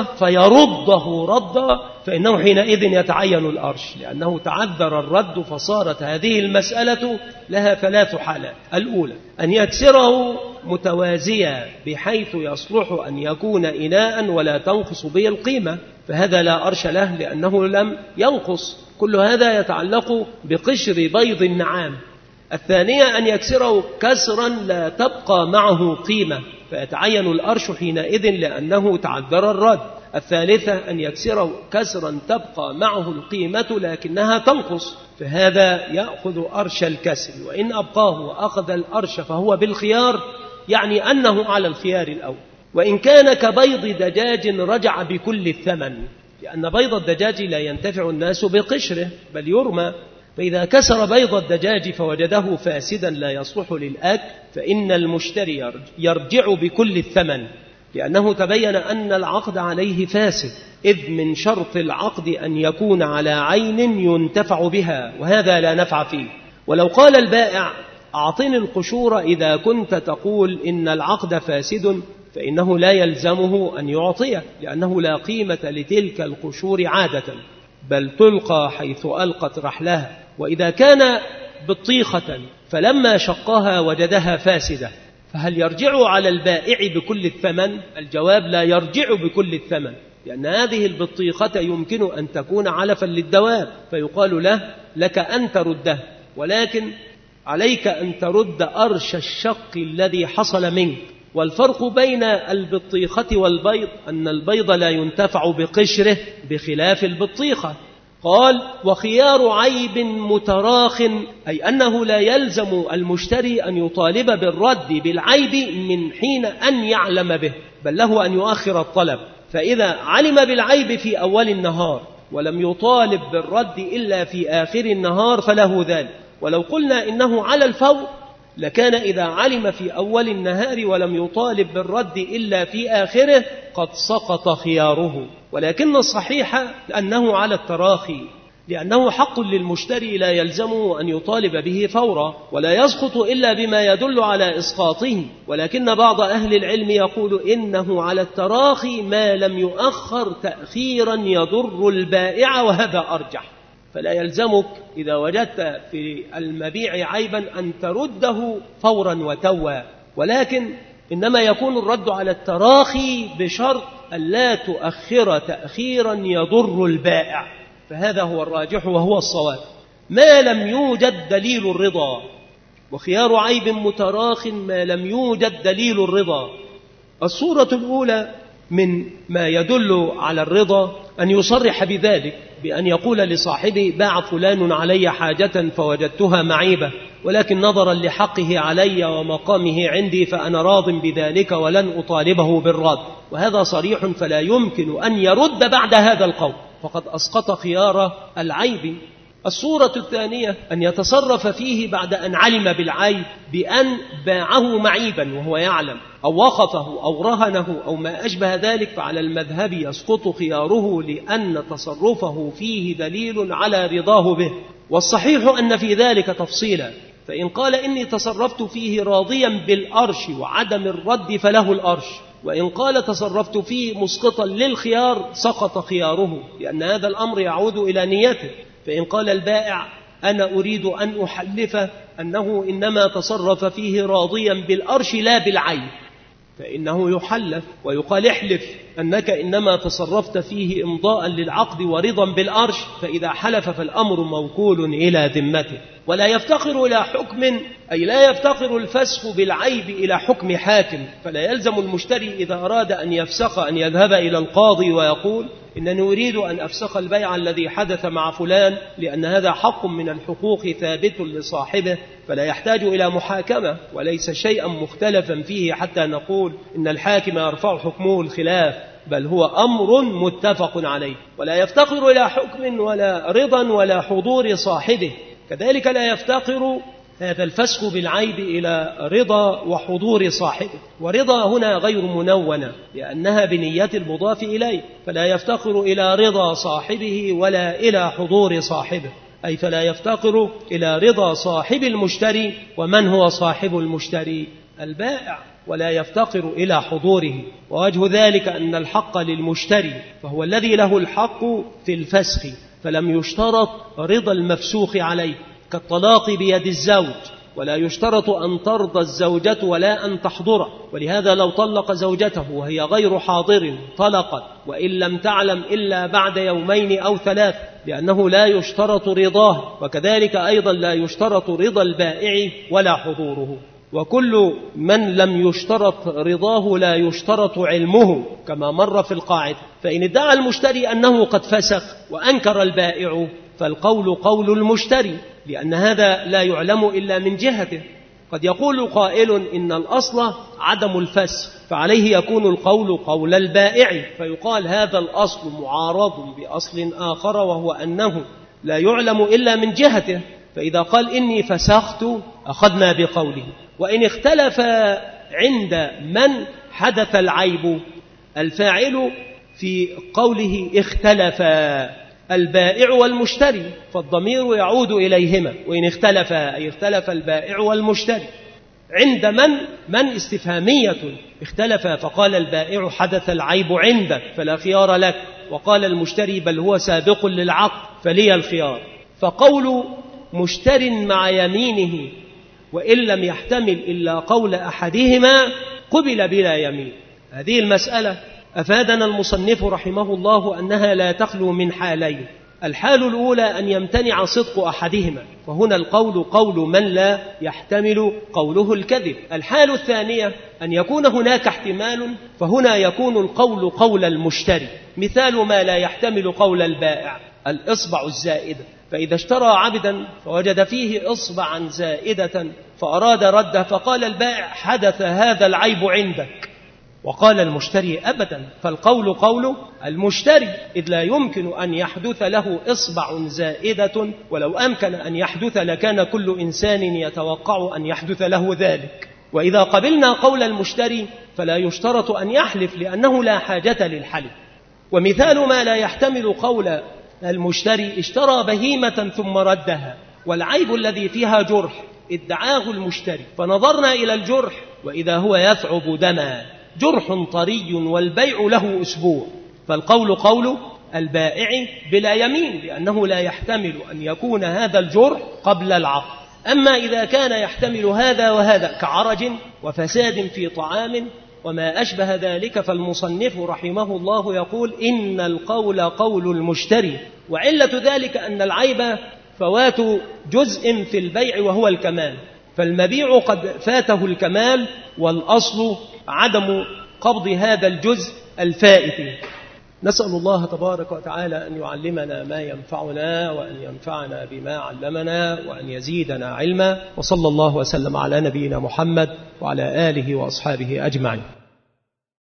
فيرده ردا، فإنه حينئذ يتعين الأرش، لأنه تعذر الرد، فصارت هذه المسألة لها ثلاث حالات. الأولى أن يكسره متوازيا بحيث يصلح أن يكون إناء ولا تنقص به القيمة، فهذا لا أرش له لأنه لم ينقص. كل هذا يتعلق بقشر بيض النعام. الثانية أن يكسره كسرا لا تبقى معه قيمة، فيتعين الأرش حينئذ لأنه تعذر الرد. الثالثة أن يكسره كسرا تبقى معه القيمة لكنها تنقص، فهذا يأخذ أرش الكسر. وإن أبقاه وأخذ الأرش فهو بالخيار، يعني أنه على الخيار الأول. وإن كان كبيض دجاج رجع بكل الثمن، لأن بيض الدجاج لا ينتفع الناس بقشره بل يرمى، فإذا كسر بيض الدجاج فوجده فاسدا لا يصلح للأكل فإن المشتري يرجع بكل الثمن، لأنه تبين أن العقد عليه فاسد. إذ من شرط العقد أن يكون على عين ينتفع بها، وهذا لا نفع فيه. ولو قال البائع أعطني القشور إذا كنت تقول إن العقد فاسد، فإنه لا يلزمه أن يعطيه، لأنه لا قيمة لتلك القشور عادة، بل تلقى حيث ألقت رحلها. وإذا كان بطيخة فلما شقها وجدها فاسدة، فهل يرجع على البائع بكل الثمن؟ الجواب لا يرجع بكل الثمن، لأن هذه البطيخة يمكن أن تكون علفا للدواب، فيقال له لك أن ترده، ولكن عليك أن ترد أرش الشق الذي حصل منك. والفرق بين البطيخة والبيض أن البيض لا ينتفع بقشره بخلاف البطيخة. قال وخيار عيب متراخ، أي أنه لا يلزم المشتري أن يطالب بالرد بالعيب من حين أن يعلم به، بل له أن يؤخر الطلب. فإذا علم بالعيب في أول النهار ولم يطالب بالرد إلا في آخر النهار فله ذلك. ولو قلنا إنه على الفور لكان إذا علم في أول النهار ولم يطالب بالرد إلا في آخره قد سقط خياره. ولكن الصحيح أنه على التراخي، لأنه حق للمشتري لا يلزمه أن يطالب به فورا، ولا يسقط إلا بما يدل على إسقاطه. ولكن بعض أهل العلم يقول إنه على التراخي ما لم يؤخر تأخيرا يضر البائع، وهذا أرجح. فلا يلزمك إذا وجدت في المبيع عيبا أن ترده فورا وتوا، ولكن إنما يكون الرد على التراخي بشرط أن لا تؤخر تأخيرا يضر البائع، فهذا هو الراجح وهو الصواب ما لم يوجد دليل الرضا. وخيار عيب متراخ ما لم يوجد دليل الرضا. الصورة الأولى من ما يدل على الرضا أن يصرح بذلك بأن يقول لصاحبه باع فلان علي حاجة فوجدتها معيبة، ولكن نظرا لحقه علي ومقامه عندي فأنا راض بذلك ولن أطالبه بالرد، وهذا صريح فلا يمكن أن يرد بعد هذا القول، فقد أسقط خيار العيب. الصورة الثانية أن يتصرف فيه بعد أن علم بالعيب بأن باعه معيبا وهو يعلم، أو وقفه أو رهنه أو ما أشبه ذلك، فعلى المذهب يسقط خياره لأن تصرفه فيه دليل على رضاه به. والصحيح أن في ذلك تفصيلا، فإن قال إني تصرفت فيه راضيا بالأرش وعدم الرد فله الأرش، وإن قال تصرفت فيه مسقطا للخيار سقط خياره، لأن هذا الأمر يعود إلى نيته. فإن قال البائع أنا أريد أن أحلف أنه إنما تصرف فيه راضيا بالأرش لا بالعيب، فإنه يحلف ويقال احلف أنك إنما تصرفت فيه إمضاء للعقد ورضا بالأرش، فإذا حلف فالأمر موكول إلى ذمته. ولا يفتقر إلى حكم، أي لا يفتقر الفسخ بالعيب إلى حكم حاكم، فلا يلزم المشتري إذا أراد أن يفسخ أن يذهب إلى القاضي ويقول إنني أريد أن أفسخ البيع الذي حدث مع فلان، لأن هذا حق من الحقوق ثابت لصاحبه، فلا يحتاج إلى محاكمة وليس شيئا مختلفا فيه حتى نقول إن الحاكم يرفع حكمه الخلاف، بل هو أمر متفق عليه. ولا يفتقر إلى حكم ولا رضا ولا حضور صاحبه، كذلك لا يفتقر هذا الفسخ بالعيب إلى رضا وحضور صاحبه. ورضا هنا غير منونة لأنها بنية المضاف إليه، فلا يفتقر إلى رضا صاحبه ولا إلى حضور صاحبه، أي فلا يفتقر إلى رضا صاحب المشتري. ومن هو صاحب المشتري؟ البائع، ولا يفتقر إلى حضوره. ووجه ذلك أن الحق للمشتري، فهو الذي له الحق في الفسخ، فلم يشترط رضا المفسوخ عليه كالطلاق بيد الزوج، ولا يشترط أن ترضى الزوجة ولا أن تحضره. ولهذا لو طلق زوجته وهي غير حاضر طلقت، وإن لم تعلم إلا بعد يومين أو ثلاث، لأنه لا يشترط رضاه. وكذلك أيضا لا يشترط رضا البائع ولا حضوره. وكل من لم يشترط رضاه لا يشترط علمه كما مر في القاعدة. فإن ادعى المشتري أنه قد فسخ وأنكر البائع فالقول قول المشتري، لأن هذا لا يعلم إلا من جهته. قد يقول قائل إن الأصل عدم الفسخ، فعليه يكون القول قول البائع، فيقال هذا الأصل معارض بأصل آخر وهو أنه لا يعلم إلا من جهته، فإذا قال إني فسخت أخذنا بقوله. وإن اختلف عند من حدث العيب، الفاعل في قوله اختلف البائع والمشتري، فالضمير يعود إليهما، وإن اختلف أي اختلف البائع والمشتري. عند من من استفهامية، اختلف فقال البائع حدث العيب عندك فلا خيار لك، وقال المشتري بل هو سابق للعقد فلي الخيار. فقول مشتر مع يمينه وإن لم يحتمل إلا قول أحدهما قبل بلا يمين. هذه المسألة أفادنا المصنف رحمه الله أنها لا تخلو من حالين. الحال الأولى أن يمتنع صدق أحدهما، فهنا القول قول من لا يحتمل قوله الكذب. الحال الثانية أن يكون هناك احتمال، فهنا يكون القول قول المشتري. مثال ما لا يحتمل قول البائع الإصبع الزائدة، فإذا اشترى عبدا فوجد فيه إصبعا زائدة فأراد رده، فقال البائع حدث هذا العيب عندك، وقال المشتري أبدا، فالقول قول المشتري، إذ لا يمكن أن يحدث له إصبع زائدة، ولو أمكن أن يحدث لكان كل إنسان يتوقع أن يحدث له ذلك. وإذا قبلنا قول المشتري فلا يشترط أن يحلف لأنه لا حاجة للحلف. ومثال ما لا يحتمل قول المشتري اشترى بهيمة ثم ردها، والعيب الذي فيها جرح ادعاه المشتري، فنظرنا إلى الجرح وإذا هو يثعب دما، جرح طري والبيع له أسبوع، فالقول قول البائع بلا يمين، لأنه لا يحتمل أن يكون هذا الجرح قبل العقد. أما إذا كان يحتمل هذا وهذا كعرج وفساد في طعام وما أشبه ذلك، فالمصنف رحمه الله يقول إن القول قول المشتري، وعلة ذلك أن العيب فوات جزء في البيع وهو الكمال، فالمبيع قد فاته الكمال، والأصل عدم قبض هذا الجزء الفائت. نسأل الله تبارك وتعالى أن يعلمنا ما ينفعنا، وأن ينفعنا بما علمنا، وأن يزيدنا علما، وصلى الله وسلم على نبينا محمد وعلى آله وأصحابه أجمعين.